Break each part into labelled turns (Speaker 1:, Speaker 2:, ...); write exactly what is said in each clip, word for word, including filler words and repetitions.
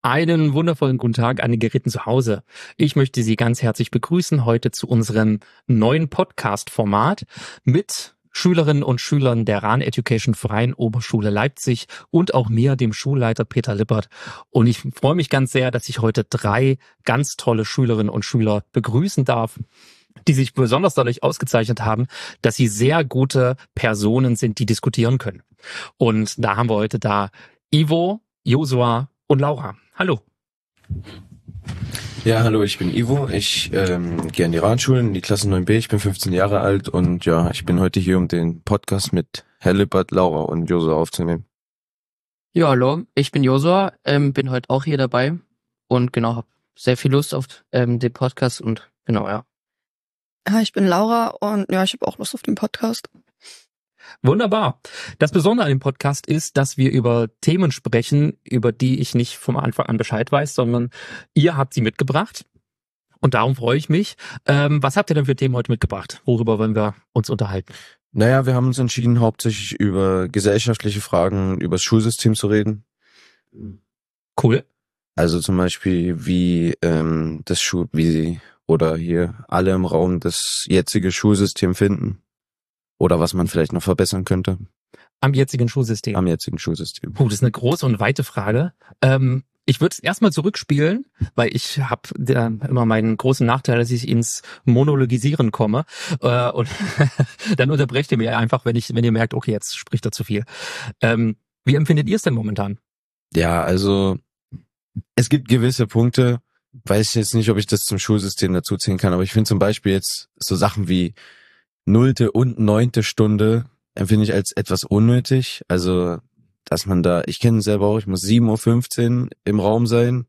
Speaker 1: Einen wundervollen guten Tag an den Geräten zu Hause. Ich möchte Sie ganz herzlich begrüßen heute zu unserem neuen Podcast-Format mit Schülerinnen und Schülern der Rahn Education Freien Oberschule Leipzig und auch mir, dem Schulleiter Peter Lippert. Und ich freue mich ganz sehr, dass ich heute drei ganz tolle Schülerinnen und Schüler begrüßen darf, die sich besonders dadurch ausgezeichnet haben, dass sie sehr gute Personen sind, die diskutieren können. Und da haben wir heute da Ivo, Josua und Laura. Hallo.
Speaker 2: Ja, hallo, ich bin Ivo. Ich ähm, gehe an die Rahn-Schule in die Klasse neun b. Ich bin fünfzehn Jahre alt und ja, ich bin heute hier, um den Podcast mit Herr Lippert, Laura und Josua aufzunehmen.
Speaker 3: Ja, hallo, ich bin Josua, ähm, bin heute auch hier dabei und genau, habe sehr viel Lust auf ähm, den Podcast und genau, ja.
Speaker 4: Hi, ich bin Laura und ja, ich habe auch Lust auf den Podcast.
Speaker 1: Wunderbar. Das Besondere an dem Podcast ist, dass wir über Themen sprechen, über die ich nicht vom Anfang an Bescheid weiß, sondern ihr habt sie mitgebracht. Und darum freue ich mich. Ähm, was habt ihr denn für Themen heute mitgebracht? Worüber wollen wir uns unterhalten?
Speaker 2: Naja, wir haben uns entschieden, hauptsächlich über gesellschaftliche Fragen, über das Schulsystem zu reden.
Speaker 1: Cool.
Speaker 2: Also zum Beispiel, wie ähm, das Schul, wie sie oder hier alle im Raum das jetzige Schulsystem finden. Oder was man vielleicht noch verbessern könnte.
Speaker 1: Am jetzigen Schulsystem?
Speaker 2: Am jetzigen Schulsystem.
Speaker 1: Oh, das ist eine große und weite Frage. Ähm, ich würde es erstmal zurückspielen, weil ich habe immer meinen großen Nachteil, dass ich ins Monologisieren komme. Äh, und dann unterbrecht ihr mir einfach, wenn ich, wenn ihr merkt, okay, jetzt spricht er zu viel. Ähm, wie empfindet ihr es denn momentan?
Speaker 2: Ja, also es gibt gewisse Punkte, weiß ich jetzt nicht, ob ich das zum Schulsystem dazu zählen kann, aber ich finde zum Beispiel jetzt so Sachen wie nullte und neunte Stunde empfinde ich als etwas unnötig. Also, dass man da, ich kenne es selber auch, ich muss sieben Uhr fünfzehn im Raum sein.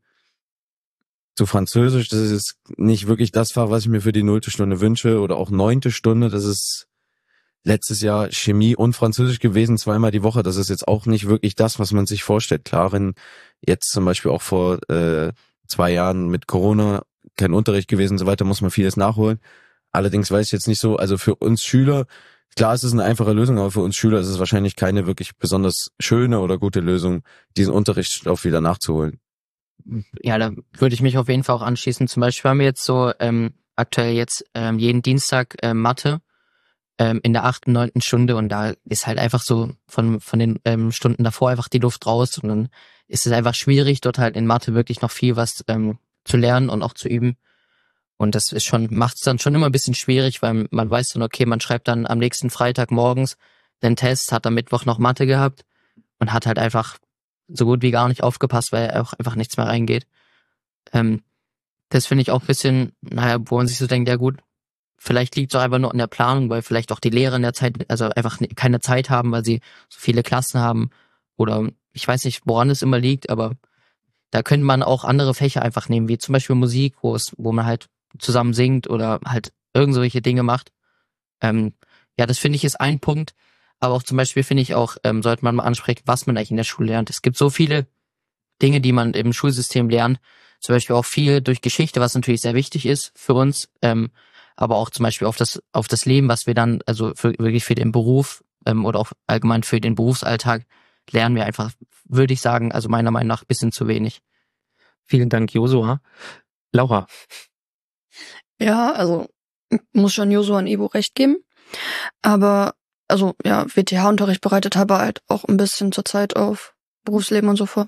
Speaker 2: Zu Französisch, das ist nicht wirklich das Fach, was ich mir für die nullte Stunde wünsche. Oder auch neunte Stunde, das ist letztes Jahr Chemie und Französisch gewesen, zweimal die Woche. Das ist jetzt auch nicht wirklich das, was man sich vorstellt. Klar, wenn jetzt zum Beispiel auch vor äh, zwei Jahren mit Corona kein Unterricht gewesen und so weiter, muss man vieles nachholen. Allerdings weiß ich jetzt nicht so, also für uns Schüler, klar, es ist eine einfache Lösung, aber für uns Schüler ist es wahrscheinlich keine wirklich besonders schöne oder gute Lösung, diesen Unterrichtsstoff wieder nachzuholen.
Speaker 3: Ja, da würde ich mich auf jeden Fall auch anschließen. Zum Beispiel haben wir jetzt so ähm, aktuell jetzt ähm, jeden Dienstag äh, Mathe ähm, in der achten, neunten Stunde und da ist halt einfach so von von den ähm, Stunden davor einfach die Luft raus und dann ist es einfach schwierig, dort halt in Mathe wirklich noch viel was ähm, zu lernen und auch zu üben. Und das ist schon, macht es dann schon immer ein bisschen schwierig, weil man weiß dann, okay, man schreibt dann am nächsten Freitag morgens den Test, hat am Mittwoch noch Mathe gehabt und hat halt einfach so gut wie gar nicht aufgepasst, weil auch einfach nichts mehr reingeht. Ähm, das finde ich auch ein bisschen, naja, wo man sich so denkt, ja gut, vielleicht liegt es auch einfach nur an der Planung, weil vielleicht auch die Lehrer in der Zeit, also einfach keine Zeit haben, weil sie so viele Klassen haben oder ich weiß nicht, woran es immer liegt, aber da könnte man auch andere Fächer einfach nehmen, wie zum Beispiel Musik, wo es, wo man halt zusammen singt oder halt irgend solche Dinge macht. Ähm, ja, das finde ich ist ein Punkt. Aber auch zum Beispiel finde ich auch, ähm, sollte man mal ansprechen, was man eigentlich in der Schule lernt. Es gibt so viele Dinge, die man im Schulsystem lernt. Zum Beispiel auch viel durch Geschichte, was natürlich sehr wichtig ist für uns. Ähm, aber auch zum Beispiel auf das, auf das Leben, was wir dann, also für, wirklich für den Beruf ähm, oder auch allgemein für den Berufsalltag lernen wir einfach, würde ich sagen, also meiner Meinung nach ein bisschen zu wenig.
Speaker 1: Vielen Dank, Josua. Laura.
Speaker 4: Ja, also ich muss schon Josua und Ivo recht geben. Aber, also ja, W T H-Unterricht bereitet aber halt auch ein bisschen zur Zeit auf Berufsleben und so vor.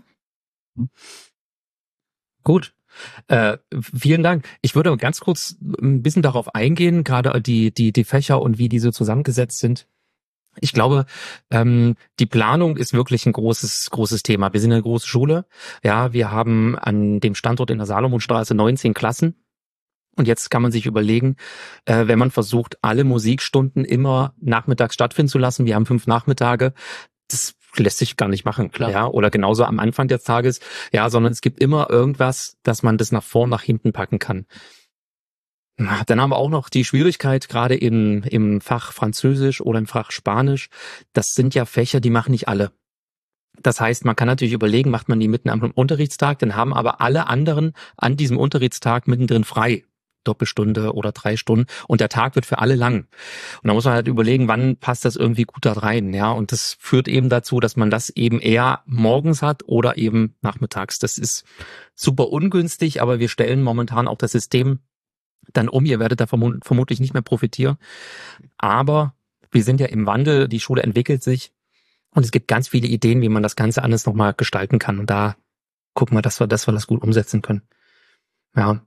Speaker 1: Gut. Äh, vielen Dank. Ich würde ganz kurz ein bisschen darauf eingehen, gerade die, die, die Fächer und wie diese zusammengesetzt sind. Ich glaube, ähm, die Planung ist wirklich ein großes, großes Thema. Wir sind eine große Schule. Ja, wir haben an dem Standort in der Salomonstraße neunzehn Klassen. Und jetzt kann man sich überlegen, äh, wenn man versucht, alle Musikstunden immer nachmittags stattfinden zu lassen, wir haben fünf Nachmittage, das lässt sich gar nicht machen,
Speaker 3: Klar.
Speaker 1: Ja, oder genauso am Anfang des Tages, ja, sondern es gibt immer irgendwas, dass man das nach vorn, nach hinten packen kann. Dann haben wir auch noch die Schwierigkeit, gerade in, im Fach Französisch oder im Fach Spanisch, das sind ja Fächer, die machen nicht alle. Das heißt, man kann natürlich überlegen, macht man die mitten am Unterrichtstag, dann haben aber alle anderen an diesem Unterrichtstag mittendrin frei. Doppelstunde oder drei Stunden und der Tag wird für alle lang. Und da muss man halt überlegen, wann passt das irgendwie gut da rein, ja. Und das führt eben dazu, dass man das eben eher morgens hat oder eben nachmittags. Das ist super ungünstig, aber wir stellen momentan auch das System dann um. Ihr werdet da verm- vermutlich nicht mehr profitieren. Aber wir sind ja im Wandel, die Schule entwickelt sich und es gibt ganz viele Ideen, wie man das Ganze alles nochmal gestalten kann. Und da gucken wir, dass wir, dass wir das gut umsetzen können. Ja.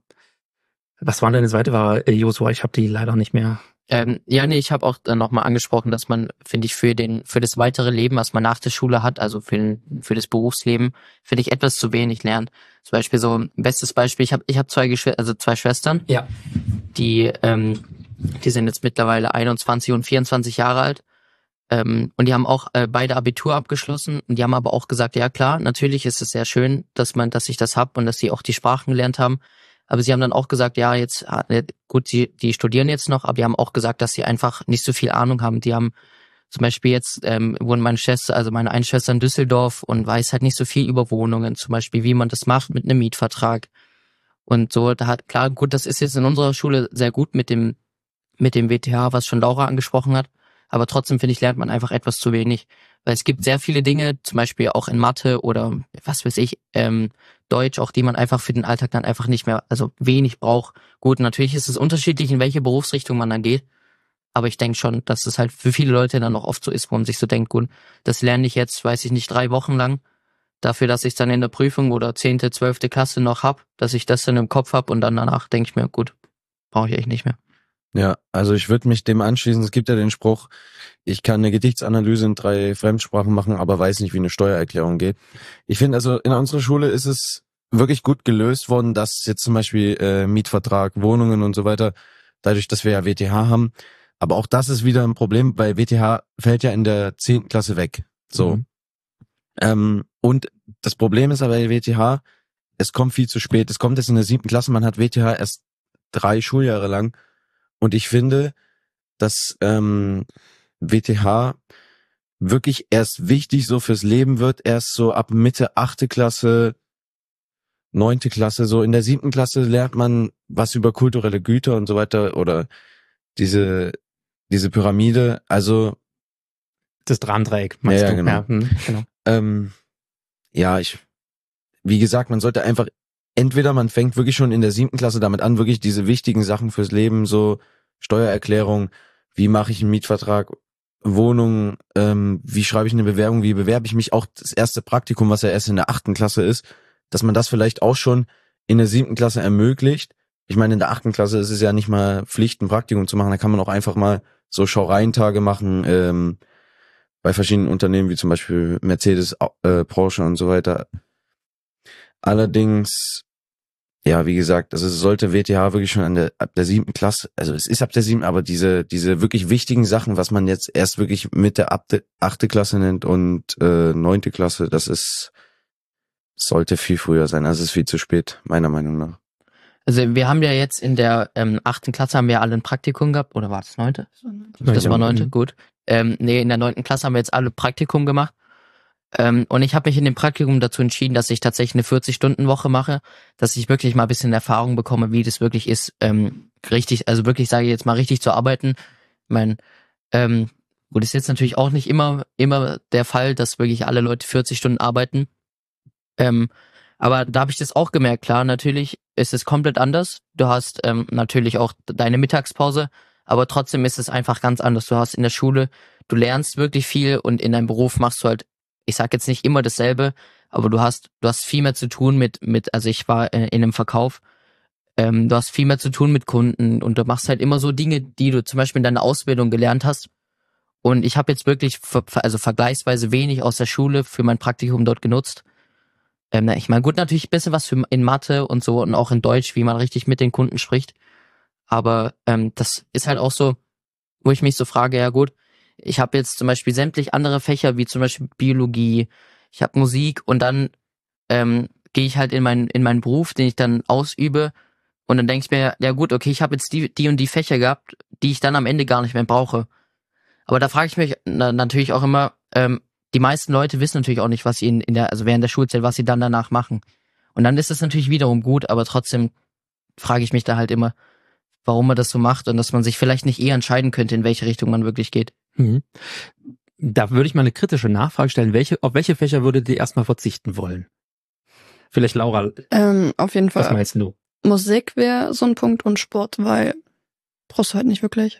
Speaker 1: Was war denn das zweite? War äh, Josua, ich habe die leider nicht mehr.
Speaker 3: Ähm, ja, nee, ich habe auch dann nochmal angesprochen, dass man, finde ich, für den für das weitere Leben, was man nach der Schule hat, also für den, für das Berufsleben, finde ich, etwas zu wenig lernt. Zum Beispiel so ein bestes Beispiel, ich habe ich hab zwei Geschwister, also zwei Schwestern,
Speaker 1: Ja.
Speaker 3: die ähm, die sind jetzt mittlerweile einundzwanzig und vierundzwanzig Jahre alt. Ähm, und die haben auch äh, beide Abitur abgeschlossen und die haben aber auch gesagt, ja klar, natürlich ist es sehr schön, dass man, dass ich das hab und dass sie auch die Sprachen gelernt haben. Aber sie haben dann auch gesagt, ja, jetzt, gut, die, die studieren jetzt noch, aber die haben auch gesagt, dass sie einfach nicht so viel Ahnung haben. Die haben zum Beispiel jetzt, ähm, wohnt meine Schwester, also meine eine Schwester in Düsseldorf und weiß halt nicht so viel über Wohnungen, zum Beispiel, wie man das macht mit einem Mietvertrag. Und so, da hat, klar, gut, das ist jetzt in unserer Schule sehr gut mit dem, mit dem W T H, was schon Laura angesprochen hat. Aber trotzdem, finde ich, lernt man einfach etwas zu wenig. Weil es gibt sehr viele Dinge, zum Beispiel auch in Mathe oder was weiß ich, ähm, Deutsch, auch die man einfach für den Alltag dann einfach nicht mehr, also wenig braucht. Gut, natürlich ist es unterschiedlich, in welche Berufsrichtung man dann geht. Aber ich denke schon, dass es halt für viele Leute dann auch oft so ist, wo man sich so denkt, gut, das lerne ich jetzt, weiß ich nicht, drei Wochen lang. Dafür, dass ich es dann in der Prüfung oder zehnte, zwölfte Klasse noch hab, dass ich das dann im Kopf hab und dann danach denke ich mir, gut, brauche ich echt nicht mehr.
Speaker 2: Ja, also ich würde mich dem anschließen. Es gibt ja den Spruch, ich kann eine Gedichtsanalyse in drei Fremdsprachen machen, aber weiß nicht, wie eine Steuererklärung geht. Ich finde, also in unserer Schule ist es wirklich gut gelöst worden, dass jetzt zum Beispiel äh, Mietvertrag, Wohnungen und so weiter, dadurch, dass wir ja W T H haben. Aber auch das ist wieder ein Problem, weil W T H fällt ja in der zehnten Klasse weg. So.
Speaker 1: Mhm.
Speaker 2: Ähm, und das Problem ist aber bei W T H, es kommt viel zu spät. Es kommt jetzt in der siebten Klasse, man hat W T H erst drei Schuljahre lang. Und ich finde, dass ähm, W T H wirklich erst wichtig so fürs Leben wird, erst so ab Mitte achte Klasse, neunte Klasse, so in der siebten Klasse lernt man was über kulturelle Güter und so weiter oder diese diese Pyramide, also
Speaker 1: Das Drahndreieck, meinst
Speaker 2: ja, ja,
Speaker 1: du?
Speaker 2: genau.
Speaker 1: Ja, hm, genau.
Speaker 2: ähm, ja, ich, wie gesagt, man sollte einfach, entweder man fängt wirklich schon in der siebten Klasse damit an, wirklich diese wichtigen Sachen fürs Leben, so Steuererklärung, wie mache ich einen Mietvertrag, Wohnung, ähm, wie schreibe ich eine Bewerbung, wie bewerbe ich mich, auch das erste Praktikum, was ja erst in der achten Klasse ist, dass man das vielleicht auch schon in der siebten Klasse ermöglicht. Ich meine, in der achten Klasse ist es ja nicht mal Pflicht, ein Praktikum zu machen, da kann man auch einfach mal so Schaureientage machen, ähm, bei verschiedenen Unternehmen, wie zum Beispiel Mercedes, äh, Porsche und so weiter. Allerdings, ja, wie gesagt, also es sollte W T H wirklich schon an der, ab der siebten Klasse, also es ist ab der siebten, aber diese, diese wirklich wichtigen Sachen, was man jetzt erst wirklich mit der ab der achte Klasse nennt und äh, neunte Klasse, das ist, sollte viel früher sein. Also es ist viel zu spät, meiner Meinung nach.
Speaker 3: Also wir haben ja jetzt in der ähm, achten Klasse haben wir alle ein Praktikum gehabt, oder war das neunte? Das
Speaker 1: Ja,
Speaker 3: war neunte,
Speaker 1: mhm.
Speaker 3: gut. Ähm, nee, in der neunten Klasse haben wir jetzt alle Praktikum gemacht. Ähm, und ich habe mich in dem Praktikum dazu entschieden, dass ich tatsächlich eine vierzig-Stunden-Woche mache, dass ich wirklich mal ein bisschen Erfahrung bekomme, wie das wirklich ist, ähm, richtig, also wirklich, sage ich jetzt mal, richtig zu arbeiten. Ich meine, ähm, gut, ist jetzt natürlich auch nicht immer immer der Fall, dass wirklich alle Leute vierzig Stunden arbeiten. Ähm, aber da habe ich das auch gemerkt, klar, natürlich ist es komplett anders. Du hast ähm, natürlich auch deine Mittagspause, aber trotzdem ist es einfach ganz anders. Du hast in der Schule, du lernst wirklich viel und in deinem Beruf machst du halt, ich sag jetzt nicht immer dasselbe, aber du hast du hast viel mehr zu tun mit, mit also ich war äh, in einem Verkauf, ähm, du hast viel mehr zu tun mit Kunden und du machst halt immer so Dinge, die du zum Beispiel in deiner Ausbildung gelernt hast. Und ich habe jetzt wirklich ver, also vergleichsweise wenig aus der Schule für mein Praktikum dort genutzt. Ähm, ich meine, gut, natürlich ein bisschen was für in Mathe und so und auch in Deutsch, wie man richtig mit den Kunden spricht. Aber ähm, das ist halt auch so, wo ich mich so frage, ja gut, ich habe jetzt zum Beispiel sämtlich andere Fächer, wie zum Beispiel Biologie, ich habe Musik und dann ähm, gehe ich halt in meinen in meinen Beruf, den ich dann ausübe und dann denke ich mir, ja gut, okay, ich habe jetzt die die und die Fächer gehabt, die ich dann am Ende gar nicht mehr brauche. Aber da frage ich mich na, natürlich auch immer, ähm, die meisten Leute wissen natürlich auch nicht, was sie in, in der, also während der Schulzeit, was sie dann danach machen. Und dann ist es natürlich wiederum gut, aber trotzdem frage ich mich da halt immer, warum man das so macht und dass man sich vielleicht nicht eher entscheiden könnte, in welche Richtung man wirklich geht.
Speaker 1: Mhm. Da würde ich mal eine kritische Nachfrage stellen. Welche, auf welche Fächer würdet ihr erstmal verzichten wollen? Vielleicht Laura,
Speaker 4: Ähm, auf jeden
Speaker 1: was
Speaker 4: Fall.
Speaker 1: meinst du?
Speaker 4: Musik wäre so ein Punkt und Sport, weil brauchst du halt nicht wirklich.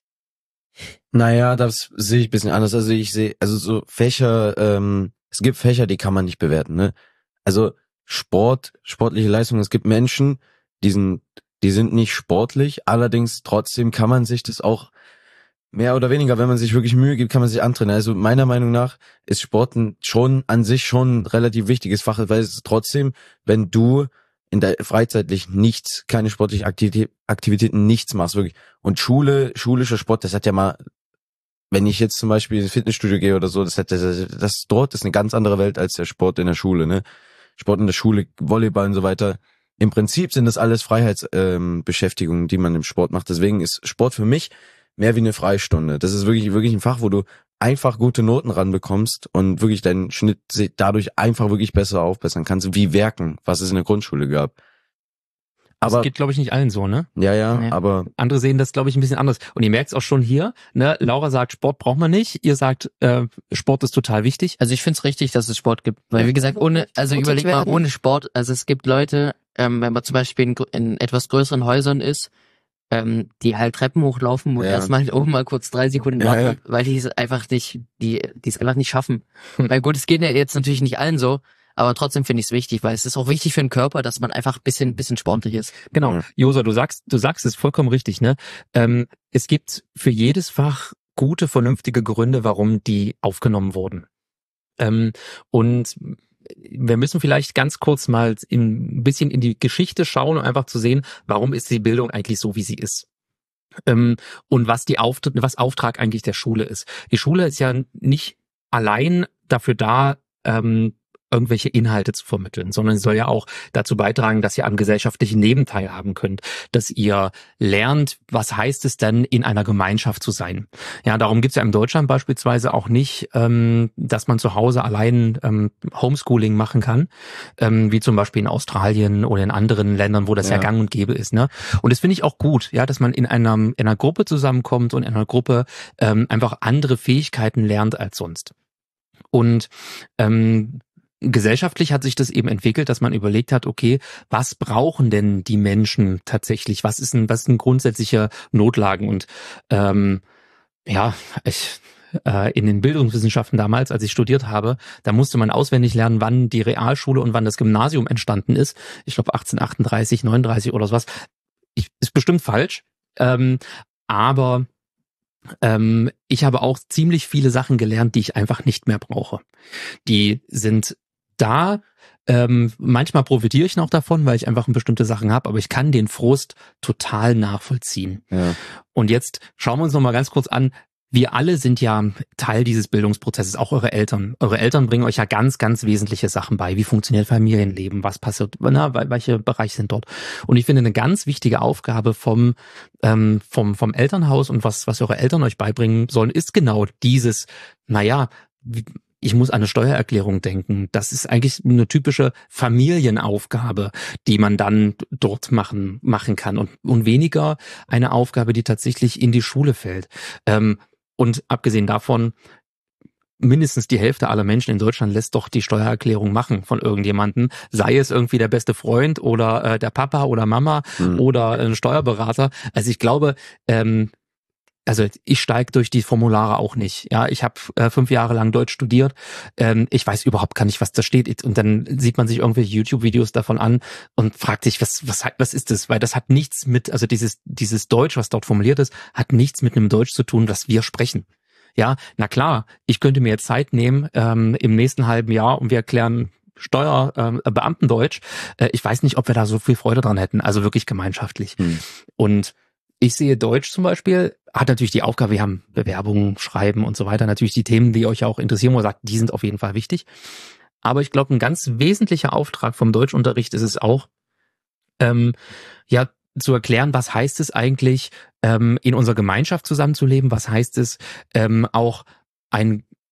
Speaker 2: Naja, das sehe ich ein bisschen anders. Also ich sehe, also so Fächer, ähm, es gibt Fächer, die kann man nicht bewerten, ne? Also Sport, sportliche Leistung, es gibt Menschen, die sind, die sind nicht sportlich, allerdings trotzdem kann man sich das auch mehr oder weniger, wenn man sich wirklich Mühe gibt, kann man sich antrainieren. Also meiner Meinung nach ist Sport schon an sich schon ein relativ wichtiges Fach, weil es ist trotzdem, wenn du in der freizeitlich nichts, keine sportlichen Aktivität, Aktivitäten, nichts machst, wirklich. Und Schule, schulischer Sport, das hat ja mal, wenn ich jetzt zum Beispiel ins Fitnessstudio gehe oder so, das hat, das, das dort ist eine ganz andere Welt als der Sport in der Schule, ne? Sport in der Schule, Volleyball und so weiter. Im Prinzip sind das alles Freiheitsbeschäftigungen, ähm, Beschäftigungen, die man im Sport macht. Deswegen ist Sport für mich mehr wie eine Freistunde. Das ist wirklich, wirklich ein Fach, wo du einfach gute Noten ranbekommst und wirklich deinen Schnitt dadurch einfach wirklich besser aufbessern kannst, wie Werken, was es in der Grundschule gab.
Speaker 1: Aber das
Speaker 2: Aber
Speaker 1: geht, glaube ich, nicht allen so, ne?
Speaker 2: ja, ja,
Speaker 3: Nee.
Speaker 2: aber
Speaker 1: Andere sehen das, glaube ich, ein bisschen anders. Und ihr merkt es auch schon hier, ne? Laura sagt, Sport braucht man nicht. Ihr sagt, äh, Sport ist total wichtig.
Speaker 3: Also ich finde es richtig, dass es Sport gibt, weil wie gesagt, ohne, also
Speaker 4: Motiviert
Speaker 3: überleg mal,
Speaker 4: werden.
Speaker 3: ohne Sport, also es gibt Leute, ähm, wenn man zum Beispiel in, gr- in etwas größeren Häusern ist, ähm, die halt Treppen hochlaufen und
Speaker 2: Ja.
Speaker 3: erstmal oben mal kurz drei Sekunden
Speaker 2: Ja,
Speaker 3: warten,
Speaker 2: ja.
Speaker 3: weil die es einfach nicht, die, die es einfach nicht schaffen. Weil gut, es geht ja jetzt natürlich nicht allen so, aber trotzdem finde ich es wichtig, weil es ist auch wichtig für den Körper, dass man einfach ein bisschen, bisschen sportlich ist.
Speaker 1: Genau.
Speaker 2: Ja.
Speaker 1: Josa, du sagst, du sagst es vollkommen richtig, ne? Ähm, es gibt für jedes Fach gute, vernünftige Gründe, warum die aufgenommen wurden. Ähm, und wir müssen vielleicht ganz kurz mal in, ein bisschen in die Geschichte schauen, um einfach zu sehen, warum ist die Bildung eigentlich so, wie sie ist. Ähm, und was die Auft- was Auftrag eigentlich der Schule ist. Die Schule ist ja nicht allein dafür da, ähm, irgendwelche Inhalte zu vermitteln, sondern sie soll ja auch dazu beitragen, dass ihr am gesellschaftlichen Leben teilhaben könnt, dass ihr lernt, was heißt es denn, in einer Gemeinschaft zu sein. Ja, darum gibt's ja in Deutschland beispielsweise auch nicht, ähm, dass man zu Hause allein ähm, Homeschooling machen kann, ähm, wie zum Beispiel in Australien oder in anderen Ländern, wo das ja,
Speaker 2: Ja.
Speaker 1: gang und gäbe ist. Ne? Und das finde ich auch gut, ja, dass man in einer, in einer Gruppe zusammenkommt und in einer Gruppe ähm, einfach andere Fähigkeiten lernt als sonst. Und ähm, gesellschaftlich hat sich das eben entwickelt, dass man überlegt hat, okay, was brauchen denn die Menschen tatsächlich? Was ist ein, was sind grundsätzliche Notlagen? Und ähm, ja, ich äh, in den Bildungswissenschaften damals, als ich studiert habe, da musste man auswendig lernen, wann die Realschule und wann das Gymnasium entstanden ist. Ich glaube achtzehnhundertachtunddreißig, neununddreißig oder sowas. Ich, ist bestimmt falsch, ähm, aber ähm, ich habe auch ziemlich viele Sachen gelernt, die ich einfach nicht mehr brauche. Die sind da, ähm, manchmal profitiere ich noch davon, weil ich einfach bestimmte Sachen habe, aber ich kann den Frust total nachvollziehen.
Speaker 2: ja.
Speaker 1: Und jetzt schauen wir uns noch mal ganz kurz an, wir alle sind ja Teil dieses Bildungsprozesses, auch eure Eltern. Eure Eltern bringen euch ja ganz, ganz wesentliche Sachen bei. Wie funktioniert Familienleben? Was passiert? Na, welche Bereiche sind dort? Und ich finde, eine ganz wichtige Aufgabe vom, ähm, vom, vom Elternhaus und was, was eure Eltern euch beibringen sollen, ist genau dieses, naja, ich muss an eine Steuererklärung denken. Das ist eigentlich eine typische Familienaufgabe, die man dann dort machen, machen kann und, und weniger eine Aufgabe, die tatsächlich in die Schule fällt. Ähm, Und abgesehen davon, mindestens die Hälfte aller Menschen in Deutschland lässt doch die Steuererklärung machen von irgendjemandem, sei es irgendwie der beste Freund oder äh, der Papa oder Mama
Speaker 2: Hm.
Speaker 1: oder ein Steuerberater. Also ich glaube, ähm, also ich steige durch die Formulare auch nicht. Ja, ich habe äh, fünf Jahre lang Deutsch studiert. Ähm, ich weiß überhaupt gar nicht, was da steht. Und dann sieht man sich irgendwelche YouTube-Videos davon an und fragt sich, was was was ist das? Weil das hat nichts mit, also dieses dieses Deutsch, was dort formuliert ist, hat nichts mit einem Deutsch zu tun, was wir sprechen. Ja, na klar, ich könnte mir jetzt Zeit nehmen ähm, im nächsten halben Jahr und wir erklären Steuer, ähm, Beamtendeutsch. Äh, ich weiß nicht, ob wir da so viel Freude dran hätten. Also wirklich gemeinschaftlich.
Speaker 2: Hm.
Speaker 1: Und ich sehe Deutsch zum Beispiel, hat natürlich die Aufgabe, wir haben Bewerbungen, Schreiben und so weiter, natürlich die Themen, die euch auch interessieren, wo ihr sagt, die sind auf jeden Fall wichtig. Aber ich glaube, ein ganz wesentlicher Auftrag vom Deutschunterricht ist es auch, ähm, ja, zu erklären, was heißt es eigentlich, ähm, in unserer Gemeinschaft zusammenzuleben, was heißt es, ähm, auch ein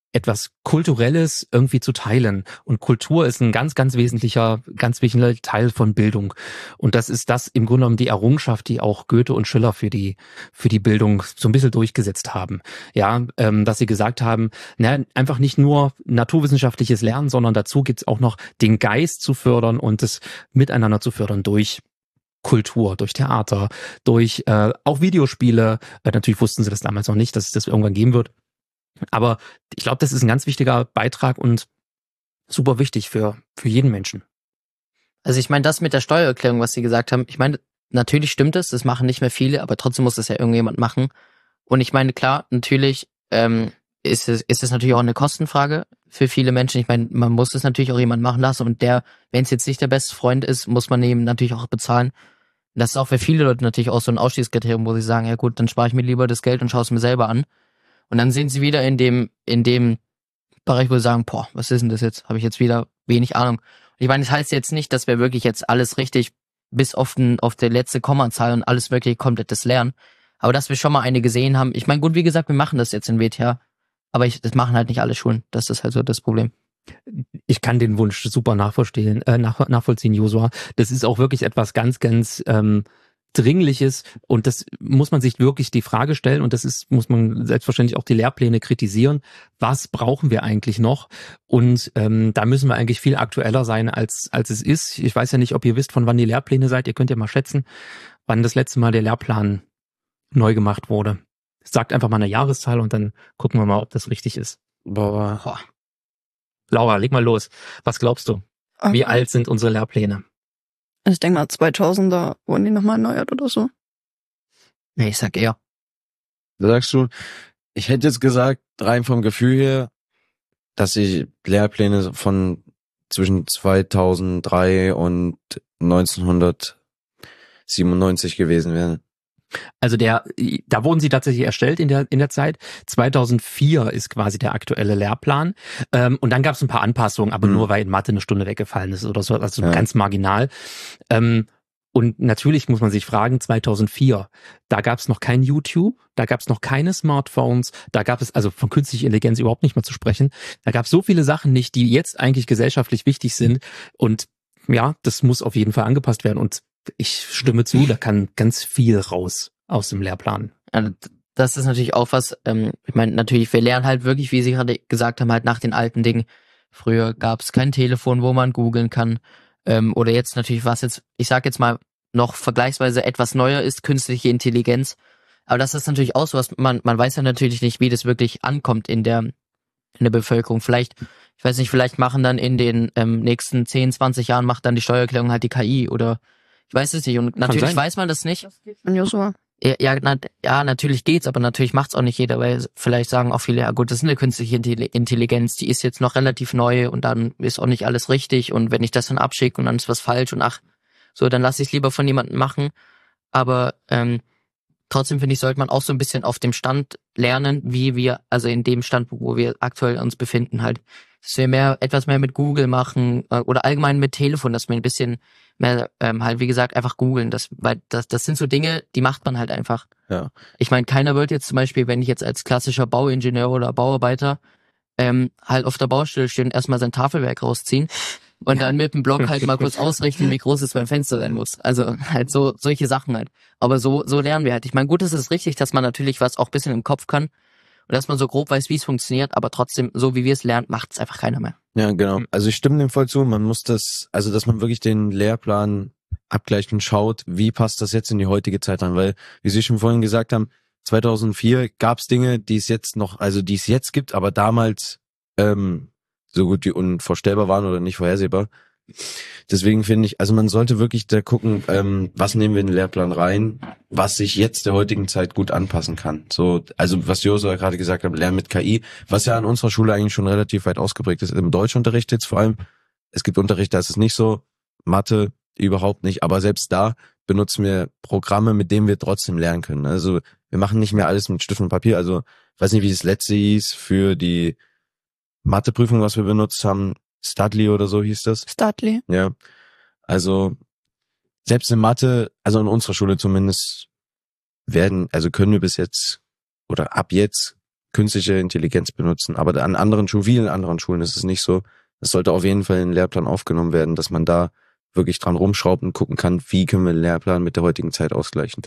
Speaker 1: etwas Kulturelles irgendwie zu teilen. Und Kultur ist ein ganz, ganz wesentlicher, ganz wesentlicher Teil von Bildung. Und das ist das im Grunde genommen die Errungenschaft, die auch Goethe und Schiller für die, für die Bildung so ein bisschen durchgesetzt haben. Ja, ähm, dass sie gesagt haben, na, einfach nicht nur naturwissenschaftliches Lernen, sondern dazu gibt's auch noch den Geist zu fördern und das Miteinander zu fördern durch Kultur, durch Theater, durch äh, auch Videospiele. Äh, natürlich wussten sie das damals noch nicht, dass es das irgendwann geben wird. Aber ich glaube, das ist ein ganz wichtiger Beitrag und super wichtig für für jeden Menschen.
Speaker 3: Also ich meine, das mit der Steuererklärung, was Sie gesagt haben, ich meine, natürlich stimmt es, das machen nicht mehr viele, aber trotzdem muss das ja irgendjemand machen. Und ich meine, klar, natürlich ähm, ist es ist es natürlich auch eine Kostenfrage für viele Menschen. Ich meine, man muss es natürlich auch jemand machen lassen und der, wenn es jetzt nicht der beste Freund ist, muss man eben natürlich auch bezahlen. Das ist auch für viele Leute natürlich auch so ein Ausschließkriterium, wo sie sagen, ja gut, dann spare ich mir lieber das Geld und schaue es mir selber an. Und dann sind sie wieder in dem in dem Bereich, wo sie sagen, boah, was ist denn das jetzt? Habe ich jetzt wieder wenig Ahnung. Und ich meine, das heißt jetzt nicht, dass wir wirklich jetzt alles richtig bis auf, den, auf der letzte Kommazahl und alles wirklich komplettes lernen. Aber dass wir schon mal eine gesehen haben. Ich meine, gut, wie gesagt, wir machen das jetzt in W T H. Aber ich, das machen halt nicht alle Schulen. Das ist halt so das Problem.
Speaker 1: Ich kann den Wunsch super nachvollziehen, äh, nach, nachvollziehen, Josua. Das ist auch wirklich etwas ganz, ganz ähm, Dringliches und das muss man sich wirklich die Frage stellen und das ist, muss man selbstverständlich auch die Lehrpläne kritisieren. Was brauchen wir eigentlich noch? Und ähm, da müssen wir eigentlich viel aktueller sein, als als es ist. Ich weiß ja nicht, ob ihr wisst, von wann die Lehrpläne seid. Ihr könnt ja mal schätzen, wann das letzte Mal der Lehrplan neu gemacht wurde. Sagt einfach mal eine Jahreszahl und dann gucken wir mal, ob das richtig ist.
Speaker 2: Boah.
Speaker 1: Boah. Laura, leg mal los. Was glaubst du? Wie alt sind unsere Lehrpläne?
Speaker 4: Ich denke mal zweitausender wurden die nochmal erneuert oder so.
Speaker 3: Nee, ich sag eher.
Speaker 2: Da sagst du, ich hätte jetzt gesagt, rein vom Gefühl her, dass die Lehrpläne von zwischen zweitausenddrei und neunzehnhundertsiebenundneunzig gewesen wären.
Speaker 1: Also der, da wurden sie tatsächlich erstellt in der in der Zeit. zweitausendvier ist quasi der aktuelle Lehrplan. Ähm, und dann gab es ein paar Anpassungen, aber mhm. nur weil in Mathe eine Stunde weggefallen ist oder so, also ja. ganz marginal. Ähm, und natürlich muss man sich fragen, zweitausendvier, da gab es noch kein YouTube, da gab es noch keine Smartphones, da gab es also von künstlicher Intelligenz überhaupt nicht mehr zu sprechen. Da gab es so viele Sachen nicht, die jetzt eigentlich gesellschaftlich wichtig sind. Und ja, das muss auf jeden Fall angepasst werden. Und ich stimme zu, da kann ganz viel raus aus dem Lehrplan.
Speaker 3: Also das ist natürlich auch was, ähm, ich meine, natürlich, wir lernen halt wirklich, wie Sie gerade gesagt haben, halt nach den alten Dingen. Früher gab es kein Telefon, wo man googeln kann. Ähm, oder jetzt natürlich, was jetzt, ich sag jetzt mal, noch vergleichsweise etwas neuer ist, künstliche Intelligenz. Aber das ist natürlich auch so was, man, man weiß ja natürlich nicht, wie das wirklich ankommt in der, in der Bevölkerung. Vielleicht, ich weiß nicht, vielleicht machen dann in den ähm, nächsten zehn, zwanzig Jahren macht dann die Steuererklärung halt die K I oder ich weiß es nicht. Und
Speaker 1: Kann
Speaker 3: natürlich
Speaker 1: sein.
Speaker 3: weiß man das nicht.
Speaker 4: An Joshua.
Speaker 3: Ja, ja, na, ja, natürlich geht's, aber natürlich macht's auch nicht jeder, weil vielleicht sagen auch viele, ja gut, das ist eine künstliche Intelligenz, die ist jetzt noch relativ neu und dann ist auch nicht alles richtig und wenn ich das dann abschicke und dann ist was falsch und ach, so, dann lasse ich es lieber von jemandem machen. Aber ähm, trotzdem finde ich, sollte man auch so ein bisschen auf dem Stand lernen, wie wir, also in dem Stand, wo wir aktuell uns befinden, halt, dass wir mehr, etwas mehr mit Google machen äh, oder allgemein mit Telefon, dass wir ein bisschen mehr ähm, halt, wie gesagt, einfach googeln. Das, weil das, das sind so Dinge, die macht man halt einfach.
Speaker 2: Ja.
Speaker 3: Ich meine, keiner wird jetzt zum Beispiel, wenn ich jetzt als klassischer Bauingenieur oder Bauarbeiter ähm, halt auf der Baustelle stehe und erstmal sein Tafelwerk rausziehen und dann mit dem Block halt mal kurz ausrechnen, wie groß es beim Fenster sein muss. Also halt so solche Sachen halt. Aber so so lernen wir halt. Ich meine, gut, es ist richtig, dass man natürlich was auch ein bisschen im Kopf kann und dass man so grob weiß, wie es funktioniert, aber trotzdem, so wie wir es lernen, macht es einfach keiner mehr.
Speaker 2: Ja, genau. Also ich stimme dem voll zu. Man muss das, also dass man wirklich den Lehrplan abgleicht und schaut, wie passt das jetzt in die heutige Zeit an, weil, wie Sie schon vorhin gesagt haben, zweitausendvier gab es Dinge, die es jetzt noch, also die es jetzt gibt, aber damals ähm, so gut wie unvorstellbar waren oder nicht vorhersehbar. Deswegen finde ich, also man sollte wirklich da gucken, ähm, was nehmen wir in den Lehrplan rein, was sich jetzt der heutigen Zeit gut anpassen kann. So, also was Josua gerade gesagt hat, Lernen mit K I, was ja an unserer Schule eigentlich schon relativ weit ausgeprägt ist. Im Deutschunterricht jetzt vor allem. Es gibt Unterricht, da ist es nicht so. Mathe überhaupt nicht. Aber selbst da benutzen wir Programme, mit denen wir trotzdem lernen können. Also wir machen nicht mehr alles mit Stift und Papier. Also ich weiß nicht, wie das letzte hieß für die Matheprüfung, was wir benutzt haben. Studly oder so hieß das.
Speaker 4: Studly.
Speaker 2: Ja. Also selbst in Mathe, also in unserer Schule zumindest, werden, also können wir bis jetzt oder ab jetzt künstliche Intelligenz benutzen. Aber an anderen Schulen, vielen anderen Schulen ist es nicht so. Es sollte auf jeden Fall in den Lehrplan aufgenommen werden, dass man da wirklich dran rumschraubt und gucken kann, wie können wir den Lehrplan mit der heutigen Zeit ausgleichen.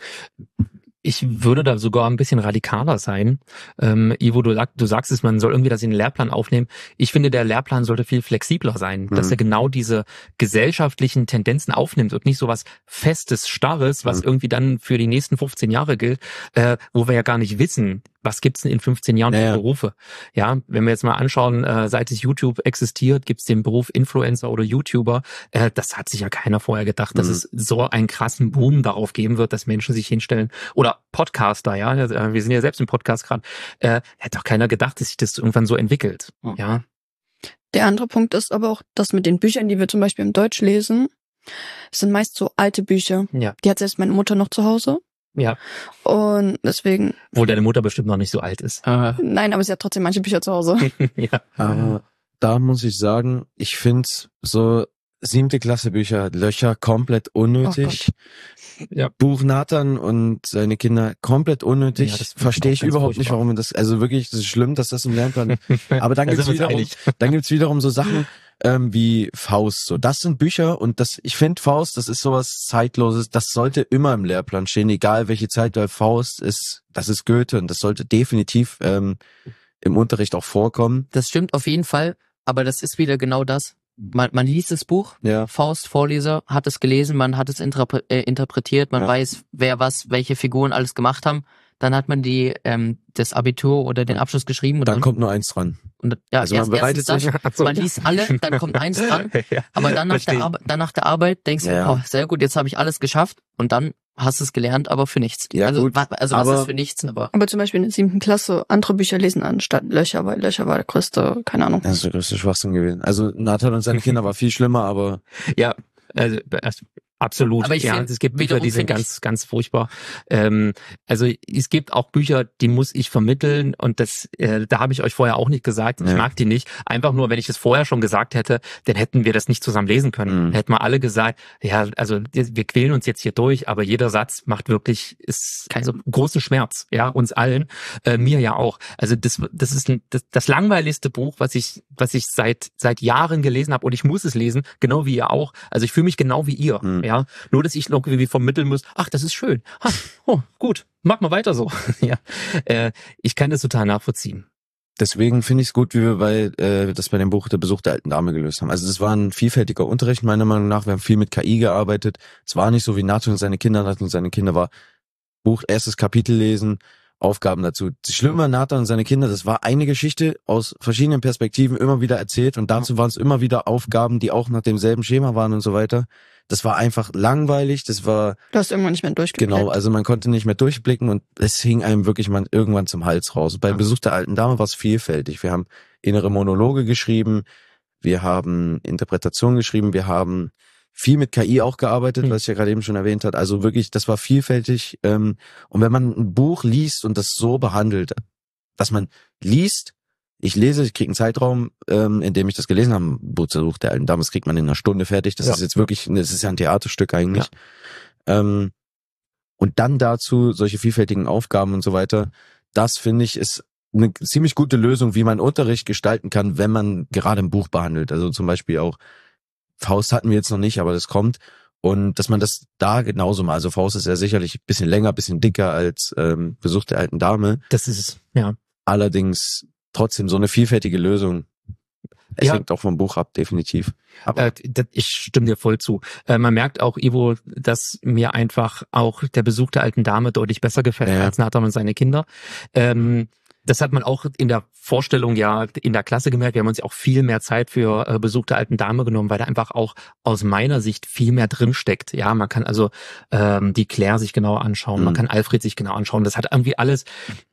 Speaker 1: Ich würde da sogar ein bisschen radikaler sein. Ähm, Ivo, du, sag, du sagst es, man soll irgendwie das in den Lehrplan aufnehmen. Ich finde, der Lehrplan sollte viel flexibler sein, mhm. dass er genau diese gesellschaftlichen Tendenzen aufnimmt und nicht so was Festes, Starres, was mhm. irgendwie dann für die nächsten fünfzehn Jahre gilt, äh, wo wir ja gar nicht wissen, was gibt's denn in fünfzehn Jahren für
Speaker 2: ja, ja.
Speaker 1: Berufe? Ja, wenn wir jetzt mal anschauen, äh, seit es YouTube existiert, gibt's den Beruf Influencer oder YouTuber. Äh, das hat sich ja keiner vorher gedacht, dass mhm. es so einen krassen Boom darauf geben wird, dass Menschen sich hinstellen. Oder Podcaster, ja, wir sind ja selbst im Podcast gerade. Äh, hätte doch keiner gedacht, dass sich das irgendwann so entwickelt. Mhm. Ja.
Speaker 4: Der andere Punkt ist aber auch, dass mit den Büchern, die wir zum Beispiel im Deutsch lesen, es sind meist so alte Bücher.
Speaker 1: Ja.
Speaker 4: Die hat selbst meine Mutter noch zu Hause.
Speaker 1: Ja.
Speaker 4: Und deswegen.
Speaker 1: Obwohl deine Mutter bestimmt noch nicht so alt ist.
Speaker 4: Äh. Nein, aber sie hat trotzdem manche Bücher zu Hause.
Speaker 1: Ja.
Speaker 2: Aber da muss ich sagen, ich finde so siebte Klasse Bücher, Löcher komplett unnötig.
Speaker 1: Oh ja.
Speaker 2: Buch Nathan und seine Kinder komplett unnötig. Ja, verstehe ich überhaupt nicht, warum man das, also wirklich, das ist schlimm, dass das im Lernplan, aber dann gibt's wiederum, dann gibt's wiederum so Sachen, ähm, wie Faust, so. Das sind Bücher und das, ich finde Faust, das ist sowas Zeitloses, das sollte immer im Lehrplan stehen, egal welche Zeit, weil Faust ist, das ist Goethe und das sollte definitiv, ähm, im Unterricht auch vorkommen.
Speaker 3: Das stimmt auf jeden Fall, aber das ist wieder genau das. Man, man liest das Buch,
Speaker 2: ja.
Speaker 3: Faust, Vorleser, hat es gelesen, man hat es interpre- äh, interpretiert, man
Speaker 2: ja.
Speaker 3: weiß, wer was, welche Figuren alles gemacht haben. Dann hat man die ähm, das Abitur oder den Abschluss geschrieben. Und
Speaker 2: dann,
Speaker 3: dann
Speaker 2: kommt nur eins dran.
Speaker 3: Und, ja,
Speaker 2: also
Speaker 3: erst,
Speaker 2: man bereitet sich.
Speaker 3: Das, man liest alle, dann kommt eins dran.
Speaker 1: Ja,
Speaker 3: aber dann nach, der Arbe- dann nach der Arbeit denkst du,
Speaker 2: ja.
Speaker 3: oh, sehr gut, jetzt habe ich alles geschafft. Und dann hast du es gelernt, aber für nichts.
Speaker 2: Ja,
Speaker 3: also
Speaker 2: gut.
Speaker 3: was, also
Speaker 2: aber,
Speaker 3: was ist für nichts? Aber,
Speaker 4: aber zum Beispiel in der siebten Klasse andere Bücher lesen anstatt Löcher, weil Löcher war der größte, keine Ahnung.
Speaker 2: Das ist der größte Schwachsinn gewesen. Also Nathan und seine Kinder war viel schlimmer, aber...
Speaker 1: Ja, also absolut.
Speaker 3: Aber ich
Speaker 1: ja,
Speaker 3: find,
Speaker 1: es gibt Bücher, die sind ganz, ganz furchtbar. Ähm, also es gibt auch Bücher, die muss ich vermitteln und das, äh, da habe ich euch vorher auch nicht gesagt. Ich
Speaker 2: ja.
Speaker 1: mag die nicht. Einfach nur, wenn ich es vorher schon gesagt hätte, dann hätten wir das nicht zusammen lesen können.
Speaker 2: Mhm.
Speaker 1: Dann hätten wir alle gesagt, ja, also wir quälen uns jetzt hier durch, aber jeder Satz macht wirklich, ist also großen Schmerz, ja, uns allen, äh, mir ja auch. Also das, das ist ein, das, das langweiligste Buch, was ich, was ich seit seit Jahren gelesen habe und ich muss es lesen, genau wie ihr auch. Also ich fühle mich genau wie ihr, mhm. ja. Ja, nur, dass ich noch irgendwie vermitteln muss, ach, das ist schön. Ha, oh, gut, mach mal weiter so. Ja, äh, ich kann das total nachvollziehen.
Speaker 2: Deswegen finde ich es gut, wie wir bei äh, das bei dem Buch Der Besuch der alten Dame gelöst haben. Also das war ein vielfältiger Unterricht, meiner Meinung nach. Wir haben viel mit K I gearbeitet. Es war nicht so wie Nathan und seine Kinder. Nathan und seine Kinder war Buch, erstes Kapitel lesen, Aufgaben dazu. Das Schlimme an Nathan und seine Kinder, das war eine Geschichte aus verschiedenen Perspektiven immer wieder erzählt und dazu waren es immer wieder Aufgaben, die auch nach demselben Schema waren und so weiter. Das war einfach langweilig, das war...
Speaker 4: Du hast irgendwann nicht mehr durchgeblickt.
Speaker 2: Genau, also man konnte nicht mehr durchblicken und es hing einem wirklich mal irgendwann zum Hals raus. Bei Besuch der alten Dame war es vielfältig. Wir haben innere Monologe geschrieben, wir haben Interpretation geschrieben, wir haben viel mit K I auch gearbeitet, was ich ja gerade eben schon erwähnt hat. Also wirklich, das war vielfältig. Und wenn man ein Buch liest und das so behandelt, dass man liest, ich lese, ich kriege einen Zeitraum, ähm, in dem ich das gelesen habe. Besuch der alten Dame, das kriegt man in einer Stunde fertig. Das ja. ist jetzt wirklich, das ist ja ein Theaterstück eigentlich. Ja. Ähm, und dann dazu solche vielfältigen Aufgaben und so weiter. Das finde ich ist eine ziemlich gute Lösung, wie man Unterricht gestalten kann, wenn man gerade ein Buch behandelt. Also zum Beispiel auch Faust hatten wir jetzt noch nicht, aber das kommt. Und dass man das da genauso mal, also Faust ist ja sicherlich ein bisschen länger, ein bisschen dicker als ähm, Besuch der alten Dame.
Speaker 1: Das ist es, ja.
Speaker 2: Allerdings trotzdem so eine vielfältige Lösung. Es
Speaker 1: ja.
Speaker 2: hängt auch vom Buch ab, definitiv.
Speaker 1: Aber äh, das, ich stimme dir voll zu. Äh, man merkt auch, Ivo, dass mir einfach auch der Besuch der alten Dame deutlich besser gefällt ja. als Nathan und seine Kinder. Ähm, das hat man auch in der Vorstellung ja in der Klasse gemerkt. Wir haben uns ja auch viel mehr Zeit für äh, Besuch der alten Dame genommen, weil da einfach auch aus meiner Sicht viel mehr drin steckt. Ja, man kann also ähm, die Claire sich genauer anschauen, mhm. man kann Alfred sich genau anschauen. Das hat irgendwie alles,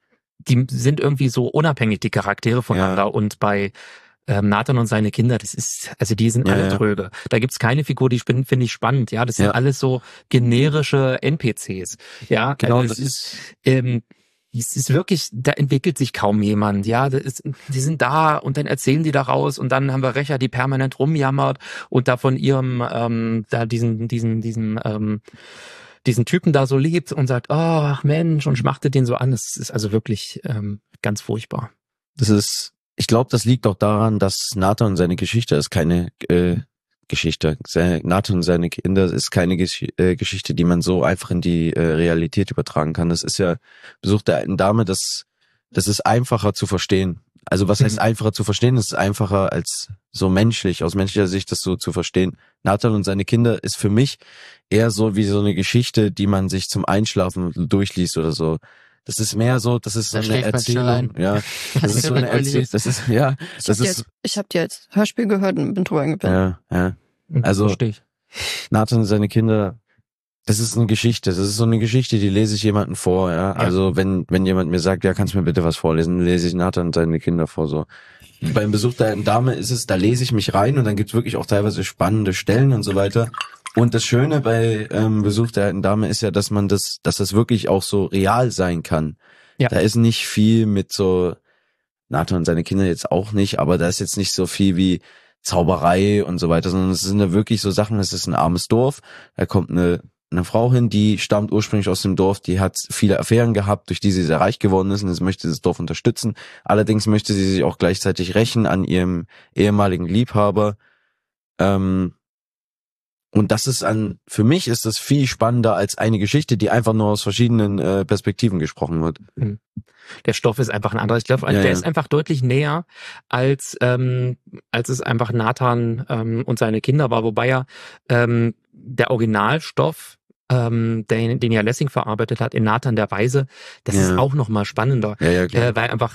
Speaker 1: die sind irgendwie so unabhängig, die Charaktere voneinander. Ja. Und bei ähm, Nathan und seine Kinder, das ist, also die sind
Speaker 2: ja,
Speaker 1: alle
Speaker 2: ja.
Speaker 1: dröge. Da gibt's keine Figur, die finde find ich spannend. Ja, das sind
Speaker 2: ja.
Speaker 1: alles so generische N P Cs. Ja,
Speaker 2: genau.
Speaker 1: Also das ist, ähm, es ist wirklich, da entwickelt sich kaum jemand, ja, das ist, die sind da und dann erzählen die daraus und dann haben wir Recher, die permanent rumjammert und da von ihrem, ähm, da diesen, diesen, diesen, ähm, diesen Typen da so liebt und sagt, oh, ach Mensch, und schmachtet den so an. Das ist also wirklich ähm, ganz furchtbar.
Speaker 2: Das ist, ich glaube, das liegt auch daran, dass Nathan und seine Geschichte ist keine äh, Geschichte. Seine, Nathan und seine Kinder ist keine Gesch äh, Geschichte, die man so einfach in die äh, Realität übertragen kann. Das ist ja Besuch der alten Dame, das, das ist einfacher zu verstehen. Also was heißt einfacher zu verstehen? Das ist einfacher als so menschlich, aus menschlicher Sicht das so zu verstehen. Nathan und seine Kinder ist für mich eher so wie so eine Geschichte, die man sich zum Einschlafen durchliest oder so. Das ist mehr so, das ist so
Speaker 3: Da
Speaker 2: eine
Speaker 3: schläft man schon
Speaker 2: Erzählung.
Speaker 3: ein.
Speaker 2: Ja, das ist so eine Erzählung. Das ist, ja,
Speaker 4: Ich
Speaker 2: das
Speaker 4: habe
Speaker 2: ist,
Speaker 4: jetzt, ich hab dir jetzt Hörspiel gehört und bin drüber eingepennt.
Speaker 2: ja, ja. Also,
Speaker 1: Verstehe ich.
Speaker 2: Nathan und seine Kinder, das ist eine Geschichte. Das ist so eine Geschichte, die lese ich jemandem vor, ja. Also, wenn, wenn jemand mir sagt, ja, kannst du mir bitte was vorlesen, lese ich Nathan und seine Kinder vor, so. Beim Besuch der alten Dame ist es, da lese ich mich rein und dann gibt's wirklich auch teilweise spannende Stellen und so weiter. Und das Schöne bei ähm, Besuch der alten Dame ist ja, dass man das, dass das wirklich auch so real sein kann.
Speaker 1: Ja.
Speaker 2: Da ist nicht viel mit so, Nathan und seine Kinder jetzt auch nicht, aber da ist jetzt nicht so viel wie Zauberei und so weiter, sondern es sind da wirklich so Sachen, es ist ein armes Dorf, da kommt eine, eine Frau hin, die stammt ursprünglich aus dem Dorf, die hat viele Affären gehabt, durch die sie sehr reich geworden ist und jetzt möchte das Dorf unterstützen. Allerdings möchte sie sich auch gleichzeitig rächen an ihrem ehemaligen Liebhaber. Ähm, Und das ist an, für mich ist das viel spannender als eine Geschichte, die einfach nur aus verschiedenen äh, Perspektiven gesprochen wird.
Speaker 1: Der Stoff ist einfach ein anderer. Ich glaube,
Speaker 2: Ja,
Speaker 1: der
Speaker 2: ja.
Speaker 1: ist einfach deutlich näher, als ähm, als es einfach Nathan ähm, und seine Kinder war. Wobei ja ähm, der Originalstoff, ähm, den, den ja Lessing verarbeitet hat, in Nathan der Weise, das
Speaker 2: Ja.
Speaker 1: ist auch nochmal spannender.
Speaker 2: Ja, ja, klar.
Speaker 1: Äh, weil einfach,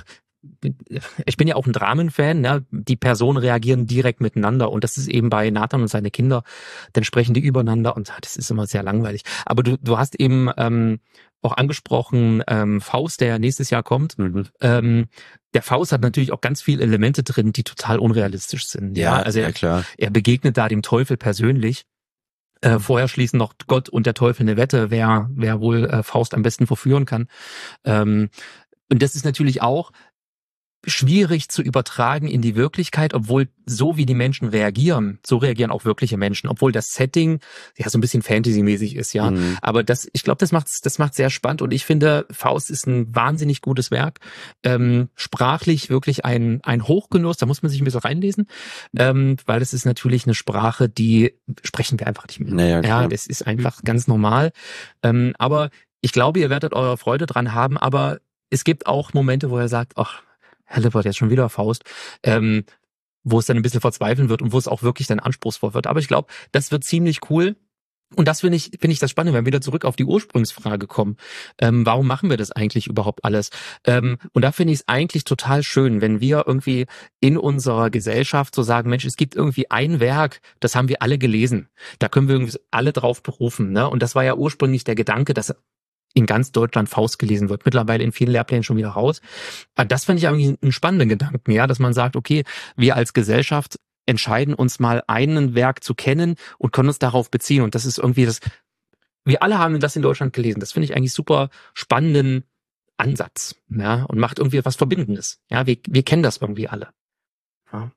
Speaker 1: ich bin ja auch ein Dramenfan, ne? Die Personen reagieren direkt miteinander und das ist eben bei Nathan und seine Kinder, dann sprechen die übereinander und das ist immer sehr langweilig. Aber du, du hast eben ähm, auch angesprochen, ähm, Faust, der nächstes Jahr kommt.
Speaker 2: Mhm.
Speaker 1: Ähm, der Faust hat natürlich auch ganz viele Elemente drin, die total unrealistisch sind.
Speaker 2: Ja,
Speaker 1: also
Speaker 2: ja,
Speaker 1: er,
Speaker 2: klar.
Speaker 1: er begegnet da dem Teufel persönlich. Äh, vorher schließen noch Gott und der Teufel eine Wette, wer, wer wohl äh, Faust am besten verführen kann. Ähm, und das ist natürlich auch schwierig zu übertragen in die Wirklichkeit, obwohl so wie die Menschen reagieren, so reagieren auch wirkliche Menschen, obwohl das Setting ja so ein bisschen Fantasy-mäßig ist, ja.
Speaker 2: Mhm.
Speaker 1: Aber das, ich glaube, das macht's, das macht sehr spannend und ich finde, Faust ist ein wahnsinnig gutes Werk, ähm, sprachlich wirklich ein ein Hochgenuss. Da muss man sich ein bisschen reinlesen, ähm, weil das ist natürlich eine Sprache, die sprechen wir einfach nicht mehr.
Speaker 2: Naja, klar.
Speaker 1: Ja, das ist einfach ganz normal. Ähm, aber ich glaube, ihr werdet eure Freude dran haben. Aber es gibt auch Momente, wo er sagt, ach, Herr Lippert, jetzt schon wieder Faust, ähm, wo es dann ein bisschen verzweifeln wird und wo es auch wirklich dann anspruchsvoll wird. Aber ich glaube, das wird ziemlich cool. Und das finde ich, finde ich das Spannende, wenn wir wieder zurück auf die Ursprungsfrage kommen. Ähm, warum machen wir das eigentlich überhaupt alles? Ähm, und da finde ich es eigentlich total schön, wenn wir irgendwie in unserer Gesellschaft so sagen, Mensch, es gibt irgendwie ein Werk, das haben wir alle gelesen. Da können wir irgendwie alle drauf berufen. Ne? Und das war ja ursprünglich der Gedanke, dass in ganz Deutschland Faust gelesen wird. Mittlerweile in vielen Lehrplänen schon wieder raus. Das fand ich eigentlich einen spannenden Gedanken, ja, dass man sagt, okay, wir als Gesellschaft entscheiden uns mal ein Werk zu kennen und können uns darauf beziehen. Und das ist irgendwie das, wir alle haben das in Deutschland gelesen. Das finde ich eigentlich super spannenden Ansatz, ja, und macht irgendwie was Verbindendes. Ja, wir, wir kennen das irgendwie alle. Ja.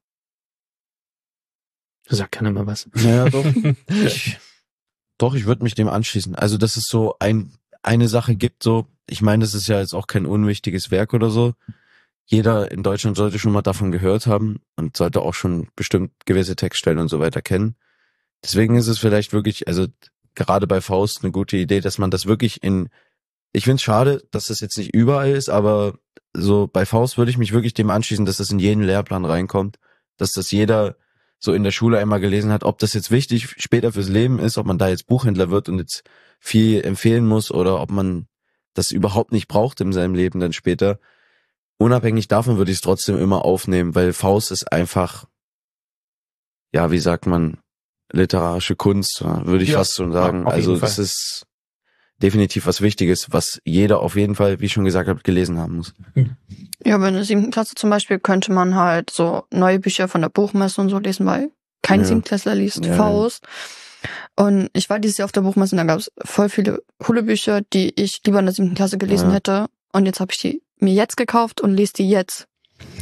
Speaker 1: Sag keiner mal was.
Speaker 2: Naja, doch. ich, doch, ich würde mich dem anschließen. Also, das ist so ein eine Sache gibt, so, ich meine, das ist ja jetzt auch kein unwichtiges Werk oder so. Jeder in Deutschland sollte schon mal davon gehört haben und sollte auch schon bestimmt gewisse Textstellen und so weiter kennen. Deswegen ist es vielleicht wirklich, also gerade bei Faust eine gute Idee, dass man das wirklich in, ich finde es schade, dass das jetzt nicht überall ist, aber so bei Faust würde ich mich wirklich dem anschließen, dass das in jeden Lehrplan reinkommt, dass das jeder so in der Schule einmal gelesen hat, ob das jetzt wichtig später fürs Leben ist, ob man da jetzt Buchhändler wird und jetzt viel empfehlen muss oder ob man das überhaupt nicht braucht in seinem Leben dann später. Unabhängig davon würde ich es trotzdem immer aufnehmen, weil Faust ist einfach, ja, wie sagt man, literarische Kunst, würde ich
Speaker 1: Ja,
Speaker 2: fast schon sagen.
Speaker 1: auf jeden
Speaker 2: Also
Speaker 1: Fall.
Speaker 2: das ist definitiv was Wichtiges, was jeder auf jeden Fall, wie ich schon gesagt habe, gelesen haben muss.
Speaker 4: Ja, aber in der siebten Klasse zum Beispiel könnte man halt so neue Bücher von der Buchmesse und so lesen, weil kein
Speaker 2: Ja.
Speaker 4: Siebenklässler liest
Speaker 2: Ja.
Speaker 4: Faust. Und ich war dieses Jahr auf der Buchmesse und da gab es voll viele coole Bücher, die ich lieber in der siebten Klasse gelesen
Speaker 2: Ja.
Speaker 4: hätte. Und jetzt habe ich die mir jetzt gekauft und lese die jetzt.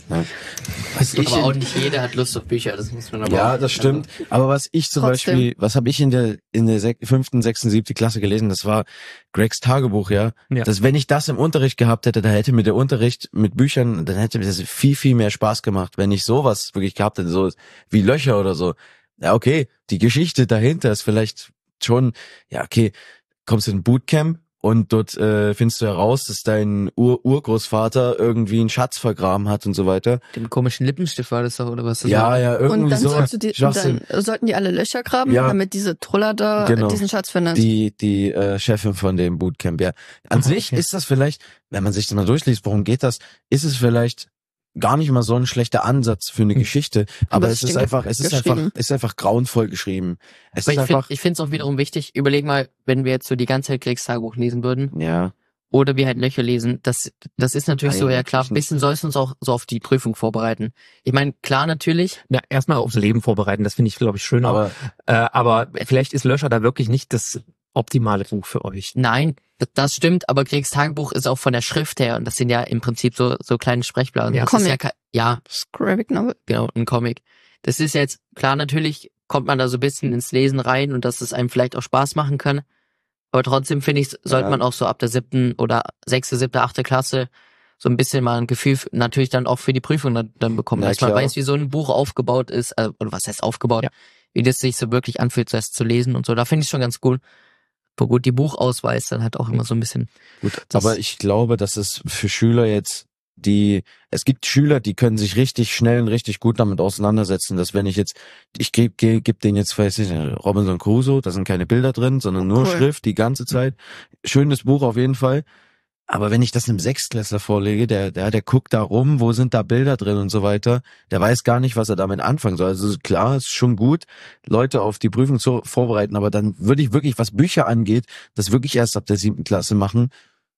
Speaker 2: Ja. Was ich
Speaker 3: aber auch
Speaker 2: in,
Speaker 3: nicht jeder hat Lust auf Bücher, das muss man aber
Speaker 2: ja,
Speaker 3: auch,
Speaker 2: das stimmt. Aber was ich zum
Speaker 4: Trotzdem.
Speaker 2: Beispiel, was habe ich in der in der sek- fünften, sechsten, siebten Klasse gelesen? Das war Gregs Tagebuch, ja.
Speaker 1: Ja.
Speaker 2: Dass wenn ich das im Unterricht gehabt hätte, da hätte mir der Unterricht mit Büchern, dann hätte mir das viel, viel mehr Spaß gemacht. Wenn ich sowas wirklich gehabt hätte, so wie Löcher oder so. Ja, okay, die Geschichte dahinter ist vielleicht schon, ja, okay, kommst du in ein Bootcamp und dort äh, findest du heraus, dass dein Ur Urgroßvater irgendwie einen Schatz vergraben hat und so weiter.
Speaker 3: dem komischen Lippenstift war das doch, oder was das
Speaker 2: Ja,
Speaker 3: war?
Speaker 2: ja,
Speaker 4: Und
Speaker 2: irgendwie
Speaker 4: dann,
Speaker 2: so.
Speaker 4: sollst du die,
Speaker 2: Schwachsinn.
Speaker 4: dann sollten die alle Löcher graben,
Speaker 2: Ja.
Speaker 4: damit diese Troller da
Speaker 2: Genau.
Speaker 4: diesen Schatz findet.
Speaker 2: Die, die äh, Chefin von dem Bootcamp, ja. An
Speaker 1: Aha,
Speaker 2: sich
Speaker 1: okay.
Speaker 2: ist das vielleicht, wenn man sich das mal durchliest, worum geht das, ist es vielleicht gar nicht mal so ein schlechter Ansatz für eine
Speaker 1: Hm.
Speaker 2: Geschichte, aber
Speaker 4: das
Speaker 2: es ist
Speaker 4: stimmt
Speaker 2: einfach, es ist
Speaker 4: geschrieben.
Speaker 2: einfach, es ist einfach grauenvoll geschrieben. Es
Speaker 3: Aber
Speaker 2: ist
Speaker 3: ich finde
Speaker 2: einfach,
Speaker 3: ich finde es auch wiederum wichtig, überleg mal, wenn wir jetzt so die ganze Zeit Gregs Tagebuch lesen würden,
Speaker 2: ja,
Speaker 3: oder wir halt Löcher lesen, das, das ist natürlich
Speaker 2: Nein,
Speaker 3: so, ja klar,
Speaker 2: natürlich
Speaker 3: ein bisschen soll es uns auch so auf die Prüfung vorbereiten. Ich meine, klar natürlich,
Speaker 1: Ja, erstmal aufs Leben vorbereiten, das finde ich, glaube ich, schöner.
Speaker 2: aber
Speaker 1: äh, aber vielleicht ist Löscher da wirklich nicht das optimale Buch für euch.
Speaker 3: nein, das, das stimmt, aber Gregs Tagebuch ist auch von der Schrift her, und das sind ja im Prinzip so, so kleine Sprechblasen.
Speaker 1: Ja,
Speaker 3: das ist ja,
Speaker 4: Comic.
Speaker 3: ke- ja,
Speaker 4: Das ist Graphic Novel.
Speaker 3: genau, ein Comic. Das ist jetzt, klar, natürlich kommt man da so ein bisschen ins Lesen rein und dass es einem vielleicht auch Spaß machen kann. Aber trotzdem finde ich, sollte
Speaker 2: Ja.
Speaker 3: man auch so ab der siebten oder sechste, siebte, achte Klasse so ein bisschen mal ein Gefühl f- natürlich dann auch für die Prüfung dann, dann bekommen,
Speaker 2: Na
Speaker 3: dass man
Speaker 2: klar.
Speaker 3: weiß, wie so ein Buch aufgebaut ist, äh, oder was heißt aufgebaut,
Speaker 1: Ja.
Speaker 3: wie das sich so wirklich anfühlt, das zu lesen und so. Da finde ich schon ganz cool. Aber gut, die Buchauswahl ist dann halt auch immer so ein bisschen.
Speaker 2: gut,
Speaker 3: Das-
Speaker 2: aber ich glaube, dass es für Schüler jetzt die, es gibt Schüler, die können sich richtig schnell und richtig gut damit auseinandersetzen, dass wenn ich jetzt, ich gebe geb, geb denen jetzt, weiß ich nicht, Robinson Crusoe, da sind keine Bilder drin, sondern nur
Speaker 4: Cool.
Speaker 2: Schrift die ganze Zeit. Schönes Buch auf jeden Fall. Aber wenn ich das einem Sechstklässler vorlege, der, der, der guckt da rum, wo sind da Bilder drin und so weiter, der weiß gar nicht, was er damit anfangen soll. Also klar, ist schon gut, Leute auf die Prüfung zu vorbereiten, aber dann würde ich wirklich, was Bücher angeht, das wirklich erst ab der siebten Klasse machen,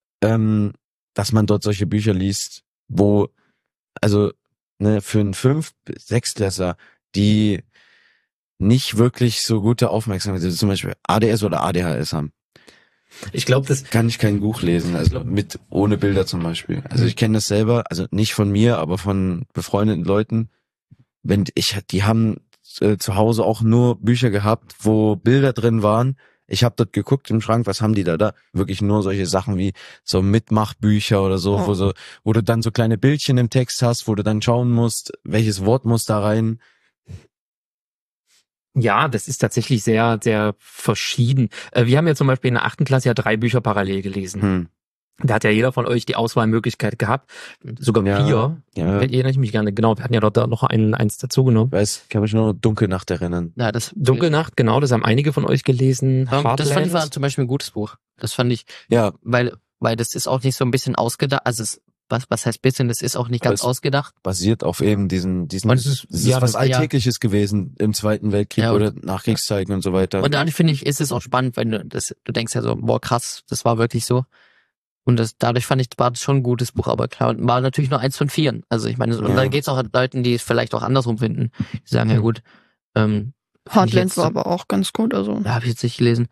Speaker 2: ähm, dass man dort solche Bücher liest, wo, also, ne, für einen Fünf-, Sechstklässler, die nicht wirklich so gute Aufmerksamkeit, also zum Beispiel A D S oder A D H S haben,
Speaker 1: Ich glaube, das
Speaker 2: kann ich kein Buch lesen, also mit, ohne Bilder zum Beispiel. Also ich kenne das selber, also nicht von mir, aber von befreundeten Leuten, wenn ich, die haben äh, zu Hause auch nur Bücher gehabt, wo Bilder drin waren. Ich habe dort geguckt im Schrank, was haben die da da? Wirklich nur solche Sachen wie so Mitmachbücher oder so,
Speaker 4: Oh.
Speaker 2: wo so, wo du dann so kleine Bildchen im Text hast, wo du dann schauen musst, welches Wort muss da rein.
Speaker 1: Ja, das ist tatsächlich sehr, sehr verschieden. Äh, Wir haben ja zum Beispiel in der achten Klasse ja drei Bücher parallel gelesen.
Speaker 2: Hm.
Speaker 1: Da hat ja jeder von euch die Auswahlmöglichkeit gehabt. Sogar
Speaker 2: Ja,
Speaker 1: vier.
Speaker 2: ja.
Speaker 1: Erinnere ich mich gerne. Genau, wir hatten ja dort da noch ein, eins dazugenommen.
Speaker 2: Weiß, kann mich nur Dunkelnacht erinnern.
Speaker 3: Ja, das,
Speaker 1: Dunkelnacht, genau, das haben einige von euch gelesen.
Speaker 3: Ja, das fand ich war
Speaker 1: Heartland.
Speaker 3: zum Beispiel ein gutes Buch. Das fand ich,
Speaker 2: Ja,
Speaker 3: weil, weil das ist auch nicht so ein bisschen ausgedacht, also es, was, was heißt bisschen, das ist auch nicht ganz
Speaker 2: Aber es-
Speaker 3: ausgedacht.
Speaker 2: basiert auf eben diesen, diesen,
Speaker 1: Und es ist-
Speaker 2: es ist
Speaker 1: ja,
Speaker 2: was
Speaker 1: das-
Speaker 2: Alltägliches gewesen im Zweiten Weltkrieg
Speaker 3: Ja, und-
Speaker 2: oder Nachkriegszeiten und so weiter.
Speaker 3: Und dann finde ich, ist es auch spannend, wenn du das, du denkst ja so, boah, krass, das war wirklich so. Und das, dadurch fand ich, war das schon ein gutes Buch, aber klar, war natürlich nur eins von vieren. Also ich meine, und
Speaker 2: Ja.
Speaker 3: dann geht's auch an Leuten, die es vielleicht auch andersrum finden. Die sagen, ja
Speaker 1: Mhm.
Speaker 3: gut, ähm,
Speaker 4: Heartland
Speaker 3: jetzt
Speaker 4: war
Speaker 3: so-
Speaker 4: aber auch ganz gut, also.
Speaker 3: ja, habe ich jetzt nicht gelesen.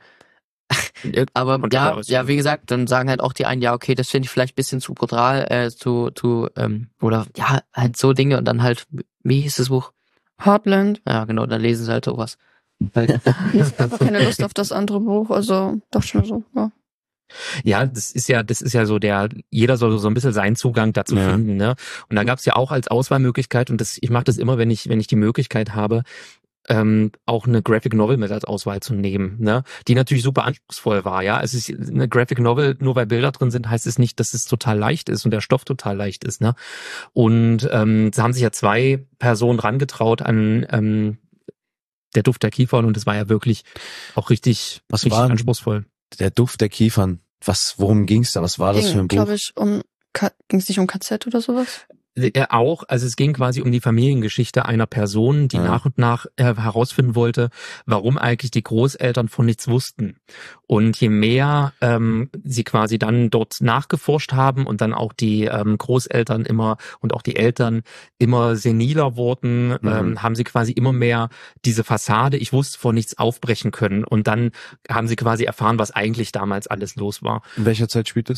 Speaker 3: Aber
Speaker 1: Und
Speaker 3: ja,
Speaker 1: klar,
Speaker 3: ja, wie gesagt, dann sagen halt auch die einen, ja, okay, das finde ich vielleicht ein bisschen zu brutal, äh, zu, zu, ähm, oder ja, halt so Dinge und dann halt, wie hieß das Buch?
Speaker 4: Heartland.
Speaker 3: Ja, genau, dann lesen sie halt sowas.
Speaker 4: Ich hab einfach keine Lust auf das andere Buch, also dachte schon so, ja.
Speaker 1: Ja, das ist ja, das ist ja so der, jeder soll so ein bisschen seinen Zugang dazu
Speaker 2: Ja.
Speaker 1: finden, ne? Und da gab's ja auch als Auswahlmöglichkeit, und das, ich mache das immer, wenn ich, wenn ich die Möglichkeit habe, ähm, auch eine Graphic Novel mit als Auswahl zu nehmen, ne? Die natürlich super anspruchsvoll war, ja. Es ist eine Graphic Novel, nur weil Bilder drin sind, heißt es nicht, dass es total leicht ist und der Stoff total leicht ist, ne? Und ähm, da haben sich ja zwei Personen rangetraut an ähm, der Duft der Kiefern, und das war ja wirklich auch richtig,
Speaker 2: Was
Speaker 1: richtig
Speaker 2: war-
Speaker 1: anspruchsvoll.
Speaker 2: Der Duft der Kiefern. Was, worum ging's da? Was war das für ein Buch?
Speaker 4: glaube ich, um, ging es nicht um K Z oder sowas?
Speaker 1: Äh, auch, also es ging quasi um die Familiengeschichte einer Person, die
Speaker 2: Ja.
Speaker 1: nach und nach äh, herausfinden wollte, warum eigentlich die Großeltern von nichts wussten. Und je mehr ähm, sie quasi dann dort nachgeforscht haben und dann auch die ähm, Großeltern immer und auch die Eltern immer seniler wurden,
Speaker 2: Mhm.
Speaker 1: ähm, haben sie quasi immer mehr diese Fassade, ich wusste vor nichts, aufbrechen können. Und dann haben sie quasi erfahren, was eigentlich damals alles los war.
Speaker 2: In welcher Zeit spielt es?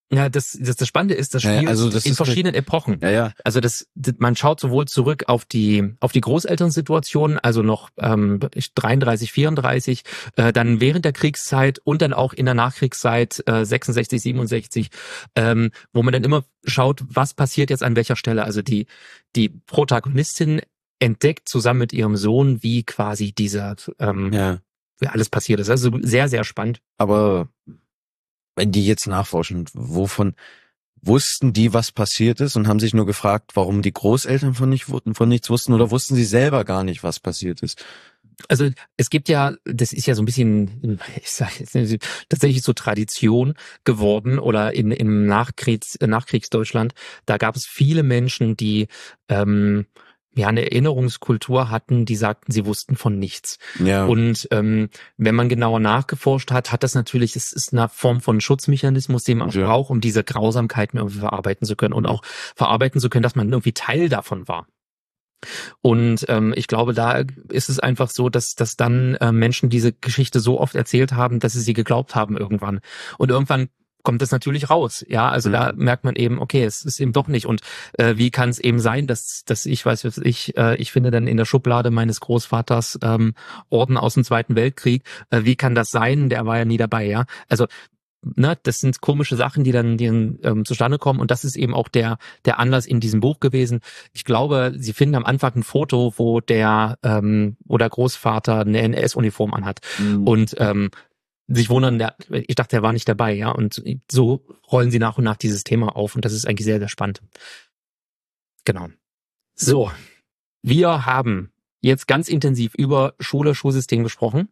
Speaker 1: Ja, das, das, das Spannende ist, das
Speaker 2: Ja,
Speaker 1: Spiel
Speaker 2: also das
Speaker 1: in
Speaker 2: ist
Speaker 1: verschiedenen Epochen.
Speaker 2: Ja, ja.
Speaker 1: Also das, das, man schaut sowohl zurück auf die auf die Großelternsituation, also noch ähm, dreiunddreißig, vierunddreißig, äh, dann während der Kriegszeit und dann auch in der Nachkriegszeit äh, sechsundsechzig, siebenundsechzig, ähm, wo man dann immer schaut, was passiert jetzt an welcher Stelle. Also die die Protagonistin entdeckt zusammen mit ihrem Sohn, wie quasi dieser ähm,
Speaker 2: Ja.
Speaker 1: wie alles passiert ist. Also sehr, sehr spannend.
Speaker 2: Aber wenn die jetzt nachforschen, wovon wussten die, was passiert ist und haben sich nur gefragt, warum die Großeltern von, nicht, von nichts wussten oder wussten sie selber gar nicht, was passiert ist?
Speaker 1: Also es gibt ja, das ist ja so ein bisschen, ich sag jetzt nicht, tatsächlich so Tradition geworden oder in im Nachkriegs, Nachkriegsdeutschland, da gab es viele Menschen, die ähm, ja eine Erinnerungskultur hatten, die sagten, sie wussten von nichts.
Speaker 2: Ja.
Speaker 1: Und ähm, wenn man genauer nachgeforscht hat, hat das natürlich, es ist eine Form von Schutzmechanismus, den man
Speaker 2: Ja.
Speaker 1: braucht, um diese Grausamkeiten irgendwie verarbeiten zu können und auch verarbeiten zu können, dass man irgendwie Teil davon war. Und ähm, ich glaube, da ist es einfach so, dass dass dann äh, Menschen diese Geschichte so oft erzählt haben, dass sie sie geglaubt haben irgendwann. Und irgendwann kommt das natürlich raus. Ja, also
Speaker 2: Mhm.
Speaker 1: da merkt man eben, okay, es ist eben doch nicht. Und äh, wie kann es eben sein, dass dass ich weiß, was ich äh, ich finde dann in der Schublade meines Großvaters ähm, Orden aus dem Zweiten Weltkrieg. Äh, wie kann das sein? Der war ja nie dabei. Ja, also ne, das sind komische Sachen, die dann, die dann ähm, zustande kommen. Und das ist eben auch der der Anlass in diesem Buch gewesen. Ich glaube, Sie finden am Anfang ein Foto, wo der ähm, wo der Großvater eine N S-Uniform anhat.
Speaker 2: Mhm.
Speaker 1: Und ähm, sich wundern, der, ich dachte, er war nicht dabei, ja. Und so rollen sie nach und nach dieses Thema auf. Und das ist eigentlich sehr, sehr spannend. Genau. So, wir haben jetzt ganz intensiv über Schule, Schulsystem gesprochen.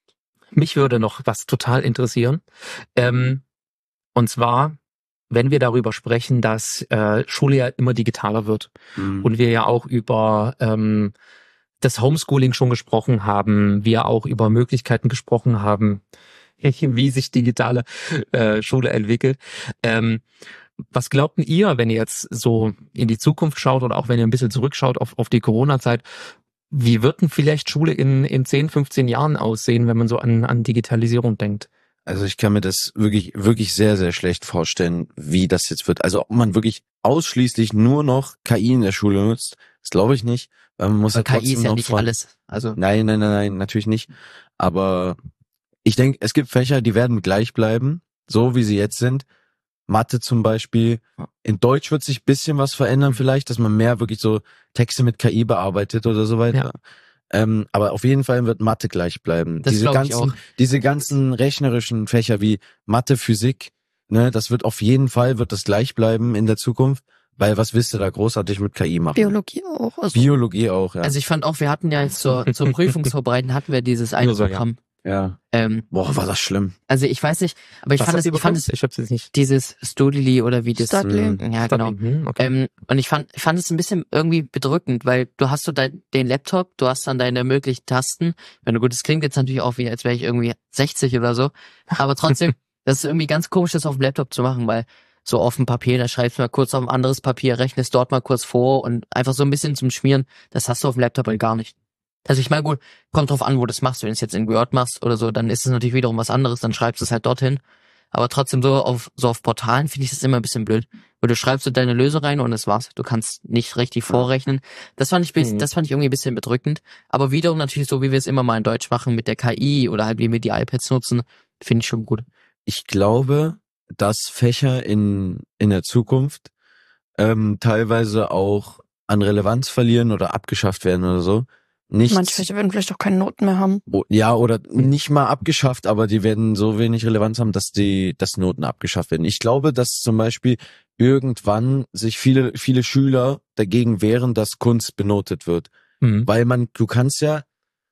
Speaker 1: Mich würde noch was total interessieren. Ähm, und zwar, wenn wir darüber sprechen, dass äh, Schule ja immer digitaler wird
Speaker 2: Mhm.
Speaker 1: und wir ja auch über ähm, das Homeschooling schon gesprochen haben, wir auch über Möglichkeiten gesprochen haben, wie sich digitale äh, Schule entwickelt. Ähm, was glaubten ihr, wenn ihr jetzt so in die Zukunft schaut oder auch wenn ihr ein bisschen zurückschaut auf, auf die Corona-Zeit, wie wird denn vielleicht Schule in, in zehn, fünfzehn Jahren aussehen, wenn man so an, an Digitalisierung denkt?
Speaker 2: Also ich kann mir das wirklich, wirklich sehr, sehr schlecht vorstellen, wie das jetzt wird. Also ob man wirklich ausschließlich nur noch K I in der Schule nutzt, das glaube ich nicht. Weil man muss ja
Speaker 3: K I
Speaker 2: trotzdem
Speaker 3: ist ja
Speaker 2: noch
Speaker 3: nicht
Speaker 2: von,
Speaker 3: alles. Also
Speaker 2: Nein, nein, nein, nein, natürlich nicht. Aber ich denke, es gibt Fächer, die werden gleich bleiben, so wie sie jetzt sind. Mathe zum Beispiel. In Deutsch wird sich ein bisschen was verändern vielleicht, dass man mehr wirklich so Texte mit K I bearbeitet oder so weiter.
Speaker 1: Ja.
Speaker 2: Ähm, aber auf jeden Fall wird Mathe gleich bleiben.
Speaker 3: Das
Speaker 2: diese
Speaker 3: glaub ich
Speaker 2: ganzen,
Speaker 3: auch.
Speaker 2: diese ganzen rechnerischen Fächer wie Mathe, Physik, ne, das wird auf jeden Fall wird das gleich bleiben in der Zukunft, weil was willst du da großartig mit K I machen?
Speaker 4: Biologie auch. Also
Speaker 2: Biologie auch, ja.
Speaker 3: Also ich fand auch, wir hatten ja jetzt zur, zur Prüfungsvorbereiten hatten wir dieses eine
Speaker 1: Nur so, ja.
Speaker 3: Programm.
Speaker 2: ja.
Speaker 3: Ähm,
Speaker 2: Boah, war das schlimm.
Speaker 3: also ich weiß nicht, aber ich
Speaker 1: Was
Speaker 3: fand
Speaker 1: habt
Speaker 3: es,
Speaker 1: ihr
Speaker 3: ich fand
Speaker 1: bekommen?
Speaker 3: es
Speaker 1: Ich hab's jetzt nicht.
Speaker 3: dieses Studily oder wie das,
Speaker 4: Studly.
Speaker 3: ja genau.
Speaker 1: Hm, okay.
Speaker 3: Ähm, und ich fand, ich fand es ein bisschen irgendwie bedrückend, weil du hast so dein, den Laptop, du hast dann deine möglichen Tasten. Wenn du gut, das klingt jetzt natürlich auch wie, als wäre ich irgendwie sechzig oder so, aber trotzdem, das ist irgendwie ganz komisch, das auf dem Laptop zu machen, weil so auf dem Papier, da schreibst du mal kurz auf ein anderes Papier, rechnest dort mal kurz vor und einfach so ein bisschen zum Schmieren, das hast du auf dem Laptop halt gar nicht. Also ich meine, gut, kommt drauf an, wo du das machst. Wenn du es jetzt in Word machst oder so, dann ist es natürlich wiederum was anderes, dann schreibst du es halt dorthin. Aber trotzdem so auf so auf Portalen finde ich das immer ein bisschen blöd. Weil du schreibst so deine Lösung rein und das war's. Du kannst nicht richtig vorrechnen. Das fand ich, bis-
Speaker 1: Mhm.
Speaker 3: das fand ich irgendwie ein bisschen bedrückend. Aber wiederum natürlich so, wie wir es immer mal in Deutsch machen mit der K I oder halt wie wir die iPads nutzen, finde ich schon gut.
Speaker 2: Ich glaube, dass Fächer in, in der Zukunft ähm, teilweise auch an Relevanz verlieren oder abgeschafft werden oder so. Nicht,
Speaker 4: manche Fächer werden vielleicht auch keine Noten mehr haben.
Speaker 2: oh, ja, oder nicht mal abgeschafft, aber die werden so wenig Relevanz haben, dass die, dass Noten abgeschafft werden. Ich glaube, dass zum Beispiel irgendwann sich viele, viele Schüler dagegen wehren, dass Kunst benotet wird.
Speaker 1: Mhm.
Speaker 2: Weil man, du kannst ja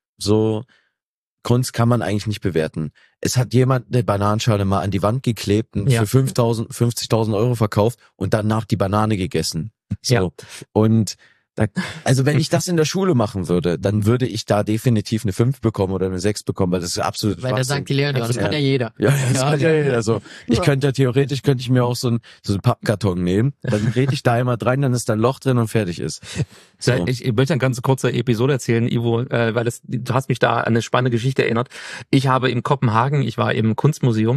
Speaker 2: so, Kunst kann man eigentlich nicht bewerten. Es hat jemand eine Bananenschale mal an die Wand geklebt und
Speaker 1: Ja.
Speaker 2: für fünftausend, fünfzigtausend Euro verkauft und danach die Banane gegessen. So.
Speaker 1: Ja.
Speaker 2: Und da, also wenn ich das in der Schule machen würde, dann würde ich da definitiv eine fünf bekommen oder eine sechs bekommen, weil das ist absolut
Speaker 3: Weil da sagt die Lehrerin, ja, das kann ja jeder.
Speaker 2: ja, das
Speaker 3: Ja,
Speaker 2: kann ja jeder so. Ich
Speaker 4: Ja.
Speaker 2: könnte ja theoretisch, könnte ich mir auch so einen, so einen Pappkarton nehmen, dann rede ich da einmal rein, dann ist da ein Loch drin und fertig ist.
Speaker 1: So.
Speaker 2: So.
Speaker 1: Ich, ich möchte eine ganz kurze Episode erzählen, Ivo, äh, weil das, du hast mich da an eine spannende Geschichte erinnert. Ich habe in Kopenhagen, ich war im Kunstmuseum,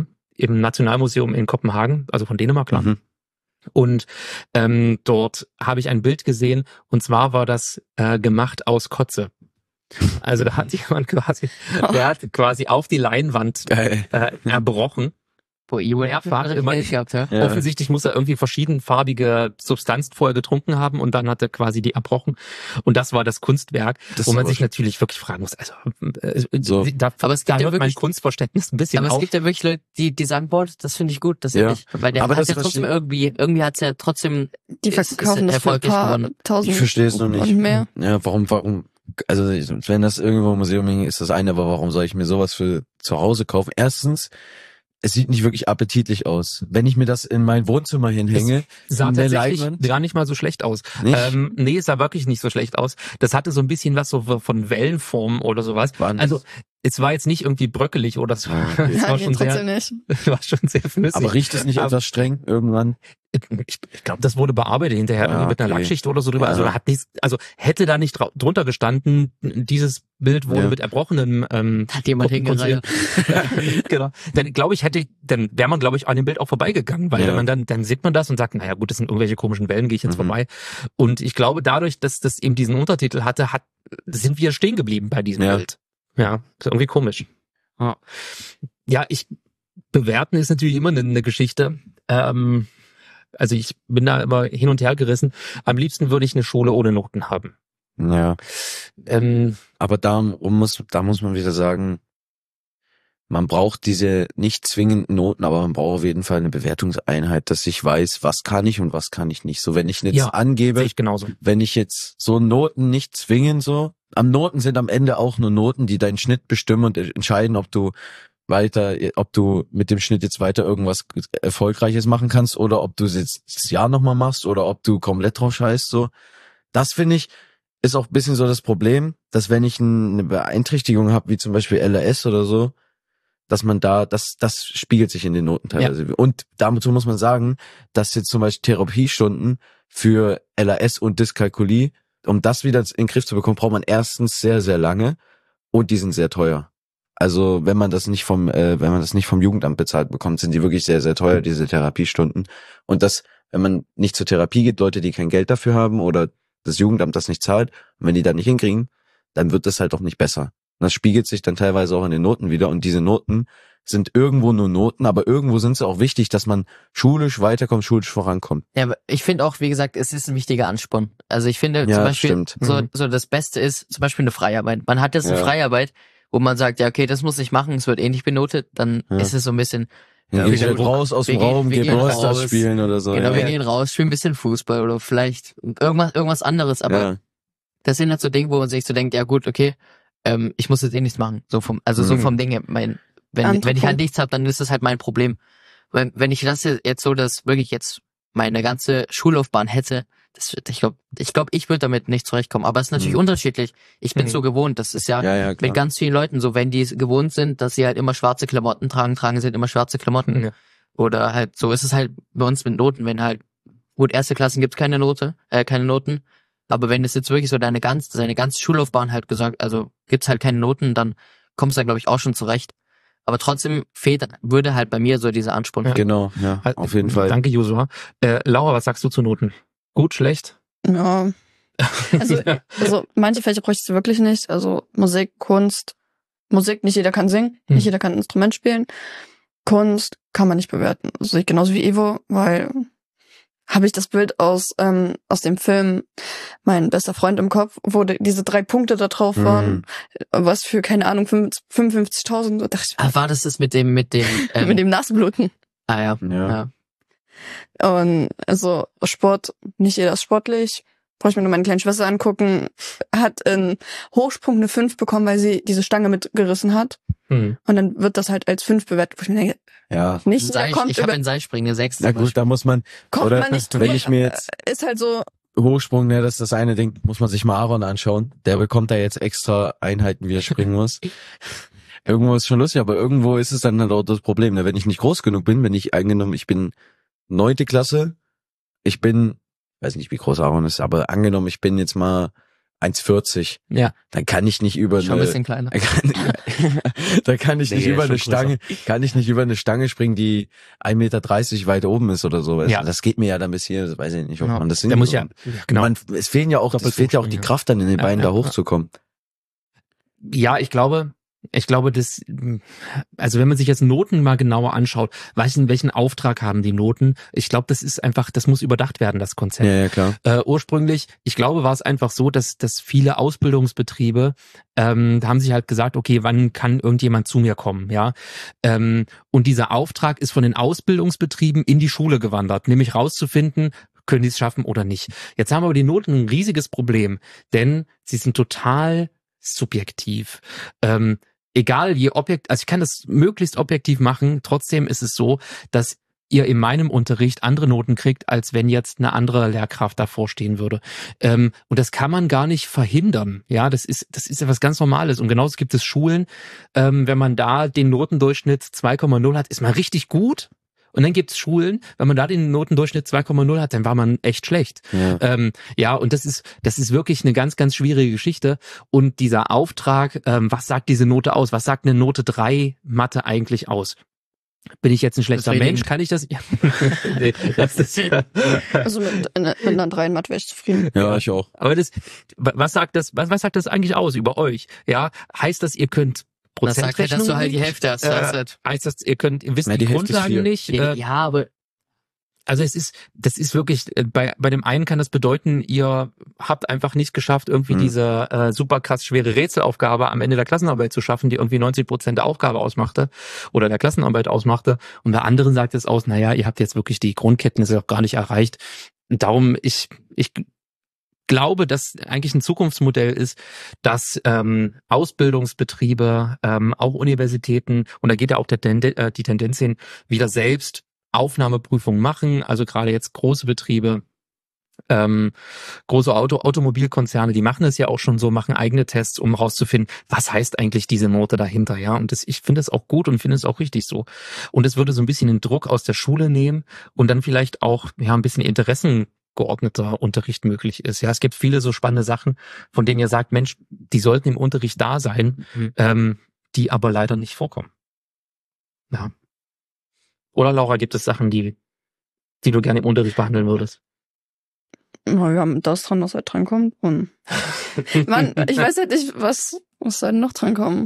Speaker 1: im Nationalmuseum in Kopenhagen, also von Dänemark, klar.
Speaker 2: Mhm.
Speaker 1: Und ähm, dort habe ich ein Bild gesehen, und zwar war das äh, gemacht aus Kotze. Also da hat jemand quasi, der hat quasi auf die Leinwand
Speaker 2: Geil.
Speaker 1: äh, erbrochen.
Speaker 3: Boah, ihr
Speaker 1: Mehrfach
Speaker 3: habt
Speaker 1: immer-
Speaker 3: immer gehabt, ja?
Speaker 2: Ja.
Speaker 1: Offensichtlich muss er irgendwie verschiedenfarbige Substanz vorher getrunken haben und dann hat er quasi die erbrochen. Und das war das Kunstwerk,
Speaker 2: Das
Speaker 1: wo
Speaker 2: ist
Speaker 1: man
Speaker 2: aber
Speaker 1: sich
Speaker 2: schon-
Speaker 1: natürlich wirklich fragen muss. Also äh,
Speaker 2: So.
Speaker 1: da,
Speaker 3: Aber es
Speaker 1: da
Speaker 3: gibt ja
Speaker 1: hört mein
Speaker 3: wirklich-
Speaker 1: Kunstverständnis ein bisschen
Speaker 3: Aber es
Speaker 1: auf.
Speaker 3: gibt ja wirklich Leute, die, die sagen, boah, das finde ich gut, das
Speaker 2: Ja.
Speaker 3: ich. Weil der
Speaker 2: Aber
Speaker 3: hat
Speaker 2: das
Speaker 3: ja trotzdem
Speaker 2: verstehe-
Speaker 3: irgendwie, irgendwie hat's ja trotzdem,
Speaker 4: Die
Speaker 3: ist- ist
Speaker 4: verkaufen das für ein
Speaker 3: erfolgreich
Speaker 4: paar
Speaker 3: geworden.
Speaker 4: tausend
Speaker 2: Ich verstehe es noch nicht.
Speaker 4: und mehr.
Speaker 2: Ja, warum, warum, also wenn das irgendwo im Museum hängt, ist das eine, aber warum soll ich mir sowas für zu Hause kaufen? Erstens, es sieht nicht wirklich appetitlich aus. Wenn ich mir das in mein Wohnzimmer hinhänge,
Speaker 1: Sah
Speaker 2: in der
Speaker 1: tatsächlich
Speaker 2: Leinwand,
Speaker 1: gar nicht mal so schlecht aus.
Speaker 2: nicht?
Speaker 1: Ähm, nee, es sah wirklich nicht so schlecht aus. Das hatte so ein bisschen was so von Wellenform oder sowas.
Speaker 2: Waren
Speaker 1: Also
Speaker 2: das-
Speaker 1: es war jetzt nicht irgendwie bröckelig oder so.
Speaker 2: Ah, okay.
Speaker 1: Es war
Speaker 4: Nein,
Speaker 1: schon sehr,
Speaker 4: trotzdem nicht.
Speaker 1: war schon sehr flüssig.
Speaker 2: aber riecht es nicht
Speaker 1: Aber-
Speaker 2: etwas streng irgendwann?
Speaker 1: Ich, ich glaube, das wurde bearbeitet hinterher
Speaker 2: Ja,
Speaker 1: irgendwie mit einer
Speaker 2: okay.
Speaker 1: Lackschicht oder so drüber.
Speaker 2: Ja.
Speaker 1: Also da hat nichts, also hätte da nicht drau- drunter gestanden, dieses Bild wurde
Speaker 2: Ja.
Speaker 1: mit erbrochenem ähm,
Speaker 3: Hat jemand hingereiht.
Speaker 1: genau. Dann glaube ich, hätte, dann wäre man, glaube ich, an dem Bild auch vorbeigegangen, weil
Speaker 2: Ja.
Speaker 1: wenn man dann, dann sieht man das und sagt, naja gut, das sind irgendwelche komischen Wellen, gehe ich jetzt
Speaker 2: Mhm.
Speaker 1: vorbei. Und ich glaube, dadurch, dass das eben diesen Untertitel hatte, hat, sind wir stehen geblieben bei diesem
Speaker 2: Ja.
Speaker 1: Bild. Ja, ist irgendwie komisch. Ja, ja, ich bewerten ist natürlich immer eine, eine Geschichte. Ähm, also ich bin da immer hin und her gerissen. Am liebsten würde ich eine Schule ohne Noten haben.
Speaker 2: Ja.
Speaker 1: Ähm,
Speaker 2: Aber da muss, da muss man wieder sagen, man braucht diese nicht zwingenden Noten, aber man braucht auf jeden Fall eine Bewertungseinheit, dass ich weiß, was kann ich und was kann ich nicht. So, wenn ich jetzt
Speaker 1: Ja,
Speaker 2: angebe,
Speaker 1: sehe ich genauso.
Speaker 2: wenn ich jetzt so Noten nicht zwingen, so, am Noten sind am Ende auch nur Noten, die deinen Schnitt bestimmen und entscheiden, ob du weiter, ob du mit dem Schnitt jetzt weiter irgendwas Erfolgreiches machen kannst oder ob du es jetzt das Jahr nochmal machst oder ob du komplett drauf scheißt, so. Das finde ich, ist auch ein bisschen so das Problem, dass wenn ich eine Beeinträchtigung habe, wie zum Beispiel L R S oder so, dass man da, das, das spiegelt sich in den Noten teilweise. Und dazu muss man sagen, dass jetzt zum Beispiel Therapiestunden für L R S und Dyskalkulie, um das wieder in den Griff zu bekommen, braucht man erstens sehr, sehr lange und die sind sehr teuer. Also wenn man das nicht vom, äh, wenn man das nicht vom Jugendamt bezahlt bekommt, sind die wirklich sehr, sehr teuer, diese Therapiestunden. Und das, wenn man nicht zur Therapie geht, Leute, die kein Geld dafür haben oder das Jugendamt das nicht zahlt, und wenn die da nicht hinkriegen, dann wird das halt auch nicht besser. Und das spiegelt sich dann teilweise auch in den Noten wieder. Und diese Noten sind irgendwo nur Noten, aber irgendwo sind sie auch wichtig, dass man schulisch weiterkommt, schulisch vorankommt.
Speaker 3: Ja, aber ich finde auch, wie gesagt, es ist ein wichtiger Ansporn. Also ich finde
Speaker 2: Ja,
Speaker 3: zum Beispiel,
Speaker 2: stimmt.
Speaker 3: so,
Speaker 1: Mhm.
Speaker 3: so das Beste ist zum Beispiel eine Freiarbeit. Man hat jetzt eine
Speaker 2: Ja.
Speaker 3: Freiarbeit, wo man sagt, ja, okay, das muss ich machen, es wird eh nicht benotet, dann
Speaker 2: Ja.
Speaker 3: ist es so ein bisschen,
Speaker 2: Ja,
Speaker 3: Ja,
Speaker 2: geht
Speaker 3: wir
Speaker 2: halt
Speaker 3: gehen-
Speaker 2: raus aus
Speaker 3: wir
Speaker 2: dem
Speaker 3: gehen-
Speaker 2: Raum,
Speaker 3: wir
Speaker 2: geht
Speaker 3: gehen
Speaker 2: Ballstars
Speaker 3: raus.
Speaker 2: spielen oder so.
Speaker 3: genau,
Speaker 2: ja.
Speaker 3: wir gehen raus, spielen ein bisschen Fußball oder vielleicht irgendwas, irgendwas anderes, aber
Speaker 2: ja.
Speaker 3: das sind halt so Dinge, wo man sich so denkt, ja gut, okay, ähm, ich muss jetzt eh nichts machen. So vom, also so
Speaker 2: Mhm.
Speaker 3: vom Ding her, mein, wenn,
Speaker 4: Andere
Speaker 3: wenn ich halt
Speaker 4: Punkt.
Speaker 3: nichts habe, dann ist das halt mein Problem. Wenn, wenn ich das jetzt so, dass wirklich jetzt meine ganze Schullaufbahn hätte, das wird, ich glaube, ich glaube, ich würde damit nicht zurechtkommen. Aber es ist natürlich
Speaker 2: Mhm.
Speaker 3: unterschiedlich. Ich bin
Speaker 1: Mhm.
Speaker 3: so gewohnt, das ist ja,
Speaker 2: ja, ja,
Speaker 3: mit
Speaker 2: klar.
Speaker 3: ganz vielen Leuten so, wenn die gewohnt sind, dass sie halt immer schwarze Klamotten tragen, tragen sie halt immer schwarze Klamotten.
Speaker 1: Ja.
Speaker 3: Oder halt, so ist es halt bei uns mit Noten, wenn halt, gut, erste Klassen gibt's keine Note, äh, keine Noten. Aber wenn es jetzt wirklich so deine ganze, deine ganze Schullaufbahn halt gesagt, also gibt's halt keine Noten, dann kommst du da, glaube ich, auch schon zurecht. Aber trotzdem fehlt, würde halt bei mir so dieser Ansporn fehlen.
Speaker 2: Genau, ja,
Speaker 1: Halt,
Speaker 2: auf jeden Fall.
Speaker 1: Danke, Joshua. Äh, Laura, was sagst du zu Noten? Gut, schlecht?
Speaker 4: Ja. Also, also manche Fächer bräuchtest du wirklich nicht. Also Musik, Kunst. Musik, nicht jeder kann singen,
Speaker 1: Hm.
Speaker 4: nicht jeder kann ein Instrument spielen. Kunst kann man nicht bewerten. Also sehe ich genauso wie Evo, weil habe ich das Bild aus ähm, aus dem Film Mein bester Freund im Kopf, wo die, diese drei Punkte da drauf waren, was für, keine Ahnung, fünfundfünfzigtausend, da dachte ich,
Speaker 3: Ah, war das das mit dem, mit dem, ähm,
Speaker 4: mit dem Nasenbluten.
Speaker 3: ah ja,
Speaker 2: Ja.
Speaker 3: ja.
Speaker 4: Und also Sport, nicht jeder ist sportlich. Brauche ich mir nur meine kleine Schwester angucken. Hat in Hochsprung eine fünf bekommen, weil sie diese Stange mitgerissen hat.
Speaker 1: Hm.
Speaker 4: Und dann wird das halt als fünf bewertet. Wo ich mir denke,
Speaker 2: Ja.
Speaker 4: nicht jeder
Speaker 3: Seil,
Speaker 4: kommt
Speaker 3: ich habe
Speaker 4: über,
Speaker 3: in Seilspringen eine sechs.
Speaker 2: Na
Speaker 3: zum
Speaker 2: gut, da muss man,
Speaker 4: kommt
Speaker 2: oder
Speaker 4: man nicht
Speaker 2: wenn
Speaker 4: drüber.
Speaker 2: ich mir jetzt
Speaker 4: Ist halt so,
Speaker 2: Hochsprung, ne, das ist das eine Ding, muss man sich mal Aaron anschauen. Der bekommt da jetzt extra Einheiten, wie er springen muss. Irgendwo ist schon lustig, aber irgendwo ist es dann halt auch das Problem, ne? Wenn ich nicht groß genug bin, wenn ich angenommen, ich bin neunte Klasse, ich bin, weiß nicht, wie groß Aaron ist, aber angenommen, ich bin jetzt mal eins vierzig.
Speaker 1: Ja.
Speaker 2: Dann kann ich nicht über
Speaker 3: Schon ein
Speaker 2: eine,
Speaker 3: bisschen kleiner.
Speaker 2: da kann ich
Speaker 1: Nee,
Speaker 2: nicht
Speaker 1: ist
Speaker 2: über
Speaker 1: schon
Speaker 2: eine Stange, kann ich nicht über eine Stange springen, die ein Meter dreißig weit oben ist oder so.
Speaker 1: Ja.
Speaker 2: Das geht mir ja dann bis hier, das weiß ich nicht, ob
Speaker 3: Ja.
Speaker 2: man das
Speaker 1: Der muss ja, genau.
Speaker 2: Man, es fehlen ja auch, es
Speaker 1: Doppelt
Speaker 2: fehlt ja auch die
Speaker 1: hochspringen, ja.
Speaker 2: Kraft dann in den
Speaker 1: Ja,
Speaker 2: Beinen
Speaker 1: ja,
Speaker 2: da
Speaker 1: ja.
Speaker 2: hochzukommen.
Speaker 1: Ja, ich glaube, ich glaube, das, also wenn man sich jetzt Noten mal genauer anschaut, welchen, welchen Auftrag haben die Noten? Ich glaube, das ist einfach, das muss überdacht werden, das Konzept.
Speaker 2: Ja, ja, klar.
Speaker 1: Äh, ursprünglich, ich glaube, war es einfach so, dass, dass viele Ausbildungsbetriebe, ähm, da haben sich halt gesagt, okay, wann kann irgendjemand zu mir kommen, ja? Ähm, und dieser Auftrag ist von den Ausbildungsbetrieben in die Schule gewandert, nämlich rauszufinden, können die es schaffen oder nicht. Jetzt haben aber die Noten ein riesiges Problem, denn sie sind total subjektiv. Ähm, egal wie objekt, also ich kann das möglichst objektiv machen, trotzdem ist es so, dass ihr in meinem Unterricht andere Noten kriegt, als wenn jetzt eine andere Lehrkraft davor stehen würde. Ähm, und das kann man gar nicht verhindern. Ja, das ist, das ist ja was ganz Normales. Und genauso gibt es Schulen, ähm, wenn man da den Notendurchschnitt zwei Komma null hat, ist man richtig gut. Und dann gibt's Schulen, wenn man da den Notendurchschnitt zwei Komma null hat, dann war man echt schlecht.
Speaker 2: Ja.
Speaker 1: Ähm, ja, und das ist, das ist wirklich eine ganz, ganz schwierige Geschichte. Und dieser Auftrag, ähm, was sagt diese Note aus? Was sagt eine Note drei Mathe eigentlich aus? Bin ich jetzt ein schlechter
Speaker 3: Befriedigend.
Speaker 1: Mensch? Kann ich das? Ja. Nee, das ist,
Speaker 4: Also mit, mit einer drei in Mathe wäre ich zufrieden.
Speaker 2: Ja, ich auch.
Speaker 1: aber das, was sagt das, was, was sagt das eigentlich aus über euch? Ja, heißt das, ihr könnt
Speaker 3: Das sagt halt, dass du halt die
Speaker 1: Prozentrechnungen
Speaker 3: Hälfte hast.
Speaker 1: nicht?
Speaker 3: Das
Speaker 1: Äh,
Speaker 3: halt.
Speaker 1: heißt das, ihr könnt, ihr wisst
Speaker 2: Ja,
Speaker 1: die,
Speaker 2: die Hälfte ist
Speaker 1: Grundlagen
Speaker 2: vier.
Speaker 1: nicht? Äh,
Speaker 3: Ja, aber
Speaker 1: Also es ist, das ist wirklich, äh, bei, bei dem einen kann das bedeuten, ihr habt einfach nicht geschafft, irgendwie
Speaker 2: Mhm.
Speaker 1: diese äh, super krass schwere Rätselaufgabe am Ende der Klassenarbeit zu schaffen, die irgendwie neunzig Prozent der Aufgabe ausmachte oder der Klassenarbeit ausmachte. Und bei anderen sagt es aus, naja, ihr habt jetzt wirklich die Grundkenntnisse auch gar nicht erreicht. Und darum, ich, ich glaube, dass eigentlich ein Zukunftsmodell ist, dass ähm, Ausbildungsbetriebe, ähm, auch Universitäten, und da geht ja auch der Tende- äh, die Tendenz hin, wieder selbst Aufnahmeprüfungen machen, also gerade jetzt große Betriebe, ähm, große Auto, Automobilkonzerne, die machen es ja auch schon so, machen eigene Tests, um rauszufinden, was heißt eigentlich diese Note dahinter, ja, und das, ich finde es auch gut und finde es auch richtig so. Und es würde so ein bisschen den Druck aus der Schule nehmen und dann vielleicht auch, ja, ein bisschen interessengeordneter Unterricht möglich ist. Ja, es gibt viele so spannende Sachen, von denen ihr sagt, Mensch, die sollten im Unterricht da sein,
Speaker 3: Mhm.
Speaker 1: ähm, die aber leider nicht vorkommen. Ja. Oder Laura, gibt es Sachen, die, die du gerne im Unterricht behandeln würdest?
Speaker 4: Na, wir haben das dran, was halt drankommt. Und Mann, ich weiß halt nicht, was, was soll denn noch drankommen?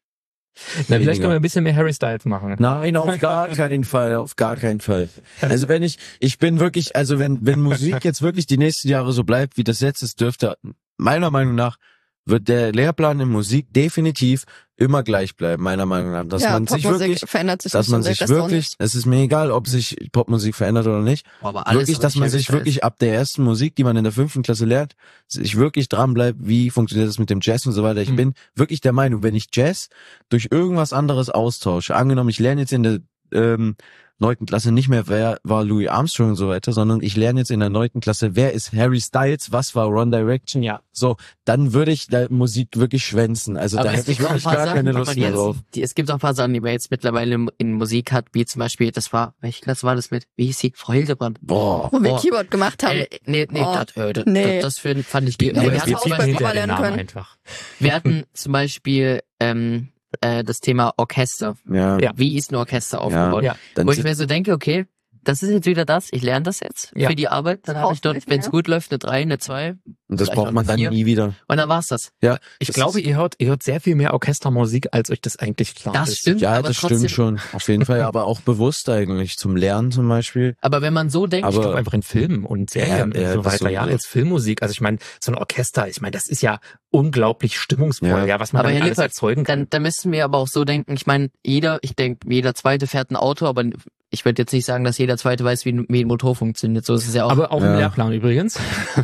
Speaker 1: Na, vielleicht können wir ein bisschen mehr Harry Styles machen.
Speaker 2: Nein, auf gar keinen Fall, auf gar keinen Fall. Also wenn ich, ich bin wirklich, also wenn, wenn Musik jetzt wirklich die nächsten Jahre so bleibt, wie das jetzt ist, dürfte, meiner Meinung nach, wird der Lehrplan in Musik definitiv immer gleich bleiben, meiner Meinung nach. Dass
Speaker 4: ja,
Speaker 2: man sich
Speaker 4: Popmusik
Speaker 2: wirklich,
Speaker 4: verändert sich
Speaker 2: dass
Speaker 4: nicht
Speaker 2: man
Speaker 4: so
Speaker 2: sich
Speaker 4: sehr, das auch
Speaker 2: wirklich,
Speaker 4: nicht.
Speaker 2: es ist mir egal, ob sich Popmusik verändert oder nicht,
Speaker 3: aber alles,
Speaker 2: wirklich,
Speaker 3: aber
Speaker 2: dass
Speaker 3: nicht
Speaker 2: man
Speaker 3: Harry
Speaker 2: sich
Speaker 3: Styles.
Speaker 2: wirklich ab der ersten Musik, die man in der fünften Klasse lernt, sich wirklich dran bleibt, wie funktioniert das mit dem Jazz und so weiter. Ich
Speaker 1: Mhm.
Speaker 2: bin wirklich der Meinung, wenn ich Jazz durch irgendwas anderes austausche, angenommen, ich lerne jetzt in der ähm, neunten Klasse nicht mehr, wer war Louis Armstrong und so weiter, sondern ich lerne jetzt in der neunten Klasse, wer ist Harry Styles, was war One Direction,
Speaker 1: Ja.
Speaker 2: so, dann würde ich der Musik wirklich schwänzen. Also
Speaker 3: Aber
Speaker 2: da
Speaker 3: es
Speaker 2: hätte ich
Speaker 3: gibt auch ein
Speaker 2: wirklich
Speaker 3: paar
Speaker 2: gar
Speaker 3: Sachen,
Speaker 2: keine
Speaker 3: die
Speaker 2: Lust
Speaker 3: man
Speaker 2: mehr
Speaker 3: jetzt-
Speaker 2: drauf.
Speaker 3: Die, es gibt auch ein paar Sachen, die man jetzt mittlerweile in, in Musik hat, wie zum Beispiel, das war, welche Klasse war das mit? Wie hieß sie? Frau Hildebrand.
Speaker 2: Boah.
Speaker 4: Wo wir
Speaker 3: Boah.
Speaker 4: Keyboard gemacht haben.
Speaker 3: Äh, nee, nee,
Speaker 4: Oh,
Speaker 3: das, äh, das,
Speaker 4: nee.
Speaker 3: das, das für- fand ich,
Speaker 4: Nee,
Speaker 3: aber
Speaker 4: das
Speaker 3: wir
Speaker 4: ist
Speaker 3: hatten,
Speaker 4: auch
Speaker 3: zum
Speaker 4: bei
Speaker 3: Beispiel,
Speaker 4: Papa lernen können.
Speaker 1: einfach.
Speaker 3: wir hatten zum Beispiel ähm, äh, das Thema Orchester.
Speaker 2: Ja,
Speaker 1: Ja.
Speaker 3: Wie ist ein Orchester aufgebaut?
Speaker 1: Ja.
Speaker 2: dann
Speaker 3: Wo ich mir so denke, okay, das ist jetzt wieder das, ich lerne das jetzt
Speaker 1: Ja.
Speaker 3: für die Arbeit, dann
Speaker 4: Das
Speaker 3: habe ich
Speaker 4: brauchst du
Speaker 3: dort,
Speaker 4: nicht
Speaker 3: wenn es
Speaker 4: mehr.
Speaker 3: gut läuft, eine drei, eine zwei
Speaker 2: und das
Speaker 3: vielleicht
Speaker 2: braucht
Speaker 3: noch
Speaker 2: man dann
Speaker 3: vier.
Speaker 2: nie wieder.
Speaker 3: und dann war's das.
Speaker 2: Ja,
Speaker 1: Ich
Speaker 2: das
Speaker 1: glaube,
Speaker 2: ist-
Speaker 1: ihr hört, ihr hört sehr viel mehr Orchestermusik, als euch das eigentlich klar
Speaker 3: Das
Speaker 1: ist.
Speaker 3: stimmt,
Speaker 2: ja,
Speaker 3: aber
Speaker 2: das
Speaker 3: trotzdem,
Speaker 2: stimmt schon. Auf jeden Fall, aber auch bewusst eigentlich zum Lernen zum Beispiel.
Speaker 3: Aber wenn man so denkt,
Speaker 2: Aber-
Speaker 1: Ich glaube einfach in Filmen und Serien
Speaker 2: Ja, ja,
Speaker 1: und so
Speaker 2: das
Speaker 1: weiter. Ja,
Speaker 2: sowieso.
Speaker 1: jetzt Filmmusik. Also ich meine, so ein Orchester, ich meine, das ist ja unglaublich stimmungsvoll, ja,
Speaker 2: Ja.
Speaker 1: was man
Speaker 3: Aber
Speaker 1: damit
Speaker 3: Herr
Speaker 1: alles
Speaker 3: Lippert,
Speaker 1: erzeugen kann.
Speaker 3: dann, dann müssten wir aber auch so denken, ich meine, jeder, ich denke, jeder Zweite fährt ein Auto, aber ich würde jetzt nicht sagen, dass jeder Zweite weiß, wie, ein- wie ein Motor funktioniert. So ist es ja auch.
Speaker 1: Aber auch im
Speaker 2: Ja.
Speaker 1: Lehrplan übrigens.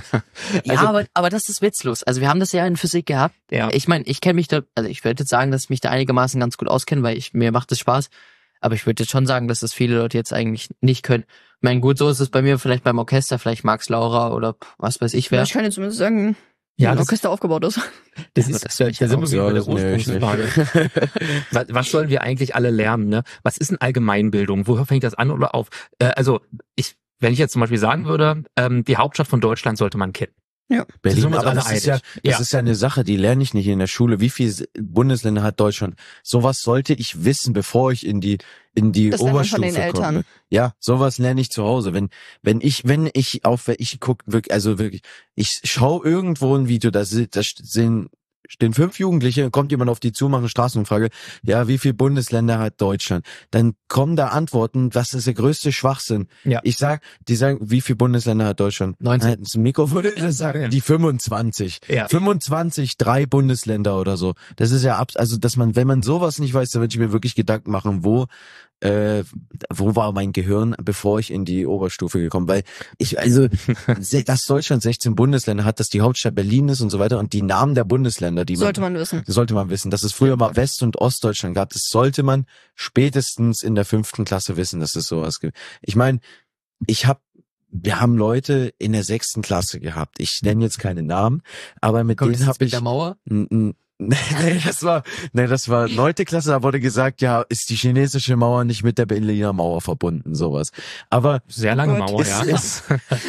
Speaker 3: ja,
Speaker 1: also-
Speaker 3: aber, aber das ist witzlos. Also wir haben das ja in Physik gehabt.
Speaker 1: Ja.
Speaker 3: Ich meine, ich kenne mich da, also ich würde jetzt sagen, dass ich mich da einigermaßen ganz gut auskenne, weil ich, mir macht es Spaß. Aber ich würde jetzt schon sagen, dass das viele Leute jetzt eigentlich nicht können. Ich meine, gut, so ist es bei mir vielleicht beim Orchester, vielleicht mag's Laura oder was weiß ich
Speaker 4: Ja,
Speaker 3: wer.
Speaker 4: ich kann jetzt zumindest sagen, wie
Speaker 1: Ja,
Speaker 4: ein
Speaker 1: das-
Speaker 4: Orchester aufgebaut ist.
Speaker 1: Das
Speaker 3: Ja,
Speaker 1: ist,
Speaker 3: das
Speaker 1: da,
Speaker 3: will ich
Speaker 1: da sind
Speaker 3: auch.
Speaker 1: wir wieder bei der
Speaker 2: das- nee, ich nicht.
Speaker 1: Ursprungsfrage. was, was sollen wir eigentlich alle lernen, ne? Was ist denn Allgemeinbildung? Woher fängt das an oder auf? Äh, also, ich, wenn ich jetzt zum Beispiel sagen würde, ähm, die Hauptstadt von Deutschland sollte man kennen.
Speaker 4: Ja.
Speaker 2: Berlin,
Speaker 1: sind wir uns
Speaker 2: aber
Speaker 1: alle
Speaker 2: das ist ja,
Speaker 1: einig.
Speaker 2: das
Speaker 1: Ja.
Speaker 2: ist ja eine Sache, die lerne ich nicht in der Schule. Wie viele Bundesländer hat Deutschland? Sowas sollte ich wissen, bevor ich in die in die
Speaker 4: Das lernt man
Speaker 2: Oberstufe
Speaker 4: von den
Speaker 2: komme.
Speaker 4: Eltern.
Speaker 2: Ja, sowas lerne ich zu Hause. Wenn wenn ich wenn ich auf ich guck wirklich also wirklich ich schaue irgendwo ein Video, da sind da sind stehen fünf Jugendliche, kommt jemand auf die zu, macht eine Straßenumfrage, ja, wie viele Bundesländer hat Deutschland? Dann kommen da Antworten, was ist der größte Schwachsinn?
Speaker 1: Ja.
Speaker 2: Ich sag, die sagen, wie viele Bundesländer hat Deutschland?
Speaker 3: neunzehn.
Speaker 2: Nein, das Mikrofon, das sagen die fünfundzwanzig.
Speaker 1: Ja.
Speaker 2: fünfundzwanzig, drei Bundesländer oder so. Das ist ja ab, also, dass man, wenn man sowas nicht weiß, dann würde ich mir wirklich Gedanken machen, wo, äh, wo war mein Gehirn, bevor ich in die Oberstufe gekommen, weil ich, also, se- dass Deutschland sechzehn Bundesländer hat, dass die Hauptstadt Berlin ist und so weiter und die Namen der Bundesländer, die
Speaker 4: Sollte
Speaker 2: man,
Speaker 4: man wissen.
Speaker 2: das sollte man wissen, dass es früher mal West- und Ostdeutschland gab, das sollte man spätestens in der fünften Klasse wissen, dass es sowas gibt. Ich meine, ich habe wir haben Leute in der sechsten Klasse gehabt. Ich nenne jetzt keine Namen, aber mit
Speaker 3: Kommt das
Speaker 2: denen
Speaker 3: jetzt
Speaker 2: habe
Speaker 3: mit
Speaker 2: ich
Speaker 3: der Mauer?
Speaker 2: N- n- Nee, nee, das war, nee, das war neunte Klasse, da wurde gesagt, ja, ist die chinesische Mauer nicht mit der Berliner Mauer verbunden, sowas. Aber
Speaker 1: Sehr lange
Speaker 4: Gott.
Speaker 1: Mauer,
Speaker 2: es
Speaker 1: ja.
Speaker 2: ist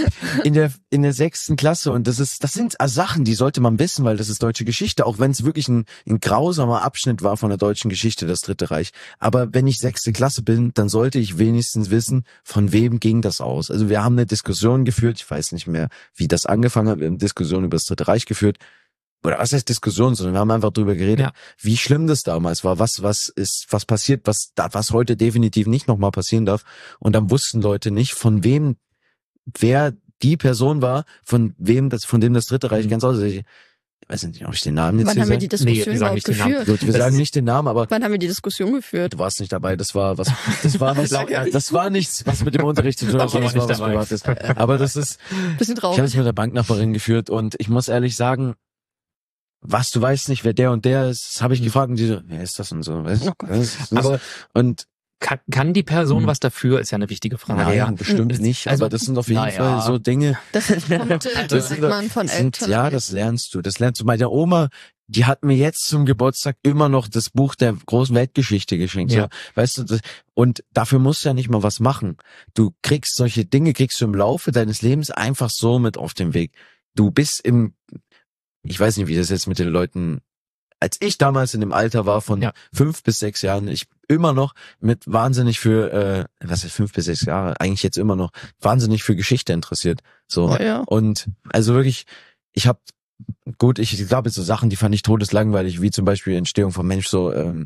Speaker 2: in der, in der sechsten Klasse und das ist, das sind Sachen, die sollte man wissen, weil das ist deutsche Geschichte, auch wenn es wirklich ein, ein grausamer Abschnitt war von der deutschen Geschichte, das Dritte Reich. Aber wenn ich sechste Klasse bin, dann sollte ich wenigstens wissen, von wem ging das aus. Also wir haben eine Diskussion geführt, ich weiß nicht mehr, wie das angefangen hat, wir haben eine Diskussion über das Dritte Reich geführt, oder was heißt Diskussion, sondern wir haben einfach drüber geredet,
Speaker 1: Ja.
Speaker 2: wie schlimm das damals war, was was ist, was passiert, was da, was heute definitiv nicht nochmal passieren darf. Und dann wussten Leute nicht, von wem, wer die Person war, von wem das, von dem das Dritte Reich
Speaker 1: Mhm.
Speaker 2: ganz aus. Ich weiß nicht, ob ich den Namen jetzt
Speaker 4: Wann
Speaker 2: hier
Speaker 4: haben wir
Speaker 2: sage.
Speaker 4: die Diskussion
Speaker 1: Nee, wir sagen
Speaker 4: überhaupt
Speaker 1: nicht den Namen.
Speaker 4: geführt?
Speaker 2: Gut, wir sagen nicht den Namen, aber
Speaker 4: Wann haben wir die Diskussion geführt?
Speaker 2: du warst nicht dabei. Das war was, das war was, das war nichts, was mit dem Unterricht zu tun hat,
Speaker 1: Da war
Speaker 2: das
Speaker 1: ich
Speaker 2: war
Speaker 1: nicht
Speaker 2: was
Speaker 1: dabei.
Speaker 2: Privates. Aber das ist,
Speaker 4: Bisschen
Speaker 2: ich habe
Speaker 4: traurig.
Speaker 2: es mit der Banknachbarin geführt und ich muss ehrlich sagen, was, du weißt nicht, wer der und der ist, das habe ich gefragt und die so, wer ist das und so, weißt du?
Speaker 4: Oh Gott.
Speaker 2: Das ist-
Speaker 1: Aber
Speaker 2: und
Speaker 1: kann, kann die Person
Speaker 2: Hm.
Speaker 1: was dafür, ist ja eine wichtige Frage.
Speaker 2: nein,
Speaker 1: ja.
Speaker 2: bestimmt nicht,
Speaker 3: Also,
Speaker 2: aber das sind auf jeden
Speaker 3: na ja.
Speaker 2: Fall so Dinge,
Speaker 4: Das kommt,
Speaker 2: Das
Speaker 4: das
Speaker 2: sind-
Speaker 4: sieht man von
Speaker 2: das sind,
Speaker 4: Eltern.
Speaker 2: ja, das lernst du, das lernst du. Meine Oma, die hat mir jetzt zum Geburtstag immer noch das Buch der großen Weltgeschichte geschenkt,
Speaker 1: Ja.
Speaker 2: so, weißt du, das, und dafür musst du ja nicht mal was machen. Du kriegst solche Dinge, kriegst du im Laufe deines Lebens einfach so mit auf den Weg. Du bist im, ich weiß nicht, wie das jetzt mit den Leuten, als ich damals in dem Alter war von
Speaker 1: Ja.
Speaker 2: fünf bis sechs Jahren, ich immer noch mit wahnsinnig für, äh, was ist fünf bis sechs Jahre, eigentlich jetzt immer noch wahnsinnig für Geschichte interessiert. So.
Speaker 4: Oh, ja.
Speaker 2: Und also wirklich, ich habe gut, ich glaube so Sachen, die fand ich todeslangweilig, wie zum Beispiel Entstehung vom Mensch, so ähm,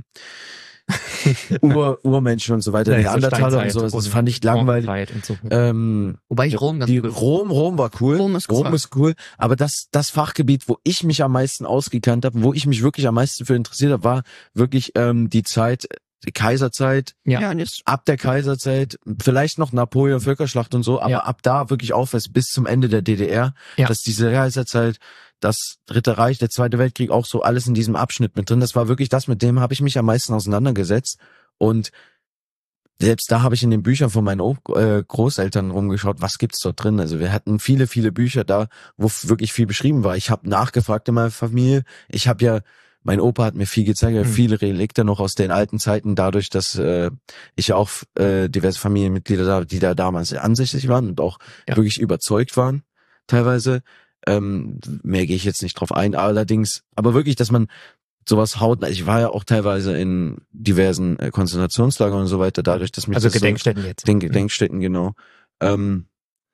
Speaker 2: Ur, Urmenschen und so weiter,
Speaker 1: Ja, so
Speaker 2: Neandertaler und
Speaker 1: Steinzeit
Speaker 2: sowas, das
Speaker 1: und
Speaker 2: fand ich langweilig.
Speaker 1: Raumzeit Und so.
Speaker 2: Ähm,
Speaker 3: Wobei ich Rom ganz
Speaker 2: die
Speaker 3: cool.
Speaker 2: Rom, Rom war cool.
Speaker 4: Rom ist cool.
Speaker 2: Rom ist cool. Aber das, das Fachgebiet, wo ich mich am meisten ausgekannt habe, wo ich mich wirklich am meisten für interessiert habe, war wirklich ähm, die Zeit, die Kaiserzeit,
Speaker 1: Ja.
Speaker 4: Ja, und jetzt,
Speaker 2: ab der Kaiserzeit, vielleicht noch Napoleon, Völkerschlacht und so, aber
Speaker 1: Ja.
Speaker 2: ab da wirklich aufwärts bis zum Ende der D D R,
Speaker 1: Ja.
Speaker 2: dass diese Kaiserzeit, das Dritte Reich, der Zweite Weltkrieg, auch so alles in diesem Abschnitt mit drin. Das war wirklich das, mit dem habe ich mich am meisten auseinandergesetzt. Und selbst da habe ich in den Büchern von meinen O- äh, Großeltern rumgeschaut, was gibt's dort drin. Also wir hatten viele, viele Bücher da, wo f- wirklich viel beschrieben war. Ich habe nachgefragt in meiner Familie. Ich habe ja, mein Opa hat mir viel gezeigt, er hat
Speaker 1: Hm.
Speaker 2: viele Relikte noch aus den alten Zeiten, dadurch, dass äh, ich ja auch äh, diverse Familienmitglieder da, die da damals ansichtig waren und auch
Speaker 1: Ja.
Speaker 2: wirklich überzeugt waren, teilweise. Ähm, mehr gehe ich jetzt nicht drauf ein, allerdings, aber wirklich, dass man sowas haut. Ich war ja auch teilweise in diversen äh, Konzentrationslagern und so weiter, dadurch, dass mich
Speaker 1: Also
Speaker 2: das so,
Speaker 1: Gedenkstätten jetzt.
Speaker 2: den Gedenkstätten, genau. Ähm,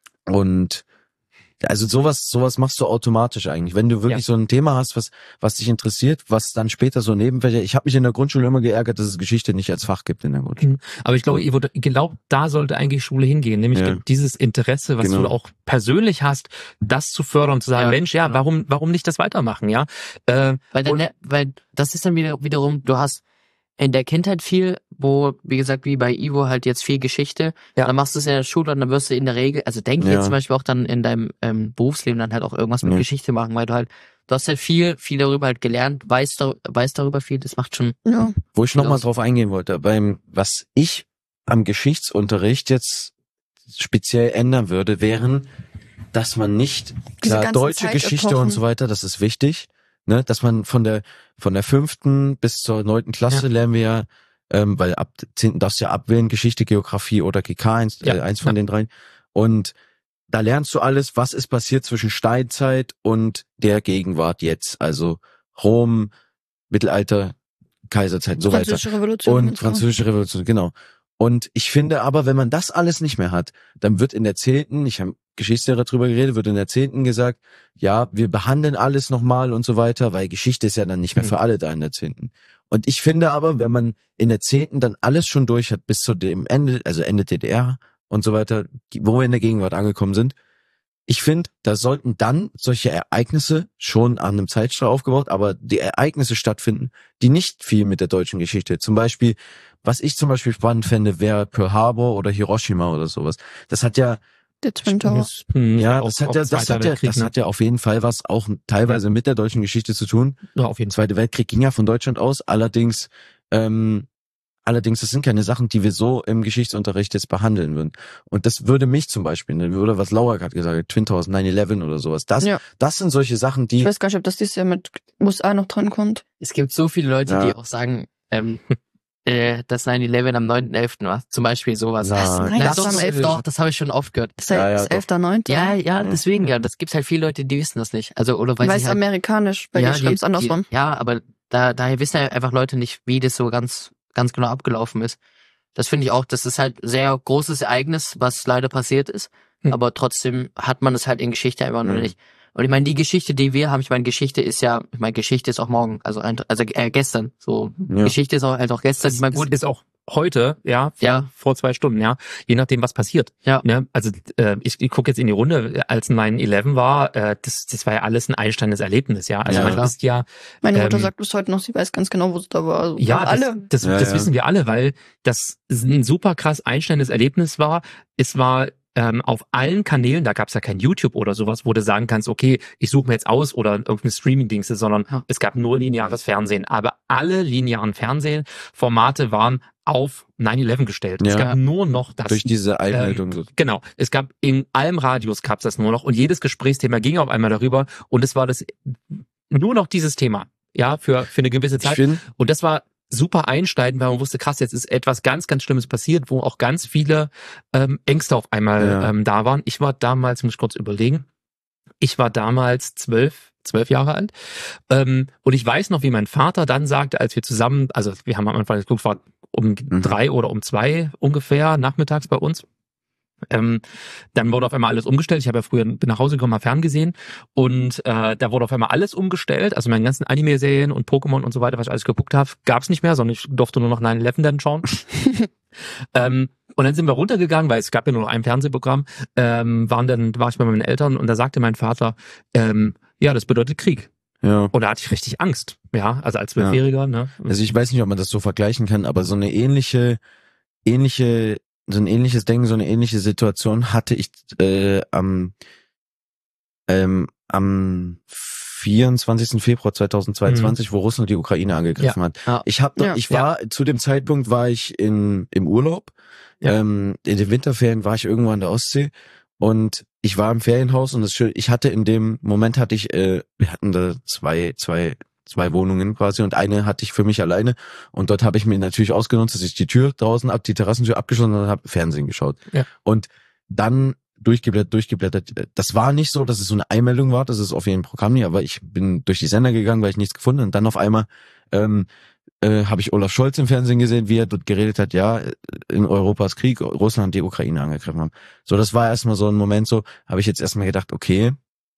Speaker 2: und also sowas, sowas machst du automatisch eigentlich. Wenn du wirklich
Speaker 1: Ja.
Speaker 2: so ein Thema hast, was, was dich interessiert, was dann später so Nebenfächer. Ich habe mich in der Grundschule immer geärgert, dass es Geschichte nicht als Fach gibt in der Grundschule.
Speaker 1: Aber ich glaube, Ivo, genau da sollte eigentlich Schule hingehen, nämlich
Speaker 2: Ja.
Speaker 1: dieses Interesse, was
Speaker 2: Genau.
Speaker 1: du auch persönlich hast, das zu fördern und zu sagen,
Speaker 3: Ja,
Speaker 1: Mensch, ja,
Speaker 3: genau.
Speaker 1: warum, warum nicht das weitermachen, ja? Äh,
Speaker 3: Weil, dann,
Speaker 1: Und-
Speaker 3: weil das ist dann wieder, wiederum, du hast in der Kindheit viel, wo, wie gesagt, wie bei Ivo halt jetzt viel Geschichte.
Speaker 1: Ja.
Speaker 3: Dann machst du es in der Schule und dann wirst du in der Regel, also denke ich
Speaker 2: Ja.
Speaker 3: jetzt zum Beispiel auch dann in deinem ähm, Berufsleben dann halt auch irgendwas mit
Speaker 2: Ja.
Speaker 3: Geschichte machen, weil du halt, du hast halt viel, viel darüber halt gelernt, weißt, dar- weißt darüber viel, das macht schon,
Speaker 4: ja.
Speaker 2: Wo ich nochmal
Speaker 3: Los.
Speaker 2: drauf eingehen wollte, beim, was ich am Geschichtsunterricht jetzt speziell ändern würde, wären, dass man nicht,
Speaker 4: Diese
Speaker 2: klar,
Speaker 4: ganzen
Speaker 2: deutsche Geschichte
Speaker 4: Zeitepochen.
Speaker 2: und so weiter, das ist wichtig, ne, dass man von der, von der fünften bis zur neunten Klasse
Speaker 1: Ja.
Speaker 2: lernen wir ja, ähm, weil ab zehnten darfst du ja abwählen, Geschichte, Geografie oder G K, eins,
Speaker 1: Ja,
Speaker 2: äh, eins von
Speaker 1: ja.
Speaker 2: den dreien. Und da lernst du alles, was ist passiert zwischen Steinzeit und der Gegenwart jetzt. Also Rom, Mittelalter, Kaiserzeit, so weiter.
Speaker 4: Französische Revolution.
Speaker 2: Und
Speaker 4: meinst du?
Speaker 2: französische Revolution, genau. Und ich finde aber, wenn man das alles nicht mehr hat, dann wird in der zehnten, ich habe Geschichtslehrer drüber geredet, wird in der zehnten gesagt, ja, wir behandeln alles nochmal und so weiter, weil Geschichte ist ja dann nicht mehr für alle da in der zehnten. Und ich finde aber, wenn man in der zehnten dann alles schon durch hat, bis zu dem Ende, also Ende D D R und so weiter, wo wir in der Gegenwart angekommen sind, ich finde, da sollten dann solche Ereignisse schon an einem Zeitstrahl aufgebaut, aber die Ereignisse stattfinden, die nicht viel mit der deutschen Geschichte. Zum Beispiel, was ich zum Beispiel spannend fände, wäre Pearl Harbor oder Hiroshima oder sowas. Das hat ja,
Speaker 4: Der Twin Towers.
Speaker 1: Hm,
Speaker 2: ja,
Speaker 1: auch-
Speaker 2: das hat
Speaker 1: auch
Speaker 2: ja, das
Speaker 1: Zweiter
Speaker 2: hat ja,
Speaker 1: Weltkrieg,
Speaker 2: das
Speaker 1: ne?
Speaker 2: hat ja auf jeden Fall was auch teilweise mit der deutschen Geschichte zu tun.
Speaker 1: Ja, auf jeden Fall.
Speaker 2: Zweite Weltkrieg ging ja von Deutschland aus, allerdings, ähm, allerdings, das sind keine Sachen, die wir so im Geschichtsunterricht jetzt behandeln würden. Und das würde mich zum Beispiel, ne, oder was Laura gerade gesagt hat, Twin Towers, nine eleven oder sowas, das,
Speaker 4: Ja.
Speaker 2: das sind solche Sachen, die,
Speaker 4: Ich weiß gar nicht, ob das dieses Jahr mit U S A noch dran kommt.
Speaker 3: Es gibt so viele Leute,
Speaker 2: Ja.
Speaker 3: die auch sagen, ähm, äh, dass nine eleven am neunten elften war. Zum Beispiel sowas.
Speaker 2: Na,
Speaker 4: Was? Nein,
Speaker 3: Na,
Speaker 4: das
Speaker 3: doch,
Speaker 4: war am elften
Speaker 3: doch, das habe ich schon oft gehört.
Speaker 4: Das ist ja,
Speaker 2: Ja, ja,
Speaker 4: das
Speaker 2: doch.
Speaker 4: elfter neunter
Speaker 3: Ja, ja,
Speaker 2: Ja.
Speaker 3: deswegen, ja. Das gibt halt viele Leute, die wissen das nicht. Also, oder weil
Speaker 4: Weil
Speaker 3: sie
Speaker 4: es
Speaker 3: halt,
Speaker 4: amerikanisch, bei
Speaker 3: ja,
Speaker 4: dir schreiben es
Speaker 3: die-
Speaker 4: andersrum.
Speaker 3: Die, ja, aber da, daher wissen ja einfach Leute nicht, wie das so ganz, ganz genau abgelaufen ist. Das finde ich auch, das ist halt ein sehr großes Ereignis, was leider passiert ist.
Speaker 1: Hm.
Speaker 3: Aber trotzdem hat man es halt in Geschichte einfach noch
Speaker 2: Mhm.
Speaker 3: nicht. Und ich meine, die Geschichte, die wir haben, ich meine, Geschichte ist ja, ich meine, Geschichte ist auch morgen, also ein, also äh, gestern. So,
Speaker 2: Ja.
Speaker 3: Geschichte ist auch halt auch gestern.
Speaker 1: Das
Speaker 3: Ich meine,
Speaker 1: gut
Speaker 3: gut,
Speaker 1: ist auch heute, ja, vor,
Speaker 3: Ja.
Speaker 1: vor zwei Stunden, ja, je nachdem, was passiert.
Speaker 3: Ja.
Speaker 1: Ne? Also äh, ich, ich gucke jetzt in die Runde, als nine eleven war, äh, das, das war ja alles ein einsteinendes Erlebnis, ja. Also
Speaker 2: Ja,
Speaker 1: man
Speaker 3: klar.
Speaker 1: ist ja,
Speaker 4: Meine Mutter
Speaker 1: ähm,
Speaker 4: sagt bis heute noch, sie weiß ganz genau, wo sie da war. Also
Speaker 1: ja, das,
Speaker 4: alle.
Speaker 1: das,
Speaker 2: Ja,
Speaker 1: das
Speaker 2: ja.
Speaker 1: wissen wir alle, weil das ein super krass einschneidendes Erlebnis war. Es war ähm, auf allen Kanälen, da gab es ja kein YouTube oder sowas, wo du sagen kannst, okay, ich suche mir jetzt aus oder irgendeine Streaming-Dienste, sondern
Speaker 3: Ja.
Speaker 1: es gab nur lineares Fernsehen. Aber alle linearen Fernsehformate waren auf nine eleven gestellt. Es
Speaker 2: Ja.
Speaker 1: gab nur noch das.
Speaker 2: durch diese Einmeldung, so.
Speaker 1: Genau, es gab in allem Radios gab es das nur noch und jedes Gesprächsthema ging auf einmal darüber und es war das nur noch dieses Thema, ja, für für eine gewisse
Speaker 2: Ich
Speaker 1: Zeit.
Speaker 2: finde,
Speaker 1: Und das war super einschneidend, weil man wusste, krass, jetzt ist etwas ganz, ganz Schlimmes passiert, wo auch ganz viele ähm, Ängste auf einmal
Speaker 2: Ja.
Speaker 1: ähm, da waren. Ich war damals, muss ich kurz überlegen, ich war damals zwölf, zwölf Jahre alt. Ähm, und ich weiß noch, wie mein Vater dann sagte, als wir zusammen, also wir haben am Anfang geguckt, war um
Speaker 2: Mhm.
Speaker 1: drei oder um zwei ungefähr nachmittags bei uns. Ähm, dann wurde auf einmal alles umgestellt. Ich habe ja früher, bin nach Hause gekommen, mal ferngesehen und äh, da wurde auf einmal alles umgestellt. Also meine ganzen Anime-Serien und Pokémon und so weiter, was ich alles geguckt habe, gab es nicht mehr, sondern ich durfte nur noch nine eleven dann schauen. ähm, und dann sind wir runtergegangen, weil es gab ja nur noch ein Fernsehprogramm. Ähm, waren dann war ich bei meinen Eltern und da sagte mein Vater, ähm, ja, das bedeutet Krieg.
Speaker 2: ja.
Speaker 1: Und da hatte ich richtig Angst. Ja, also als Zwölfjähriger. Ne?
Speaker 2: Also ich weiß nicht, ob man das so vergleichen kann, aber so eine ähnliche, ähnliche, so ein ähnliches Denken, so eine ähnliche Situation hatte ich äh, am ähm, am vierundzwanzigsten Februar zweitausendzweiundzwanzig, wo Russland die Ukraine angegriffen hat.
Speaker 3: Ja.
Speaker 2: Ich habe,
Speaker 4: Ja.
Speaker 2: ich war zu dem Zeitpunkt war ich in im Urlaub.
Speaker 1: Ja.
Speaker 2: Ähm, in den Winterferien war ich irgendwo an der Ostsee und ich war im Ferienhaus und das schön, ich hatte in dem Moment hatte ich, äh, wir hatten da zwei, zwei, zwei Wohnungen quasi und eine hatte ich für mich alleine und dort habe ich mir natürlich ausgenutzt, dass ich die Tür draußen ab, die Terrassentür abgeschlossen und habe Fernsehen geschaut.
Speaker 1: Ja.
Speaker 2: Und dann durchgeblättert, durchgeblättert. Das war nicht so, dass es so eine Einmeldung war, das ist auf jedem Programm nicht, aber ich bin durch die Sender gegangen, weil ich nichts gefunden habe und dann auf einmal ähm, äh, habe ich Olaf Scholz im Fernsehen gesehen, wie er dort geredet hat, ja, in Europas Krieg, Russland die Ukraine angegriffen haben. So, das war erstmal so ein Moment so, habe ich jetzt erstmal gedacht, okay,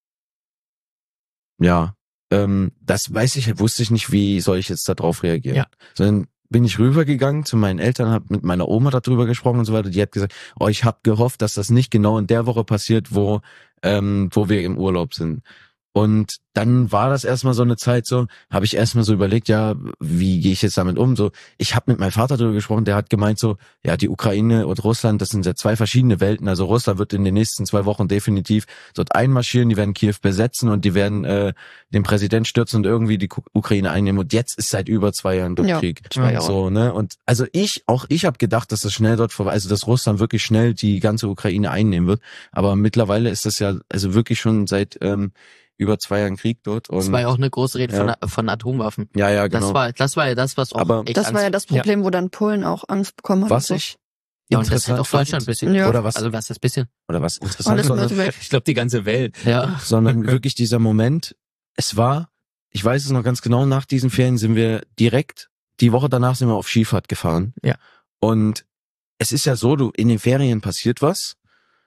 Speaker 2: ja, ähm, das weiß ich, wusste ich nicht, wie soll ich jetzt da drauf reagieren.
Speaker 1: Ja.
Speaker 2: Sondern bin ich rübergegangen zu meinen Eltern, habe mit meiner Oma darüber gesprochen und so weiter. Die hat gesagt, oh, ich habe gehofft, dass das nicht genau in der Woche passiert, wo ähm, wo wir im Urlaub sind. Und dann war das erstmal so eine Zeit so, habe ich erstmal so überlegt, ja, wie gehe ich jetzt damit um? So, ich habe mit meinem Vater darüber gesprochen, der hat gemeint so, ja, die Ukraine und Russland, das sind ja zwei verschiedene Welten. Also Russland wird in den nächsten zwei Wochen definitiv dort einmarschieren, die werden Kiew besetzen und die werden äh, den Präsident stürzen und irgendwie die Ukraine einnehmen. Und jetzt ist seit über zwei Jahren dort
Speaker 4: Ja,
Speaker 2: Krieg.
Speaker 4: zwei Jahre.
Speaker 2: So, ne? Und also ich, auch ich habe gedacht, dass das schnell dort vorbei, also dass Russland wirklich schnell die ganze Ukraine einnehmen wird. Aber mittlerweile ist das ja also wirklich schon seit ähm, über zwei Jahren Krieg dort. Und
Speaker 3: Das war ja auch eine große Rede
Speaker 2: Ja.
Speaker 3: von, von Atomwaffen.
Speaker 2: ja, ja, genau.
Speaker 3: Das war, das war ja das, was auch
Speaker 2: Aber
Speaker 3: echt
Speaker 4: Das war ja
Speaker 3: Angst-
Speaker 4: das Problem, wo dann Polen auch Angst bekommen hat.
Speaker 2: Was
Speaker 4: und
Speaker 2: ich
Speaker 3: Ja, und das ist
Speaker 2: interessant
Speaker 3: auch Deutschland ein bisschen.
Speaker 4: Ja.
Speaker 2: oder was
Speaker 3: Also was ist das bisschen?
Speaker 2: oder was interessant,
Speaker 4: Alles
Speaker 2: sondern,
Speaker 4: mit weg.
Speaker 1: Ich glaube, die ganze Welt.
Speaker 3: Ja.
Speaker 2: sondern wirklich dieser Moment. Es war, ich weiß es noch ganz genau, nach diesen Ferien sind wir direkt, die Woche danach sind wir auf Skifahrt gefahren.
Speaker 1: Ja.
Speaker 2: Und es ist ja so, du, in den Ferien passiert was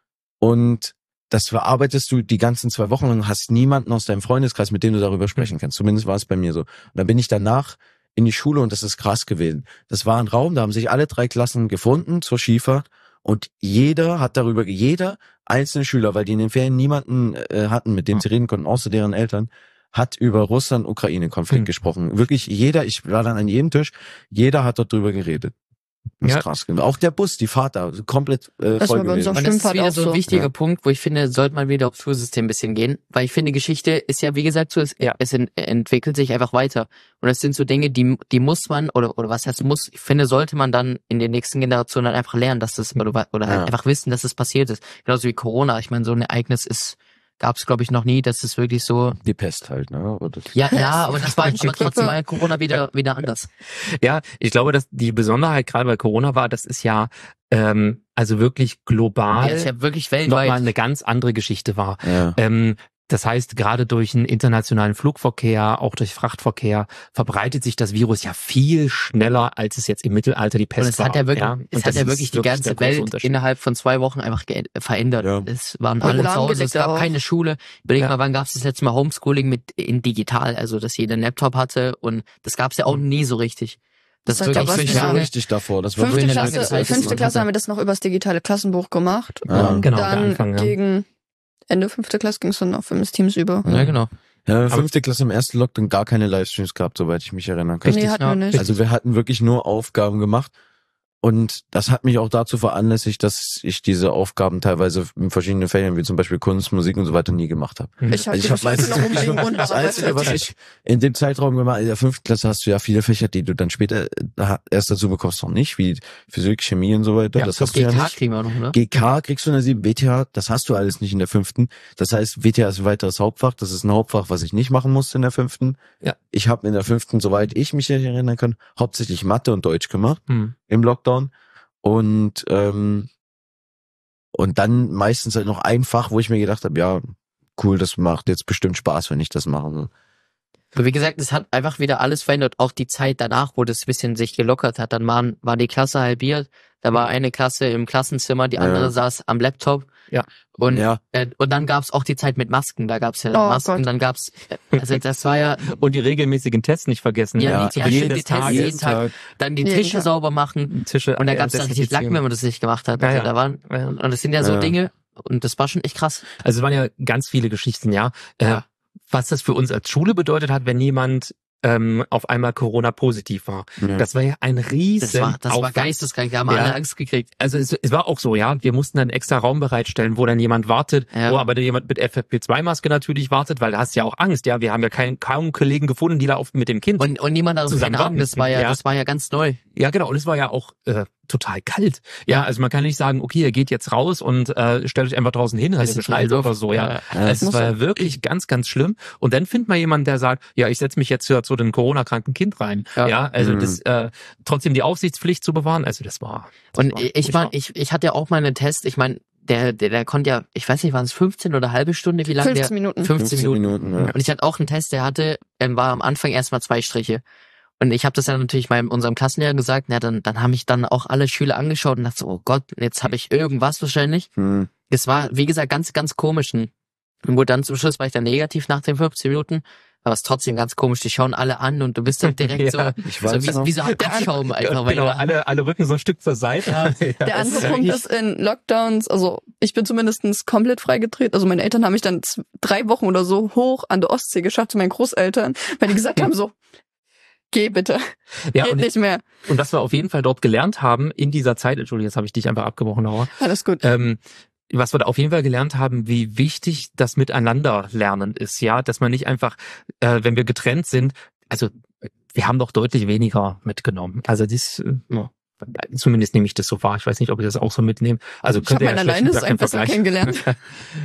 Speaker 2: und das verarbeitest du die ganzen zwei Wochen und hast niemanden aus deinem Freundeskreis, mit dem du darüber sprechen kannst. Zumindest war es bei mir so. Und dann bin ich danach in die Schule und das ist krass gewesen. Das war ein Raum, da haben sich alle drei Klassen gefunden zur Skifahrt und jeder hat darüber, jeder einzelne Schüler, weil die in den Ferien niemanden äh, hatten, mit dem sie reden konnten, außer deren Eltern, hat über Russland-Ukraine-Konflikt
Speaker 1: Hm.
Speaker 2: gesprochen. Wirklich jeder, ich war dann an jedem Tisch, jeder hat dort drüber geredet. Das ist
Speaker 1: Ja.
Speaker 2: krass gewesen. Auch der Bus, die Fahrt da, komplett äh,
Speaker 4: Das
Speaker 2: voll
Speaker 4: war bei uns
Speaker 2: gewesen.
Speaker 4: auch
Speaker 3: Und das ist
Speaker 4: Stimmt,
Speaker 3: wieder
Speaker 4: auch
Speaker 3: so ein
Speaker 4: so.
Speaker 3: wichtiger
Speaker 2: Ja.
Speaker 3: Punkt, wo ich finde, sollte man wieder aufs Schulsystem ein bisschen gehen, weil ich finde, Geschichte ist ja, wie gesagt, so, es,
Speaker 1: Ja.
Speaker 3: es ent entwickelt sich einfach weiter. Und das sind so Dinge, die, die muss man, oder, oder was heißt muss, ich finde, sollte man dann in den nächsten Generationen dann einfach lernen, dass das, oder, oder halt
Speaker 2: Ja.
Speaker 3: einfach wissen, dass es das passiert ist. Genauso wie Corona. Ich meine, so ein Ereignis ist, gab es, glaube ich, noch nie, dass es wirklich so,
Speaker 2: Die Pest halt, ne? Aber das-
Speaker 3: ja, ja, aber das war, aber
Speaker 4: Grippe.
Speaker 3: trotzdem war Corona wieder, wieder anders.
Speaker 1: Ja, ich glaube, dass die Besonderheit gerade bei Corona war, das ist ja ähm, also wirklich global
Speaker 3: Ja, ist ja wirklich weltweit.
Speaker 1: nochmal eine ganz andere Geschichte war.
Speaker 2: Ja.
Speaker 1: Ähm, das heißt, gerade durch einen internationalen Flugverkehr, auch durch Frachtverkehr, verbreitet sich das Virus ja viel schneller, als es jetzt im Mittelalter die Pest
Speaker 3: Und es
Speaker 1: war.
Speaker 3: hat ja wirklich,
Speaker 1: ja?
Speaker 3: es
Speaker 1: Und
Speaker 3: hat
Speaker 1: das
Speaker 3: ja
Speaker 1: ist
Speaker 3: wirklich die
Speaker 1: der
Speaker 3: ganze
Speaker 1: große
Speaker 3: Welt
Speaker 1: Unterschied.
Speaker 3: innerhalb von zwei Wochen einfach ge- verändert.
Speaker 2: Ja.
Speaker 3: Es waren
Speaker 4: Und
Speaker 3: alle zu Hause,
Speaker 4: lahmgelegt
Speaker 3: es gab
Speaker 4: auch.
Speaker 3: keine Schule. Überleg
Speaker 1: Ja.
Speaker 3: mal, wann gab es das letzte Mal Homeschooling mit in digital, also dass jeder einen Laptop hatte und das gab es ja auch nie so richtig. Das
Speaker 4: Das
Speaker 3: ist
Speaker 4: hat ja
Speaker 3: wirklich
Speaker 4: was
Speaker 2: nicht
Speaker 3: für
Speaker 2: so
Speaker 4: Ja.
Speaker 3: lange.
Speaker 2: richtig davor. Das war
Speaker 4: Fünfte
Speaker 3: in der
Speaker 2: wirklich
Speaker 3: langen
Speaker 4: Klasse,
Speaker 3: Zeit, dass
Speaker 4: fünfte
Speaker 3: man
Speaker 4: Klasse
Speaker 3: hatte.
Speaker 4: haben wir das noch übers digitale Klassenbuch gemacht.
Speaker 2: Ja.
Speaker 4: Und
Speaker 1: Genau, der
Speaker 4: dann
Speaker 1: Anfang, ja.
Speaker 4: gegen Ende fünfte Klasse ging es dann auf M S Teams über.
Speaker 3: Ja, genau.
Speaker 2: Ja, fünfte Klasse im ersten Lockdown gar keine Livestreams gehabt, soweit ich mich erinnern kann.
Speaker 4: Nee, hatten
Speaker 3: ja.
Speaker 4: wir nicht.
Speaker 2: Also wir hatten wirklich nur Aufgaben gemacht und das hat mich auch dazu veranlasst, dass ich diese Aufgaben teilweise in verschiedenen Fächern, wie zum Beispiel Kunst, Musik und so weiter, nie gemacht habe.
Speaker 1: Mhm.
Speaker 4: Ich habe
Speaker 2: Also ich habe meistens wirklich nur das Einzige, was ich in dem Zeitraum gemacht, in der fünften Klasse hast du ja viele Fächer, die du dann später äh, erst dazu bekommst, noch nicht, wie Physik, Chemie und so weiter.
Speaker 1: Ja,
Speaker 2: das
Speaker 3: Ich glaube,
Speaker 2: hast du ja
Speaker 3: G K
Speaker 2: nicht.
Speaker 3: kriegen wir auch noch, ne?
Speaker 2: G K kriegst du in der sieben, W T H, das hast du alles nicht in der fünften. Das heißt, W T H ist ein weiteres Hauptfach. Das ist ein Hauptfach, was ich nicht machen musste in der fünften.
Speaker 1: Ja.
Speaker 2: Ich habe in der fünften, soweit ich mich erinnern kann, hauptsächlich Mathe und Deutsch gemacht
Speaker 1: Hm.
Speaker 2: im Lockdown. Und ähm, und dann meistens halt noch ein Fach, wo ich mir gedacht habe, ja, cool, das macht jetzt bestimmt Spaß, wenn ich das mache. So.
Speaker 3: Aber wie gesagt, es hat einfach wieder alles verändert. Auch die Zeit danach, wo das bisschen sich gelockert hat. Dann waren, war die Klasse halbiert. Da war eine Klasse im Klassenzimmer, die andere
Speaker 2: Ja.
Speaker 3: saß am Laptop.
Speaker 1: Ja.
Speaker 3: Und,
Speaker 2: Ja.
Speaker 3: äh, und dann gab's auch die Zeit mit Masken. Da gab's ja
Speaker 4: Oh
Speaker 3: Masken.
Speaker 4: Gott.
Speaker 3: Dann gab's, äh, also das war ja,
Speaker 1: Und die regelmäßigen Tests nicht vergessen.
Speaker 3: Ja,
Speaker 2: Ja,
Speaker 3: die,
Speaker 1: Beginn
Speaker 3: ja,
Speaker 1: des
Speaker 3: die Tests
Speaker 1: Tages,
Speaker 3: jeden Tag. Dann die
Speaker 4: Jeden
Speaker 3: Tische
Speaker 4: Tag.
Speaker 3: sauber machen.
Speaker 1: Tische.
Speaker 3: Und da
Speaker 1: ja,
Speaker 3: gab's dann richtig Lack, wenn man das nicht gemacht hat.
Speaker 1: Ja,
Speaker 3: Also
Speaker 1: ja.
Speaker 3: da waren,
Speaker 1: Ja.
Speaker 3: und das sind ja so
Speaker 2: Ja.
Speaker 3: Dinge. Und das war schon echt krass.
Speaker 1: Also es waren ja ganz viele Geschichten, ja. Äh,
Speaker 3: Ja.
Speaker 1: was das für uns als Schule bedeutet hat, wenn jemand ähm, auf einmal Corona-positiv war.
Speaker 2: Ja.
Speaker 1: Das war ja ein riesen
Speaker 3: Das war, das war
Speaker 1: Aufwand.
Speaker 3: geisteskrank. Da haben
Speaker 1: Ja.
Speaker 3: alle Angst gekriegt.
Speaker 1: Also es, es war auch so, ja. Wir mussten einen extra Raum bereitstellen, wo dann jemand wartet,
Speaker 3: Ja.
Speaker 1: wo aber dann jemand mit F F P zwei Maske natürlich wartet, weil da hast du ja auch Angst, ja. Wir haben ja kein, kaum Kollegen gefunden, die da auf mit dem Kind.
Speaker 3: Und, und niemand hat
Speaker 1: Zusammen
Speaker 3: keine Ahnung. Das war ja,
Speaker 1: ja.
Speaker 3: das war ja ganz neu.
Speaker 1: Ja, genau. Und es war ja auch äh, total kalt. Ja, also man kann nicht sagen, okay, ihr geht jetzt raus und äh, stellt euch einfach draußen hin, also
Speaker 3: Bisschen
Speaker 1: schneit
Speaker 3: Luft.
Speaker 1: oder so, ja.
Speaker 3: Ja.
Speaker 2: Ja.
Speaker 1: Es
Speaker 4: muss
Speaker 1: war
Speaker 4: ja-
Speaker 1: ja wirklich ganz, ganz schlimm. Und dann findet man jemanden, der sagt, ja, ich setze mich jetzt hier zu dem Corona-kranken Kind rein. Ja,
Speaker 3: Ja.
Speaker 1: also
Speaker 2: Mhm.
Speaker 1: das äh, trotzdem die Aufsichtspflicht zu bewahren. Also das war. Das
Speaker 3: Und
Speaker 1: war
Speaker 3: ich meine, ich, ich hatte ja auch mal einen Test. Ich meine, der, der, der konnte ja, ich weiß nicht, waren es fünfzehn oder halbe Stunde, wie lange der?
Speaker 4: fünfzehn Minuten.
Speaker 3: fünfzehn Minuten.
Speaker 2: ja.
Speaker 3: Und ich hatte auch einen Test, der hatte, ähm, war am Anfang erstmal zwei Striche. Und ich habe das dann natürlich meinem unserem Klassenlehrer gesagt, na dann, dann haben mich dann auch alle Schüler angeschaut und dachte so, oh Gott, jetzt habe ich irgendwas wahrscheinlich.
Speaker 2: Hm.
Speaker 3: Es war, wie gesagt, ganz, ganz komisch. Und gut, dann zum Schluss war ich dann negativ nach den fünfzehn Minuten. Aber es ist trotzdem ganz komisch, die schauen alle an und du bist dann direkt
Speaker 1: Ja,
Speaker 3: so,
Speaker 2: ich
Speaker 3: so
Speaker 2: weiß
Speaker 3: wie,
Speaker 2: noch.
Speaker 3: wie so Abschaum einfach. weil
Speaker 1: genau,
Speaker 3: du-
Speaker 1: alle, alle rücken so ein Stück zur Seite. Ja.
Speaker 4: Der
Speaker 1: das
Speaker 4: andere
Speaker 1: ist
Speaker 4: Punkt
Speaker 1: wirklich-
Speaker 4: ist in Lockdowns, also ich bin zumindest komplett freigetreten. Also meine Eltern haben mich dann z- drei Wochen oder so hoch an der Ostsee geschafft zu meinen Großeltern, weil die gesagt haben so, geh bitte,
Speaker 1: ja,
Speaker 4: geht
Speaker 1: und,
Speaker 4: nicht mehr.
Speaker 1: und was wir auf jeden Fall dort gelernt haben in dieser Zeit, Entschuldigung, jetzt habe ich dich einfach abgebrochen, Laura.
Speaker 4: Alles gut.
Speaker 1: Ähm, was wir da auf jeden Fall gelernt haben, wie wichtig das Miteinander-Lernen ist, ja, dass man nicht einfach, äh, wenn wir getrennt sind, also wir haben doch deutlich weniger mitgenommen. Also das, äh, ja, zumindest nehme ich das so wahr. Ich weiß nicht, ob ich das auch so mitnehme. Also
Speaker 4: Ich habe
Speaker 1: könnt ihr
Speaker 4: mein
Speaker 1: ja schlecht
Speaker 4: Alleine
Speaker 1: gar
Speaker 4: sein
Speaker 1: keinen
Speaker 4: besser
Speaker 1: Vergleich.
Speaker 4: kennengelernt.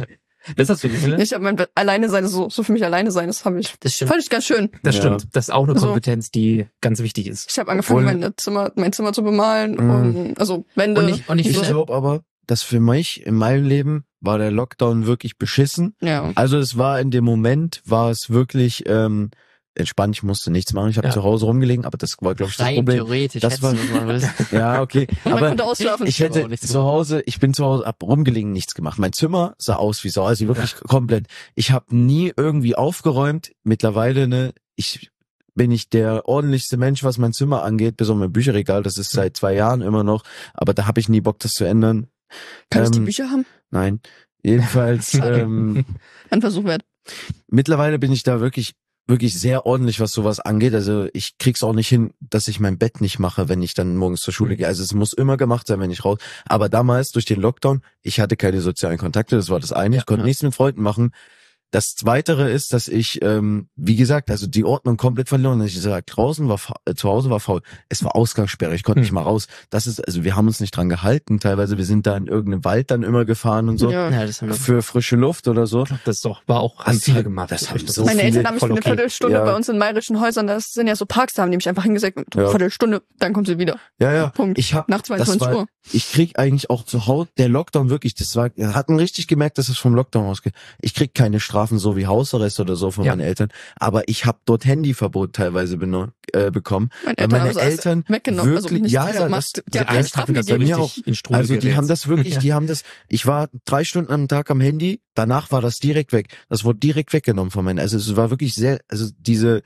Speaker 1: Das hast du gesehen?
Speaker 4: Ich habe mein Bett alleine sein, so, so für mich alleine sein, das habe ich,
Speaker 3: Das stimmt.
Speaker 4: fand ich ganz schön.
Speaker 1: Das
Speaker 2: Ja.
Speaker 1: stimmt. Das ist auch eine
Speaker 4: Also-
Speaker 1: Kompetenz, die ganz wichtig ist.
Speaker 4: Ich habe angefangen,
Speaker 2: Obwohl-
Speaker 4: meine Zimmer, mein Zimmer zu bemalen
Speaker 2: Mhm.
Speaker 4: und also Wände.
Speaker 3: Und ich, und ich
Speaker 2: Ich
Speaker 3: finde,
Speaker 2: glaube aber, dass für mich in meinem Leben war der Lockdown wirklich beschissen.
Speaker 4: ja.
Speaker 2: Also es war in dem Moment, war es wirklich ähm, entspannt, ich musste nichts machen, ich habe
Speaker 1: Ja.
Speaker 2: zu Hause rumgelegen, aber das war, glaube ich, das
Speaker 3: rein
Speaker 2: Problem.
Speaker 3: theoretisch
Speaker 2: Das
Speaker 3: hättest
Speaker 2: war-
Speaker 3: du, was man will.
Speaker 2: Ja, okay.
Speaker 4: Und man
Speaker 2: aber
Speaker 4: konnte ausschlafen.
Speaker 2: ich
Speaker 3: aber
Speaker 2: hätte
Speaker 3: auch nicht so
Speaker 2: zu Hause, ich bin zu Hause ab rumgelegen, nichts gemacht. Mein Zimmer sah aus wie Sau, also wirklich komplett. Ich habe nie irgendwie aufgeräumt. Mittlerweile, ne, ich bin ich der ordentlichste Mensch, was mein Zimmer angeht, bis auf mein Bücherregal. Das ist seit zwei Jahren immer noch, aber da habe ich nie Bock, das zu ändern.
Speaker 4: Kann ich die
Speaker 2: Ähm,
Speaker 4: Bücher haben?
Speaker 2: Nein. Jedenfalls, ähm,
Speaker 4: Ein Versuch wert.
Speaker 2: mittlerweile bin ich da wirklich, wirklich sehr ordentlich, was sowas angeht. Also ich krieg's auch nicht hin, dass ich mein Bett nicht mache, wenn ich dann morgens zur Schule gehe. Also es muss immer gemacht sein, wenn ich raus. Aber damals, durch den Lockdown, ich hatte keine sozialen Kontakte, das war das eine. Ich konnte
Speaker 3: ja.
Speaker 2: nichts mit Freunden machen. Das Zweitere ist, dass ich, ähm, wie gesagt, also die Ordnung komplett verloren. Ich sag, draußen war fa- äh, zu Hause war faul. Es war Ausgangssperre, ich konnte
Speaker 1: Hm.
Speaker 2: nicht mal raus. Das ist, also wir haben uns nicht dran gehalten. Teilweise, wir sind da in irgendeinem Wald dann immer gefahren und so.
Speaker 4: Ja.
Speaker 3: Ja, das haben wir.
Speaker 2: Für frische Luft oder so.
Speaker 1: Das doch war auch an
Speaker 2: Das
Speaker 1: viele
Speaker 2: hat-
Speaker 1: gemacht.
Speaker 2: das haben so
Speaker 4: Meine
Speaker 2: viele-
Speaker 4: Eltern haben mich für
Speaker 1: voll
Speaker 4: eine
Speaker 1: okay.
Speaker 4: Viertelstunde
Speaker 2: Ja.
Speaker 4: bei uns in bayerischen Häusern, das sind ja so Parks, da haben die mich einfach hingesetzt,
Speaker 2: Ja.
Speaker 4: Viertelstunde, dann kommt sie wieder.
Speaker 2: Ja, ja.
Speaker 4: Punkt.
Speaker 2: Ich hab,
Speaker 4: Nach
Speaker 2: das
Speaker 4: zweiundzwanzig
Speaker 2: war,
Speaker 4: Uhr.
Speaker 2: ich krieg eigentlich auch zu Hause, der Lockdown wirklich, das war, wir hatten richtig gemerkt, dass es vom Lockdown ausgeht. Ich krieg keine Strafen so wie Hausarrest oder so von
Speaker 1: Ja.
Speaker 2: meinen Eltern, aber ich habe dort Handyverbot teilweise beno- äh, bekommen.
Speaker 4: Meine
Speaker 2: Weil
Speaker 4: Eltern
Speaker 2: meine
Speaker 4: haben das alles
Speaker 2: Eltern
Speaker 4: weggenommen. Also
Speaker 2: wirklich-
Speaker 4: nicht
Speaker 2: ja,
Speaker 4: so
Speaker 2: ja,
Speaker 4: Macht,
Speaker 2: das-
Speaker 4: die haben
Speaker 2: das-
Speaker 4: alles
Speaker 2: das
Speaker 4: Strafen
Speaker 2: das bei
Speaker 4: gegeben.
Speaker 2: mir
Speaker 1: richtig in Strudel
Speaker 2: Also die
Speaker 1: gerät.
Speaker 2: haben das wirklich,
Speaker 1: Ja.
Speaker 2: die haben das, ich war drei Stunden am Tag am Handy, danach war das direkt weg. Das wurde direkt weggenommen von meinen, also es war wirklich sehr, also diese,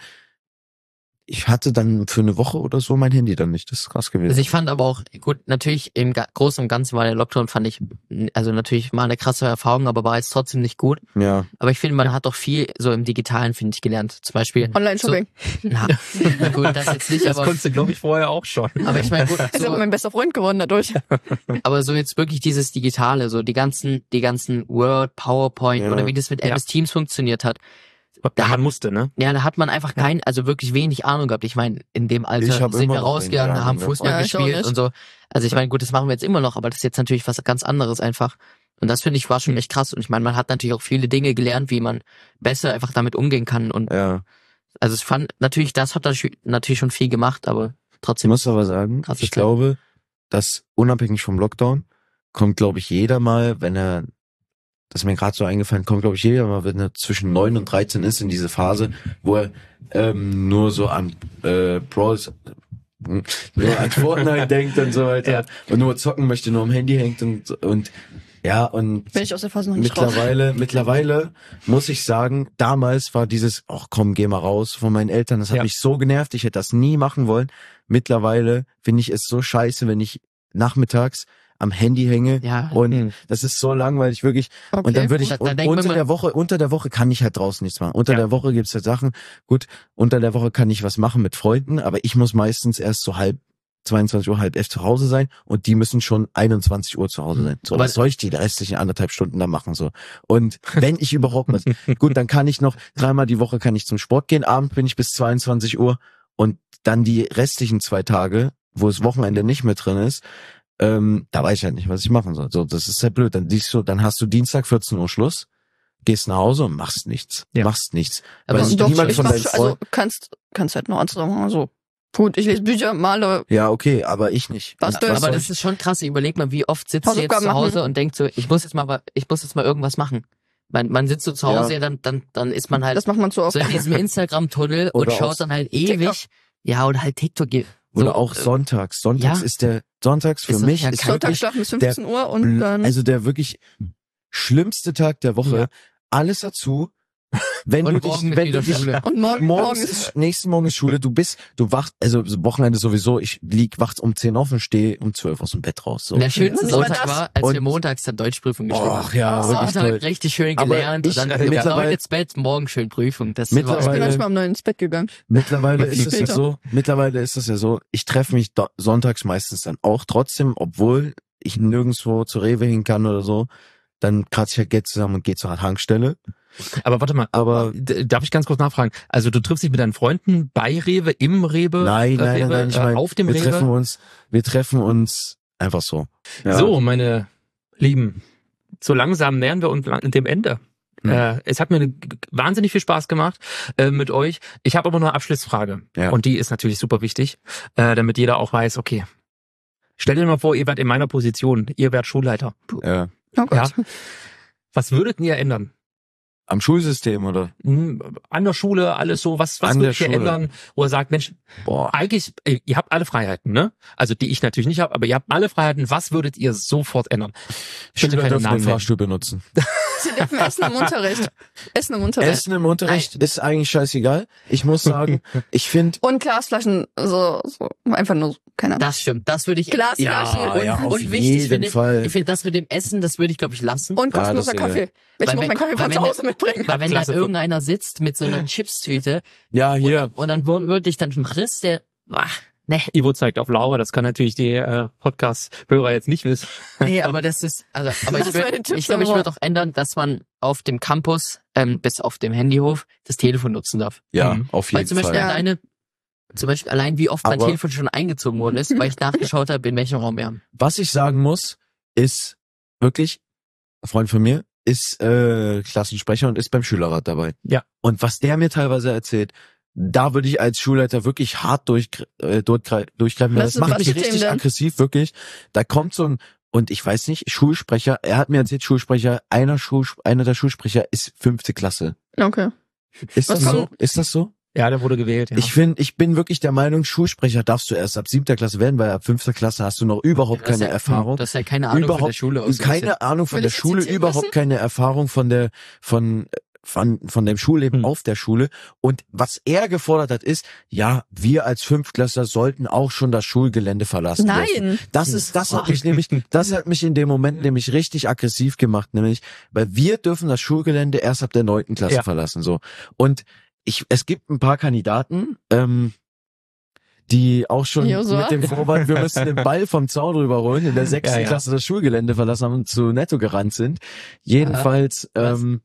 Speaker 2: ich hatte dann für eine Woche oder so mein Handy dann nicht, das ist krass gewesen.
Speaker 3: Also ich fand aber auch, gut, natürlich im Ga- Großen und Ganzen war der Lockdown, fand ich, also natürlich mal eine krasse Erfahrung, aber war jetzt trotzdem nicht gut.
Speaker 2: ja.
Speaker 3: Aber ich finde, man hat doch viel so im Digitalen, finde ich, gelernt. Zum Beispiel,
Speaker 4: Online-Shopping.
Speaker 3: na, gut, das jetzt nicht,
Speaker 1: Das
Speaker 3: aber,
Speaker 1: konntest du, glaube ich, vorher auch schon.
Speaker 3: aber ich meine, gut,
Speaker 4: Das ist aber
Speaker 3: so,
Speaker 4: mein bester Freund geworden dadurch.
Speaker 3: aber so jetzt wirklich dieses Digitale, so die ganzen, die ganzen Word, PowerPoint
Speaker 2: Ja.
Speaker 3: oder wie das mit
Speaker 1: Ja.
Speaker 3: M S Teams funktioniert hat.
Speaker 1: Da man musste, ne?
Speaker 3: Ja, da hat man einfach kein, also wirklich wenig Ahnung gehabt. Ich meine, in dem
Speaker 2: Ich
Speaker 3: Alter
Speaker 2: hab
Speaker 3: sind
Speaker 2: immer
Speaker 3: wir
Speaker 2: noch
Speaker 3: rausgegangen,
Speaker 2: wenig
Speaker 3: haben
Speaker 2: Ahnung
Speaker 3: Fußball
Speaker 4: gehabt. Ja, ich auch
Speaker 3: gespielt
Speaker 4: nicht.
Speaker 3: und so. Also ich meine, gut, das machen wir jetzt immer noch, aber das ist jetzt natürlich was ganz anderes einfach. Und das finde ich war schon echt krass. Und ich meine, man hat natürlich auch viele Dinge gelernt, wie man besser einfach damit umgehen kann. Und
Speaker 2: Ja.
Speaker 3: also ich fand natürlich, das hat natürlich schon viel gemacht, aber
Speaker 2: Ich
Speaker 3: trotzdem.
Speaker 2: muss aber sagen,
Speaker 3: Krasse
Speaker 2: ich
Speaker 3: Zeit.
Speaker 2: glaube, dass unabhängig vom Lockdown kommt, glaube ich, jeder mal, wenn er, das ist mir gerade so eingefallen, kommt, glaube ich, jeder mal, wenn er zwischen neun und dreizehn ist, in diese Phase, wo er ähm, nur so an äh, Brawls, hm, nur an Fortnite denkt und so weiter
Speaker 1: Ja.
Speaker 2: und nur zocken möchte, nur am Handy hängt und und ja und
Speaker 4: Bin ich aus der Phase noch nicht raus.
Speaker 2: mittlerweile, mittlerweile muss ich sagen, damals war dieses, ach komm, geh mal raus von meinen Eltern, das hat
Speaker 1: Ja.
Speaker 2: mich so genervt, ich hätte das nie machen wollen. Mittlerweile finde ich es so scheiße, wenn ich nachmittags am Handy hänge
Speaker 3: Ja.
Speaker 2: und
Speaker 1: Hm.
Speaker 2: das ist so langweilig, wirklich.
Speaker 4: Okay.
Speaker 2: Und dann würde ich,
Speaker 3: Da- da
Speaker 2: und
Speaker 3: denkt man
Speaker 2: unter
Speaker 3: mal-
Speaker 2: der Woche, unter der Woche kann ich halt draußen nichts machen. Unter
Speaker 1: Ja.
Speaker 2: der Woche gibt's halt Sachen, gut, unter der Woche kann ich was machen mit Freunden, aber ich muss meistens erst so halb zweiundzwanzig Uhr, halb elf zu Hause sein und die müssen schon einundzwanzig Uhr zu Hause sein. So,
Speaker 3: Aber-
Speaker 2: was soll ich die restlichen anderthalb Stunden da machen, so? Und wenn ich überhaupt was, gut, dann kann ich noch, dreimal die Woche kann ich zum Sport gehen, abends bin ich bis zweiundzwanzig Uhr und dann die restlichen zwei Tage, wo das Wochenende nicht mehr drin ist, ähm, da weiß ich halt nicht, was ich machen soll. So, das ist halt blöd. Dann siehst du, dann hast du Dienstag vierzehn Uhr Schluss, gehst nach Hause und machst nichts.
Speaker 1: Ja.
Speaker 2: Machst nichts.
Speaker 3: Aber
Speaker 2: Weil
Speaker 3: es-
Speaker 4: Doch,
Speaker 2: niemand
Speaker 4: ich
Speaker 2: von
Speaker 4: mach
Speaker 2: deinen
Speaker 4: schon, also
Speaker 2: Freunden,
Speaker 4: kannst, kannst halt noch andere machen. Also gut, ich lese Bücher, male,
Speaker 2: ja, okay, aber ich nicht.
Speaker 4: Bastel.
Speaker 2: Was
Speaker 3: Aber
Speaker 2: soll
Speaker 3: das
Speaker 2: ich?
Speaker 3: ist schon krass. Überleg mal, wie oft sitzt du jetzt
Speaker 4: Hausaufgaben
Speaker 3: zu Hause
Speaker 4: machen.
Speaker 3: und denkt so, ich muss jetzt mal, wa- ich muss jetzt mal irgendwas machen. Man, man sitzt so zu Hause,
Speaker 2: Ja.
Speaker 3: dann, dann, dann ist man halt
Speaker 4: das macht man zu oft.
Speaker 3: so in diesem Instagram-Tunnel und
Speaker 2: Oder
Speaker 3: schaut
Speaker 2: aus
Speaker 3: dann halt ewig. Ja, oder halt TikTok. So,
Speaker 2: Oder auch
Speaker 3: äh,
Speaker 2: sonntags. Sonntags
Speaker 3: ja.
Speaker 2: ist der, sonntags für
Speaker 3: Ist das
Speaker 2: mich
Speaker 3: ja
Speaker 2: ist
Speaker 3: krank.
Speaker 4: Sonntag
Speaker 2: wirklich
Speaker 4: schlafen bis
Speaker 2: der
Speaker 4: fünfzehn Uhr und
Speaker 2: bl-
Speaker 4: dann
Speaker 2: also der wirklich schlimmste Tag der Woche.
Speaker 3: Ja.
Speaker 2: Alles dazu. Wenn
Speaker 3: Und
Speaker 2: du dich,
Speaker 3: morgen ist
Speaker 2: wenn
Speaker 3: wieder
Speaker 2: du dich,
Speaker 3: Schule.
Speaker 4: und morgen, morgen
Speaker 2: morgens
Speaker 4: ist
Speaker 2: ist, nächsten Morgen ist Schule, du bist, du wachst, also Wochenende sowieso, ich lieg, wachst um zehn auf und stehe um zwölf aus dem Bett raus, so.
Speaker 3: Und der schönste
Speaker 4: Nicht mal
Speaker 3: Sonntag
Speaker 4: das.
Speaker 3: war, als wir
Speaker 2: Und-
Speaker 3: montags dann Deutschprüfung geschrieben haben.
Speaker 2: Och, ja,
Speaker 4: Oh,
Speaker 2: wirklich
Speaker 3: Sonntag
Speaker 2: toll.
Speaker 3: richtig schön
Speaker 2: Aber
Speaker 3: gelernt
Speaker 2: ich-
Speaker 3: und dann
Speaker 2: äh,
Speaker 3: ja,
Speaker 2: mittlerweile-
Speaker 3: heute ins Bett, morgen schön Prüfung. Das
Speaker 2: Mittlerweile-
Speaker 4: ich bin
Speaker 3: war
Speaker 4: manchmal um neun ins Bett gegangen.
Speaker 2: Mittlerweile ist es ja
Speaker 4: Später.
Speaker 2: so, mittlerweile ist es ja so, ich treffe mich do- sonntags meistens dann auch trotzdem, obwohl ich nirgendwo zur Rewe hin kann oder so, dann kratze ich halt Geld zusammen und gehe zur Tankstelle.
Speaker 1: Aber warte mal,
Speaker 2: Aber
Speaker 1: d- darf ich ganz kurz nachfragen? Also du triffst dich mit deinen Freunden bei Rewe, im Rewe,
Speaker 2: nein,
Speaker 1: äh,
Speaker 2: nein, nein,
Speaker 1: Rewe,
Speaker 2: nein, ich
Speaker 1: äh,
Speaker 2: meine,
Speaker 1: auf dem
Speaker 2: wir
Speaker 1: Rewe?
Speaker 2: treffen uns, wir treffen uns einfach so. Ja.
Speaker 1: So, meine Lieben, so langsam nähern wir uns lang- dem Ende
Speaker 2: Hm.
Speaker 1: Äh, es hat mir eine, wahnsinnig viel Spaß gemacht äh, mit euch. Ich habe aber noch eine Abschlussfrage.
Speaker 2: Ja.
Speaker 1: Und die ist natürlich super wichtig, äh, damit jeder auch weiß, okay, stell dir mal vor, ihr wärt in meiner Position, ihr wärt Schulleiter.
Speaker 2: Ja.
Speaker 4: Oh Gott.
Speaker 1: Ja. Was würdet ihr ändern?
Speaker 2: Am Schulsystem, oder?
Speaker 1: Hm, An der Schule, alles so, was, was
Speaker 2: An
Speaker 1: würdet
Speaker 2: der
Speaker 1: ihr
Speaker 2: Schule.
Speaker 1: ändern, wo ihr sagt, Mensch,
Speaker 2: Boah.
Speaker 1: eigentlich, äh, ihr habt alle Freiheiten, ne? Also die ich natürlich nicht habe, aber ihr habt alle Freiheiten. Was würdet ihr sofort ändern? Bitte
Speaker 2: Schüler
Speaker 1: keine
Speaker 2: dürfen
Speaker 1: Namen
Speaker 2: den
Speaker 1: nennen.
Speaker 2: Fahrstuhl benutzen.
Speaker 4: Sie dürfen Essen im Unterricht. Essen im Unterricht.
Speaker 2: Essen im Unterricht ist eigentlich scheißegal. Ich muss sagen, ich finde,
Speaker 4: Und Glasflaschen, so, so, einfach nur, so, keine Ahnung.
Speaker 3: Das stimmt, das würde ich...
Speaker 4: Glasflaschen.
Speaker 3: und,
Speaker 2: ja, auf
Speaker 3: und wichtig
Speaker 2: jeden
Speaker 3: finde ich,
Speaker 2: Fall.
Speaker 3: ich finde das mit dem Essen, das würde ich, glaube ich, lassen.
Speaker 4: Und
Speaker 2: Ja,
Speaker 4: kostenloser
Speaker 2: das ist
Speaker 4: Kaffee. Ich
Speaker 3: Weil
Speaker 4: muss
Speaker 3: wenn-
Speaker 4: meinen Kaffee
Speaker 3: weil
Speaker 4: von zu
Speaker 3: wenn-
Speaker 4: Hause mitbringen.
Speaker 3: Weil wenn da
Speaker 1: Klasse.
Speaker 3: irgendeiner sitzt mit so einer Chipstüte
Speaker 2: Ja, hier.
Speaker 3: und dann wür- würde ich dann frisst der... Ah, nee,
Speaker 1: Ivo zeigt auf Laura, das kann natürlich die äh, Podcast-Hörer jetzt nicht wissen.
Speaker 3: nee, aber das ist... Also, aber ich
Speaker 4: Das war
Speaker 3: würde
Speaker 4: den Tipp
Speaker 3: ich glaube, ich
Speaker 4: der
Speaker 3: würde auch ändern, dass man auf dem Campus, ähm, bis auf dem Handyhof, das Telefon nutzen darf.
Speaker 2: Ja,
Speaker 1: Mhm.
Speaker 2: auf
Speaker 3: Weil
Speaker 2: jeden
Speaker 3: zum Beispiel
Speaker 2: Fall.
Speaker 4: Ja.
Speaker 3: alleine... Zum Beispiel allein, wie oft mein
Speaker 2: Aber-
Speaker 3: Telefon schon eingezogen worden ist, weil ich nachgeschaut habe, in welchem Raum wir haben.
Speaker 2: Was ich sagen muss, ist wirklich, ein Freund von mir ist äh, Klassensprecher und ist beim Schülerrat dabei.
Speaker 1: Ja.
Speaker 2: Und was der mir teilweise erzählt, da würde ich als Schulleiter wirklich hart durch, äh, durchgre- durchgreifen.
Speaker 4: Was
Speaker 2: Das
Speaker 4: ist-
Speaker 2: macht
Speaker 4: was
Speaker 2: mich
Speaker 4: ist dem
Speaker 2: richtig
Speaker 4: denn?
Speaker 2: aggressiv, wirklich. Da kommt so ein, und ich weiß nicht, Schulsprecher, er hat mir erzählt, Schulsprecher, einer, Schul, einer der Schulsprecher ist fünfte Klasse.
Speaker 4: Okay.
Speaker 2: Ist
Speaker 4: Was
Speaker 2: das so?
Speaker 4: kommt-
Speaker 2: Ist das so?
Speaker 1: Ja, der wurde gewählt, ja.
Speaker 2: Ich finde, ich bin wirklich der Meinung, Schulsprecher darfst du erst ab siebter Klasse werden, weil ab fünfter Klasse hast du noch überhaupt
Speaker 3: Das ist
Speaker 2: keine
Speaker 3: ja-
Speaker 2: Erfahrung.
Speaker 3: Das ist ja keine Ahnung von der
Speaker 2: Überhaupt
Speaker 3: Schule aus.
Speaker 2: Und keine Ahnung von
Speaker 4: Will
Speaker 2: der
Speaker 4: ich jetzt
Speaker 2: Schule,
Speaker 4: zitieren
Speaker 2: überhaupt
Speaker 4: lassen?
Speaker 2: keine Erfahrung von der, von, von, von dem Schulleben
Speaker 1: Hm.
Speaker 2: auf der Schule. Und was er gefordert hat, ist, ja, wir als Fünftklässler sollten auch schon das Schulgelände verlassen dürfen.
Speaker 4: Nein.
Speaker 2: Das ist, das hat mich nämlich, das hat mich in dem Moment nämlich richtig aggressiv gemacht, nämlich, weil wir dürfen das Schulgelände erst ab der neunten Klasse
Speaker 1: Ja.
Speaker 2: verlassen, so. Und ich, es gibt ein paar Kandidaten, ähm, die auch schon
Speaker 4: Josua?
Speaker 2: mit dem Vorwand, wir müssen den Ball vom Zaun rüberholen, in der sechsten
Speaker 1: Ja, ja.
Speaker 2: Klasse das Schulgelände verlassen haben und zu Netto gerannt sind. Jedenfalls,
Speaker 3: Was?
Speaker 2: ähm,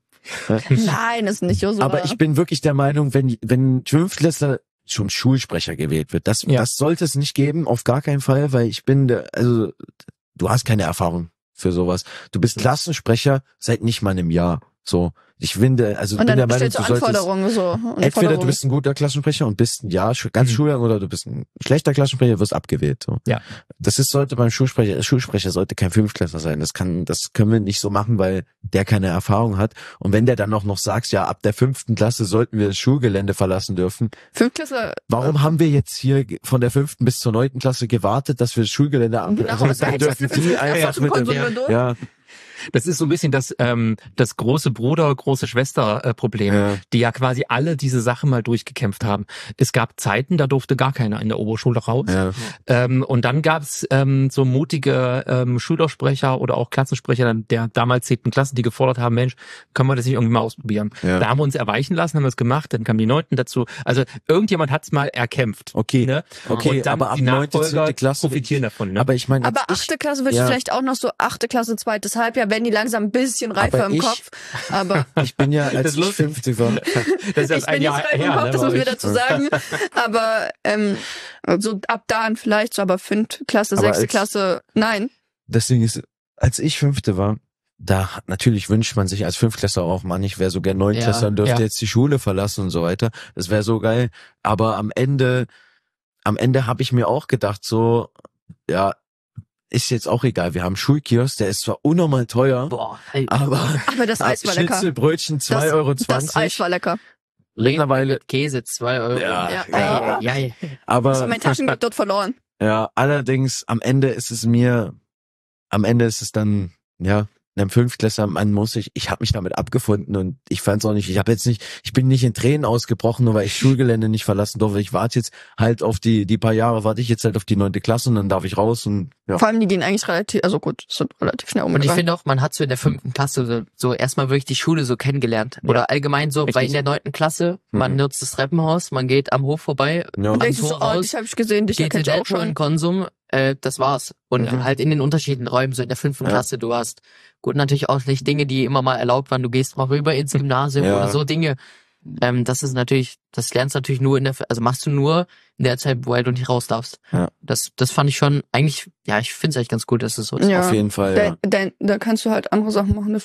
Speaker 4: Nein, ist nicht so.
Speaker 2: aber ich bin wirklich der Meinung, wenn, wenn Fünftklässler schon Schulsprecher gewählt wird, das,
Speaker 1: Ja.
Speaker 2: das sollte es nicht geben, auf gar keinen Fall, weil ich bin, der, also, du hast keine Erfahrung für sowas. Du bist Klassensprecher seit nicht mal einem Jahr. So, ich finde, also
Speaker 4: Und
Speaker 2: bin der
Speaker 4: dann
Speaker 2: Meinung,
Speaker 4: stellst
Speaker 2: du
Speaker 4: du
Speaker 2: solltest
Speaker 4: Anforderungen so.
Speaker 2: entweder
Speaker 4: Anforderungen.
Speaker 2: du bist ein guter Klassensprecher und bist ein Jahr sch- ganz
Speaker 1: Mhm.
Speaker 2: Schuljahr oder du bist ein schlechter Klassensprecher, wirst abgewählt. So.
Speaker 1: Ja.
Speaker 2: Das ist sollte beim Schulsprecher, der Schulsprecher sollte kein Fünftklässler sein. Das kann, das können wir nicht so machen, weil der keine Erfahrung hat. Und wenn der dann noch noch sagt, ja, ab der fünften Klasse sollten wir das Schulgelände verlassen dürfen.
Speaker 4: Fünftklässler.
Speaker 2: Warum haben wir jetzt hier ge- von der fünften bis zur neunten Klasse gewartet, dass wir das Schulgelände ab?
Speaker 4: Genau,
Speaker 2: also,
Speaker 4: das
Speaker 2: dann
Speaker 4: heißt,
Speaker 2: dürfen
Speaker 4: das ist
Speaker 2: die
Speaker 4: einfach
Speaker 2: einfach
Speaker 4: ein
Speaker 2: mit dem,
Speaker 4: Konsumidol.
Speaker 2: ja,
Speaker 1: Das ist so ein bisschen das, ähm, das große Bruder, große Schwester-Problem,
Speaker 2: ja,
Speaker 1: die ja quasi alle diese Sachen mal durchgekämpft haben. Es gab Zeiten, da durfte gar keiner in der Oberschule raus.
Speaker 2: ja.
Speaker 1: Ähm, und dann gab es ähm, so mutige ähm, Schülersprecher oder auch Klassensprecher dann der damals zehnten Klasse, die gefordert haben, Mensch, können wir das nicht irgendwie mal ausprobieren?
Speaker 2: Ja.
Speaker 1: Da haben wir uns erweichen lassen, haben wir es gemacht, dann kamen die Neunten dazu. Also irgendjemand hat es mal erkämpft.
Speaker 2: Okay,
Speaker 1: Ne?
Speaker 2: okay,
Speaker 1: Und dann
Speaker 2: aber ab
Speaker 1: die
Speaker 2: neunte,
Speaker 1: Nachfolger
Speaker 2: zehnte Klasse
Speaker 1: profitieren davon. Ne?
Speaker 2: Aber ich meine,
Speaker 4: Aber
Speaker 2: ich,
Speaker 4: achte Klasse wird
Speaker 2: ja.
Speaker 4: vielleicht auch noch so achte Klasse, zweites Halbjahr, wenn die langsam ein bisschen reifer
Speaker 2: Aber
Speaker 4: im
Speaker 2: ich-
Speaker 4: Kopf. Aber
Speaker 2: ich bin ja,
Speaker 1: Das
Speaker 2: als
Speaker 1: ist
Speaker 2: ich
Speaker 1: lustig.
Speaker 2: fünfte war,
Speaker 1: das ist
Speaker 4: ich
Speaker 1: erst ein
Speaker 4: bin
Speaker 1: Jahr
Speaker 4: nicht reif im
Speaker 1: her,
Speaker 4: Kopf,
Speaker 1: ne,
Speaker 4: das
Speaker 1: bei
Speaker 4: muss wir
Speaker 1: euch.
Speaker 4: dazu sagen. Aber ähm, so ab dann vielleicht, so aber fünfte Klasse,
Speaker 2: Aber
Speaker 4: sechste
Speaker 2: als-
Speaker 4: Klasse, nein.
Speaker 2: das Ding ist, als ich fünfte war, da hat- natürlich wünscht man sich als Fünftklässler auch, Mann, ich wäre so gern Neunklässler
Speaker 3: Ja,
Speaker 2: und dürfte
Speaker 1: ja.
Speaker 2: jetzt die Schule verlassen und so weiter. Das wäre so geil. Aber am Ende, am Ende habe ich mir auch gedacht, so, ja, ist jetzt auch egal. Wir haben Schulkiosk, der ist zwar unnormal teuer,
Speaker 3: Boah, ey,
Speaker 2: aber
Speaker 4: Aber das Eis war lecker.
Speaker 2: Schnitzelbrötchen zwei Euro
Speaker 4: Das
Speaker 2: zwanzig.
Speaker 4: Eis war lecker.
Speaker 2: mittlerweile,
Speaker 3: Käse, zwei Euro.
Speaker 2: Ja,
Speaker 4: Ja.
Speaker 2: ja.
Speaker 3: Ja, ja.
Speaker 2: aber
Speaker 4: Also mein Taschengeld dort verloren.
Speaker 2: ja, allerdings am Ende ist es mir, am Ende ist es dann, ja, einem Fünftklässler, man muss ich, ich habe mich damit abgefunden und ich fand es auch nicht, ich habe jetzt nicht, ich bin nicht in Tränen ausgebrochen, nur weil ich Schulgelände nicht verlassen durfte. Ich warte jetzt halt auf die, die paar Jahre warte ich jetzt halt auf die neunte Klasse und dann darf ich raus und ja.
Speaker 4: Vor allem, die gehen eigentlich relativ, also gut, sind relativ schnell
Speaker 3: Und ich
Speaker 4: umgegangen.
Speaker 3: finde auch, man hat so in der fünften Klasse so, so erstmal wirklich die Schule so kennengelernt. Oder allgemein so,
Speaker 1: Richtig.
Speaker 3: weil in der neunten Klasse, man
Speaker 2: Mhm.
Speaker 3: nutzt das Treppenhaus, man geht am Hof vorbei,
Speaker 2: Ja.
Speaker 4: Und denkst du
Speaker 3: am
Speaker 4: so,
Speaker 3: Tor
Speaker 4: oh,
Speaker 3: raus,
Speaker 4: dich habe ich gesehen, dich
Speaker 3: geht
Speaker 4: kenn
Speaker 3: in
Speaker 4: ich auch
Speaker 3: Netto in
Speaker 4: schon.
Speaker 3: Konsum, äh, das war's. Und
Speaker 2: Mhm.
Speaker 3: halt in den unterschiedlichen Räumen, so in der fünften
Speaker 2: Ja.
Speaker 3: Klasse, du hast gut natürlich auch nicht Dinge, die immer mal erlaubt waren, du gehst mal rüber ins Gymnasium
Speaker 2: Ja.
Speaker 3: oder so Dinge. Ähm, das ist natürlich, das lernst du natürlich nur in der, also machst du nur in der Zeit, wo halt du nicht raus darfst.
Speaker 2: Ja.
Speaker 3: Das, das fand ich schon eigentlich, ja, ich finde es eigentlich ganz gut, dass es so ist.
Speaker 4: Ja.
Speaker 2: Auf jeden Fall, ja.
Speaker 4: Da, da, da kannst du halt andere Sachen machen dafür.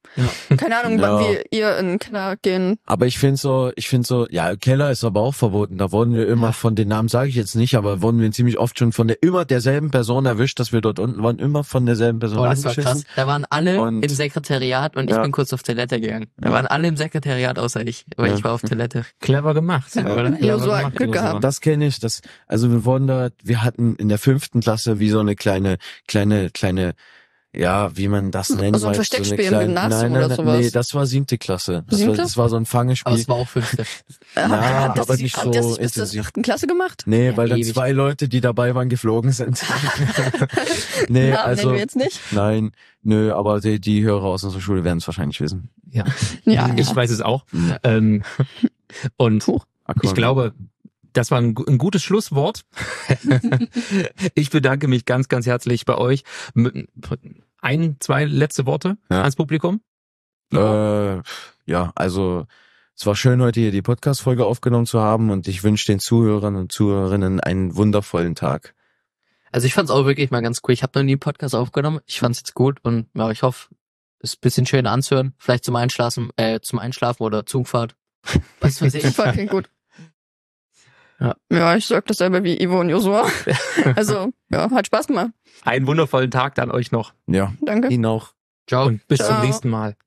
Speaker 1: Ja.
Speaker 4: Keine Ahnung,
Speaker 2: Ja.
Speaker 4: wann wir ihr in den Keller gehen.
Speaker 2: Aber ich finde so, ich finde so, ja, Keller ist aber auch verboten. Da wurden wir immer von den Namen, sage ich jetzt nicht, aber wurden wir ziemlich oft schon von der immer derselben Person erwischt, dass wir dort unten waren, immer von derselben Person
Speaker 3: Oh, das war
Speaker 2: angeschissen.
Speaker 3: krass. Da waren alle
Speaker 2: Und-
Speaker 3: im Sekretariat und ich
Speaker 2: Ja.
Speaker 3: bin kurz auf Toilette gegangen. Da
Speaker 2: Ja.
Speaker 3: waren alle im Sekretariat außer ich, weil
Speaker 2: Ja.
Speaker 3: ich war auf Toilette.
Speaker 1: Clever gemacht.
Speaker 4: Ja.
Speaker 1: Oder?
Speaker 4: Ja,
Speaker 1: Clever
Speaker 4: so hat
Speaker 1: gemacht,
Speaker 4: Glück
Speaker 1: Josua.
Speaker 4: gehabt.
Speaker 2: Das kenne ich. Das, also wir wurden da, wir hatten in der fünften Klasse wie so eine kleine, kleine, kleine, ja, wie man das nennt.
Speaker 4: so ein Versteckspiel im Gymnasium
Speaker 2: nein, nein,
Speaker 4: oder
Speaker 2: nein,
Speaker 4: sowas?
Speaker 2: Nee, das war siebte Klasse. Das war,
Speaker 4: Siebte?
Speaker 2: das war so ein
Speaker 3: Aber
Speaker 2: Fangespiel.
Speaker 3: es war auch fünfte.
Speaker 4: Äh,
Speaker 2: Na,
Speaker 4: habt ihr das-
Speaker 2: aber nicht
Speaker 4: habt ihr
Speaker 2: so
Speaker 4: das bis zur
Speaker 2: intensiv.
Speaker 4: achten Klasse gemacht?
Speaker 2: Nee,
Speaker 3: Ja,
Speaker 2: weil dann
Speaker 3: ewig.
Speaker 2: zwei Leute, die dabei waren, geflogen sind. nee,
Speaker 4: Namen
Speaker 2: also,
Speaker 4: nennen wir jetzt nicht.
Speaker 2: nein, nö, aber die, die Hörer aus unserer Schule werden es wahrscheinlich wissen.
Speaker 1: Ja.
Speaker 4: Ja,
Speaker 1: Ich weiß es auch. Ähm, und ich glaube, das war ein, gu- ein gutes Schlusswort. Ich bedanke mich ganz, ganz herzlich bei euch. M- Ein, zwei letzte Worte
Speaker 2: Ja.
Speaker 1: ans Publikum.
Speaker 2: Äh, ja, also es war schön, heute hier die Podcast-Folge aufgenommen zu haben und ich wünsche den Zuhörern und Zuhörerinnen einen wundervollen Tag.
Speaker 3: Also ich fand's auch wirklich mal ganz cool. Ich habe noch nie einen Podcast aufgenommen. Ich fand's jetzt gut und ja, ich hoffe, es ist ein bisschen schön anzuhören. Vielleicht zum Einschlafen, äh, zum Einschlafen oder Zugfahrt. Was weiß ich.
Speaker 4: Fucking gut.
Speaker 3: Ja.
Speaker 4: Ja, ich sag dasselbe wie Ivo und Josua. Also, ja, hat Spaß gemacht.
Speaker 1: Einen wundervollen Tag dann euch noch
Speaker 2: Ja,
Speaker 4: Danke.
Speaker 2: Ihnen auch.
Speaker 3: Ciao.
Speaker 1: und bis
Speaker 4: Ciao.
Speaker 1: zum nächsten Mal.